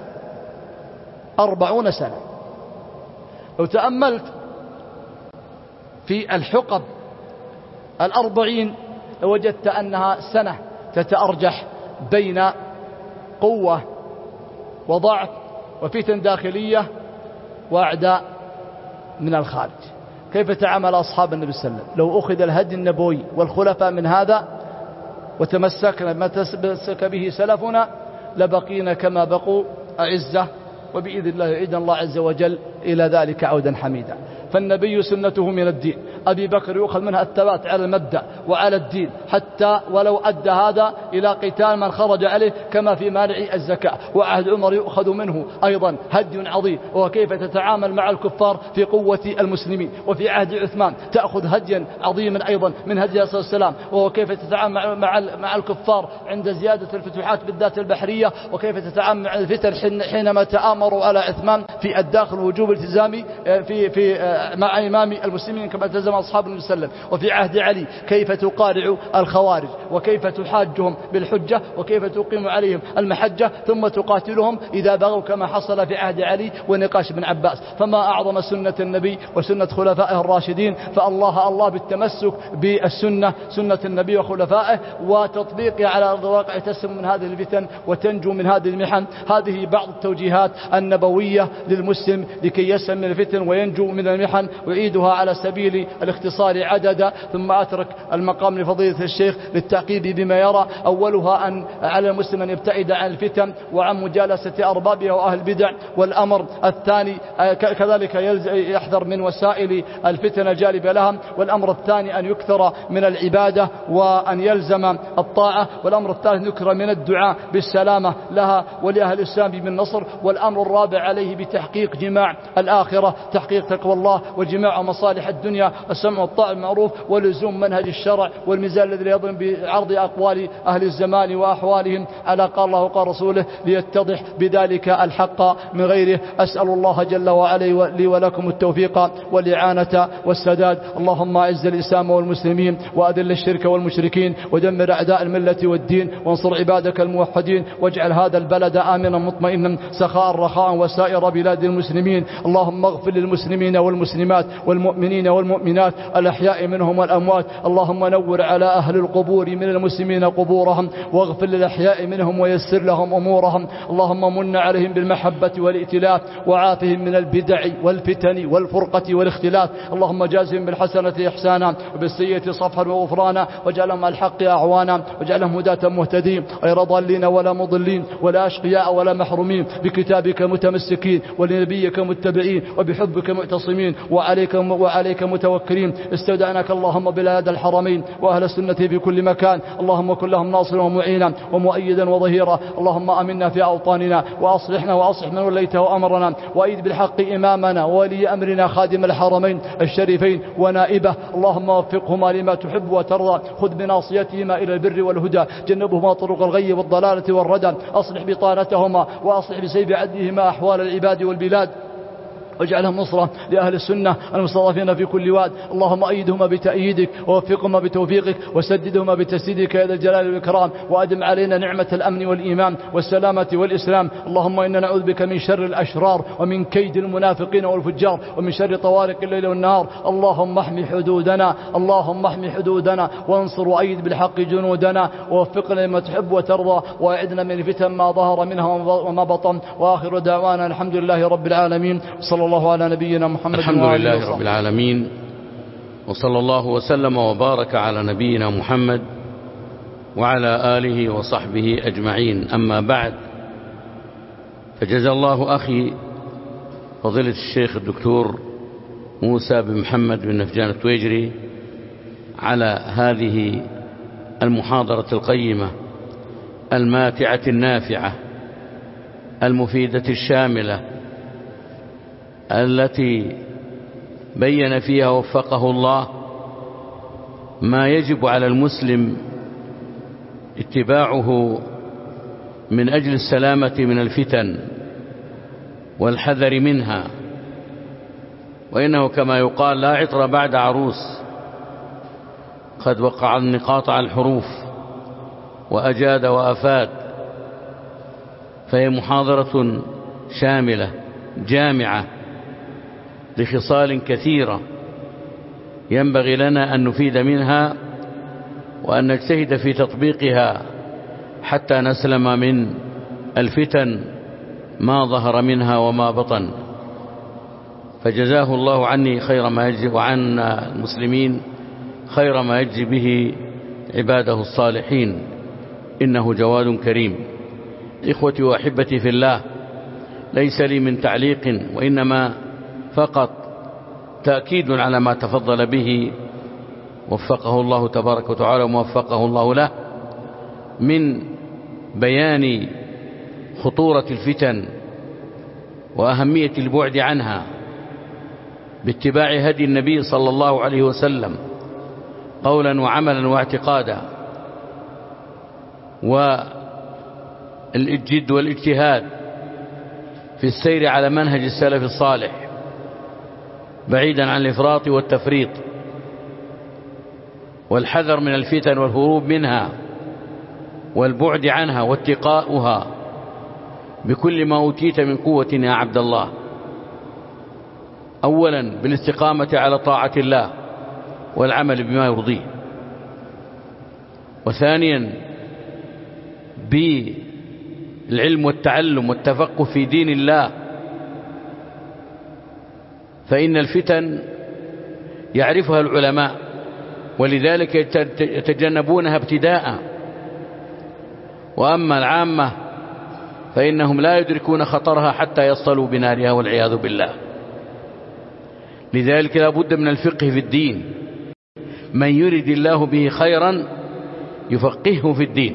40 سنة. لو تأملت في الحقب 40 لوجدت أنها سنة تتأرجح بين قوة وضعف وفتن داخلية وأعداء من الخارج. كيف تعامل أصحاب النبي صلى الله عليه وسلم؟ لو أخذ الهدي النبوي والخلفاء من هذا وتمسكنا ما تمسك به سلفنا لبقينا كما بقوا أعزة، وبإذن الله عز وجل إلى ذلك عودا حميدا. فالنبي سنته من الدين. أبي بكر يؤخذ منها الثبات على المبدأ وعلى الدين، حتى ولو أدى هذا إلى قتال من خرج عليه كما في مانع الزكاة. وعهد عمر يؤخذ منه أيضا هدي عظيم، وكيف تتعامل مع الكفار في قوة المسلمين. وفي عهد عثمان تأخذ هديا عظيما أيضا من هدي صلى الله عليه وسلم، وهو كيف تتعامل مع الكفار عند زيادة الفتوحات بالذات البحرية، وكيف تتعامل مع الفتن حينما تآمروا على عثمان في الداخل وجوب التزام مع إمام المسلمين كما التزم أصحاب النبي صلى الله عليه وسلم. وفي عهد علي كيف تقارع الخوارج وكيف تحاجهم بالحجة وكيف تقيم عليهم المحجة ثم تقاتلهم إذا بغوا كما حصل في عهد علي ونقاش بن عباس. فما أعظم سنة النبي وسنة خلفائه الراشدين. فالله بالتمسك بالسنة، سنة النبي وخلفائه، وتطبيقها على أرض الواقع تسلم من هذه الفتن وتنجو من هذه المحن. هذه بعض التوجيهات النبوية للمسلم لكي يسلم من الفتن وينجو من المحن، ويعيدها على سبيل الاختصار عددا. ثم أترك المقام لفضيلة الشيخ للتعقيب بما يرى. أولها أن على المسلم أن يبتعد عن الفتن وعن مجالسة أربابها وأهل البدع. والأمر الثاني كذلك يحذر من وسائل الفتن الجالبة لها. والأمر الثاني أن يكثر من العبادة وأن يلزم الطاعة. والأمر الثالث يكثر من الدعاء بالسلامة لها ولأهل الإسلام بالنصر. والأمر الرابع عليه بتحقيق جماع الآخرة، تحقيق تقوى الله وجماع مصالح الدنيا، السمع والطاعة المعروف، ولزوم منهج الشرع والميزان الذي يضم بعرض أقوال أهل الزمان وأحوالهم على قال الله وقال رسوله ليتضح بذلك الحق من غيره. أسأل الله جل وعلا لي ولكم التوفيق والإعانة والسداد. اللهم أعز الإسلام والمسلمين وأذل الشرك والمشركين ودمر أعداء الملة والدين وانصر عبادك الموحدين، واجعل هذا البلد آمنا مطمئنا سخاء رخاء وسائر بلاد المسلمين. اللهم اغفر للمسلمين والمسلمات والمؤمنين والمؤمنات الأحياء منهم والأموات. اللهم نور على أهل القبور من المسلمين قبورهم، واغفر للأحياء منهم ويسر لهم أمورهم. اللهم من عليهم بالمحبة والائتلاف، وعافهم من البدع والفتن والفرقة والاختلاف. اللهم جازهم بالحسنة إحسانا وبالسيئة صفحا وغفرانا، واجعلهم على الحق أعوانا، واجعلهم هداة مهتدين غير ضالين ولا مضلين ولا أشقياء ولا محرومين، بكتابك متمسكين ولنبيك متبعين وبحبك معتصمين وعليك متوكلين. استودعناك اللهم بلاد الحرمين وأهل السنة في كل مكان. اللهم كن لهم ناصرا ومعينا ومؤيدا وظهيرا. اللهم أمنا في أوطاننا وأصلحنا وأصلح من وليته وأمرنا، وأيد بالحق إمامنا وولي أمرنا خادم الحرمين الشريفين ونائبه. اللهم وفقهما لما تحب وترضى، خذ بناصيتهما إلى البر والهدى، جنبهما طرق الغي والضلالة والردى، أصلح بطانتهما وأصلح بسيب عدلهما أحوال العباد والبلاد، واجعلهم نصرة لأهل السنة المستضعفين في كل واد. اللهم أيدهما بتأييدك ووفقهما بتوفيقك وسددهما بتسديدك يا ذا الجلال والإكرام، وأدم علينا نعمة الأمن والإيمان والسلامة والإسلام. اللهم إنا نعوذ بك من شر الأشرار ومن كيد المنافقين والفجار ومن شر طوارق الليل والنهار. اللهم احمي حدودنا، اللهم احمي حدودنا، وانصر وأيد بالحق جنودنا، ووفقنا لما تحب وترضى، وأعدنا من الفتن ما ظهر منها وما بطن. وآخر دعوانا الحمد لله رب العالمين، صلى الله على نبينا محمد. الحمد لله رب العالمين، وصلى الله وسلم وبارك على نبينا محمد وعلى آله وصحبه أجمعين. أما بعد، فجزى الله أخي فضيلة الشيخ الدكتور موسى بن محمد بن نفجان التويجري على هذه المحاضرة القيمة الماتعة النافعة المفيدة الشاملة، التي بين فيها وفقه الله ما يجب على المسلم اتباعه من أجل السلامة من الفتن والحذر منها. وإنه كما يقال لا عطر بعد عروس، قد وقع النقاط على الحروف وأجاد وأفاد. فهي محاضرة شاملة جامعة لخصال كثيرة ينبغي لنا أن نفيد منها وأن نجتهد في تطبيقها حتى نسلم من الفتن ما ظهر منها وما بطن. فجزاه الله عني خير ما يجزي، وعن المسلمين خير ما يجزي به عباده الصالحين، إنه جواد كريم. إخوتي وأحبتي في الله، ليس لي من تعليق، وإنما فقط تأكيد على ما تفضل به وفقه الله تبارك وتعالى وموفقه الله له من بيان خطورة الفتن وأهمية البعد عنها باتباع هدي النبي صلى الله عليه وسلم قولا وعملا واعتقادا، والجد والاجتهاد في السير على منهج السلف الصالح بعيدا عن الإفراط والتفريط، والحذر من الفتن والهروب منها والبعد عنها واتقاؤها بكل ما أوتيت من قوة يا عبد الله. أولا بالاستقامة على طاعة الله والعمل بما يرضيه، وثانيا بالعلم والتعلم والتفقه في دين الله، فإن الفتن يعرفها العلماء ولذلك يتجنبونها ابتداء، وأما العامة فإنهم لا يدركون خطرها حتى يصطلوا بنارها والعياذ بالله. لذلك لا بد من الفقه في الدين، من يرد الله به خيرا يفقهه في الدين.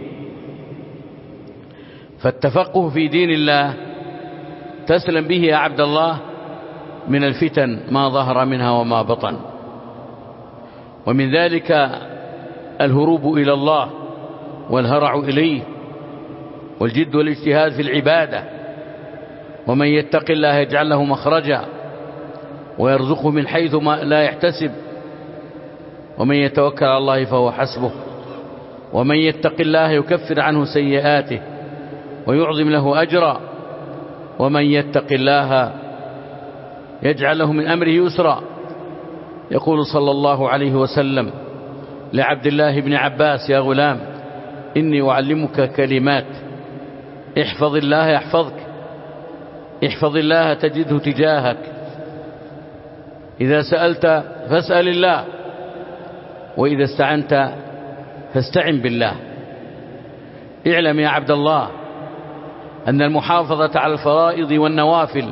فالتفقه في دين الله تسلم به يا عبد الله من الفتن ما ظهر منها وما بطن، ومن ذلك الهروب إلى الله والهرع إليه والجد والاجتهاد في العبادة. ومن يتق الله يجعل له مخرجا ويرزقه من حيث ما لا يحتسب، ومن يتوكل على الله فهو حسبه، ومن يتق الله يكفر عنه سيئاته ويعظم له أجرا، ومن يتق الله يجعل له من أمره يسرا. يقول صلى الله عليه وسلم لعبد الله بن عباس: يا غلام إني أعلمك كلمات، احفظ الله يحفظك، احفظ الله تجده تجاهك، إذا سألت فاسأل الله، وإذا استعنت فاستعن بالله. اعلم يا عبد الله أن المحافظة على الفرائض والنوافل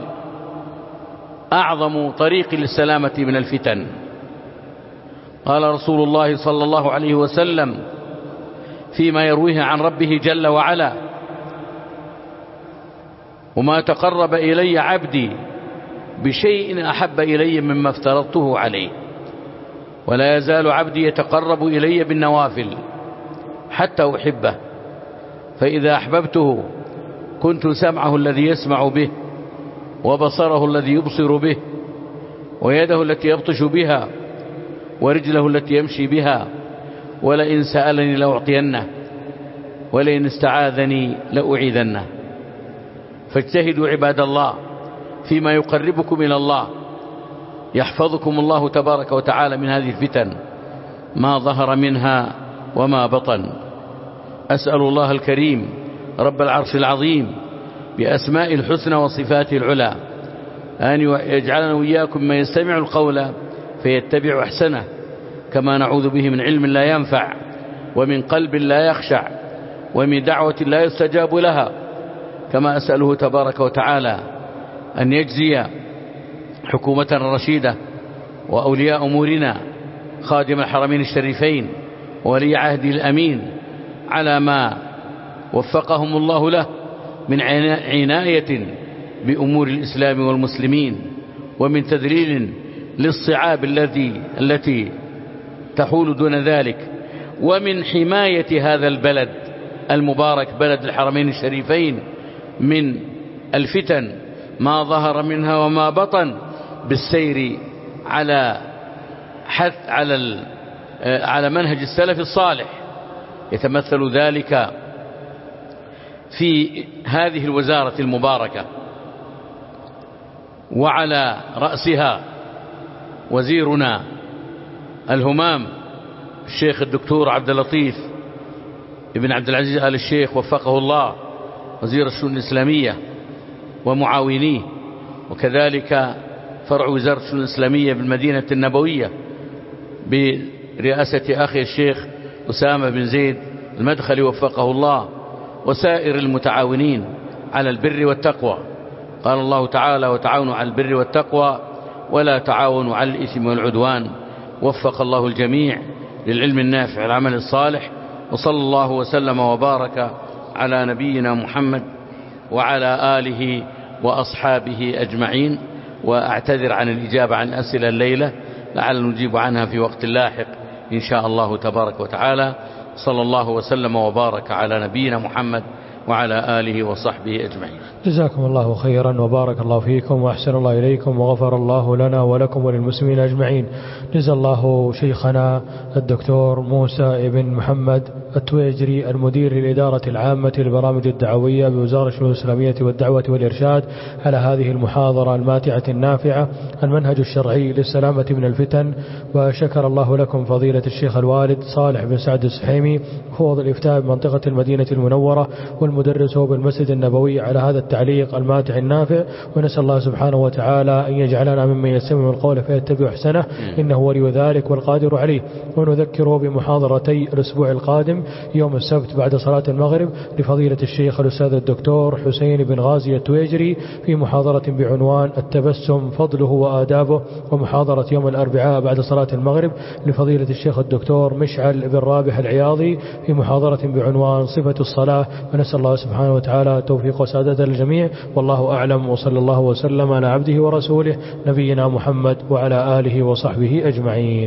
أعظم طريق للسلامة من الفتن. قال رسول الله صلى الله عليه وسلم فيما يرويه عن ربه جل وعلا: وما تقرب إلي عبدي بشيء أحب إلي مما افترضته عليه، ولا يزال عبدي يتقرب إلي بالنوافل حتى أحبه، فإذا أحببته كنت سمعه الذي يسمع به، وبصره الذي يبصر به، ويده التي يبطش بها، ورجله التي يمشي بها، ولئن سألني لأعطينه، ولئن استعاذني لأعيذنه. فاجتهدوا عباد الله فيما يقربكم إلى الله، يحفظكم الله تبارك وتعالى من هذه الفتن ما ظهر منها وما بطن. أسأل الله الكريم رب العرش العظيم بأسماء الحسنى وصفاته العلى أن يجعلنا وإياكم من يستمع القول فيتبع أحسنه، كما نعوذ به من علم لا ينفع، ومن قلب لا يخشع، ومن دعوة لا يستجاب لها. كما أسأله تبارك وتعالى أن يجزي حكومة رشيدة وأولياء أمورنا خادم الحرمين الشريفين وولي عهده الأمين على ما وفقهم الله له من عناية بأمور الإسلام والمسلمين، ومن تذليل للصعاب التي تحول دون ذلك، ومن حماية هذا البلد المبارك بلد الحرمين الشريفين من الفتن ما ظهر منها وما بطن، بالسير على على منهج السلف الصالح. يتمثل ذلك في هذه الوزارة المباركة، وعلى رأسها وزيرنا الهمام الشيخ الدكتور عبد اللطيف ابن عبد العزيز آل الشيخ وفقه الله وزير الشؤون الإسلامية ومعاونيه، وكذلك فرع وزارة الشؤون الإسلامية بالمدينة النبوية برئاسة أخي الشيخ أسامة بن زيد المدخلي وفقه الله، وسائر المتعاونين على البر والتقوى. قال الله تعالى: وتعاونوا على البر والتقوى ولا تعاونوا على الإثم والعدوان. وفق الله الجميع للعلم النافع والعمل الصالح، وصلى الله وسلم وبارك على نبينا محمد وعلى آله وأصحابه أجمعين. وأعتذر عن الإجابة عن أسئلة الليلة، لعل نجيب عنها في وقت لاحق إن شاء الله تبارك وتعالى. صلى الله وسلم وبارك على نبينا محمد وعلى آله وصحبه أجمعين. جزاكم الله خيرا وبارك الله فيكم وأحسن الله إليكم وغفر الله لنا ولكم وللمسلمين أجمعين. جزا الله شيخنا الدكتور موسى ابن محمد التويجري المدير للإدارة العامة للبرامج الدعوية بوزارة الشؤون الإسلامية والدعوة والإرشاد على هذه المحاضرة الماتعة النافعة المنهج الشرعي للسلامة من الفتن. وشكر الله لكم فضيلة الشيخ الوالد صالح بن سعد السحيمي فوض الإفتاء بمنطقة المدينة المنورة والمدرس بالمسجد النبوي على هذا التعليق الماتع النافع. ونسأل الله سبحانه وتعالى أن يجعلنا ممن يستمع القول فيتبع أحسنه، إنه ولي ذلك والقادر عليه. ونذكره بمحاضرتي الأسبوع القادم يوم السبت بعد صلاة المغرب لفضيلة الشيخ الأستاذ الدكتور حسين بن غازي التويجري في محاضرة بعنوان التبسم فضله وآدابه، ومحاضرة يوم الأربعاء بعد صلاة المغرب لفضيلة الشيخ الدكتور مشعل بن رابح العياضي في محاضرة بعنوان صفة الصلاة. ونسأل الله سبحانه وتعالى توفيق وسعادة الجميع، والله أعلم، وصلى الله وسلم على عبده ورسوله نبينا محمد وعلى آله وصحبه أجمعين.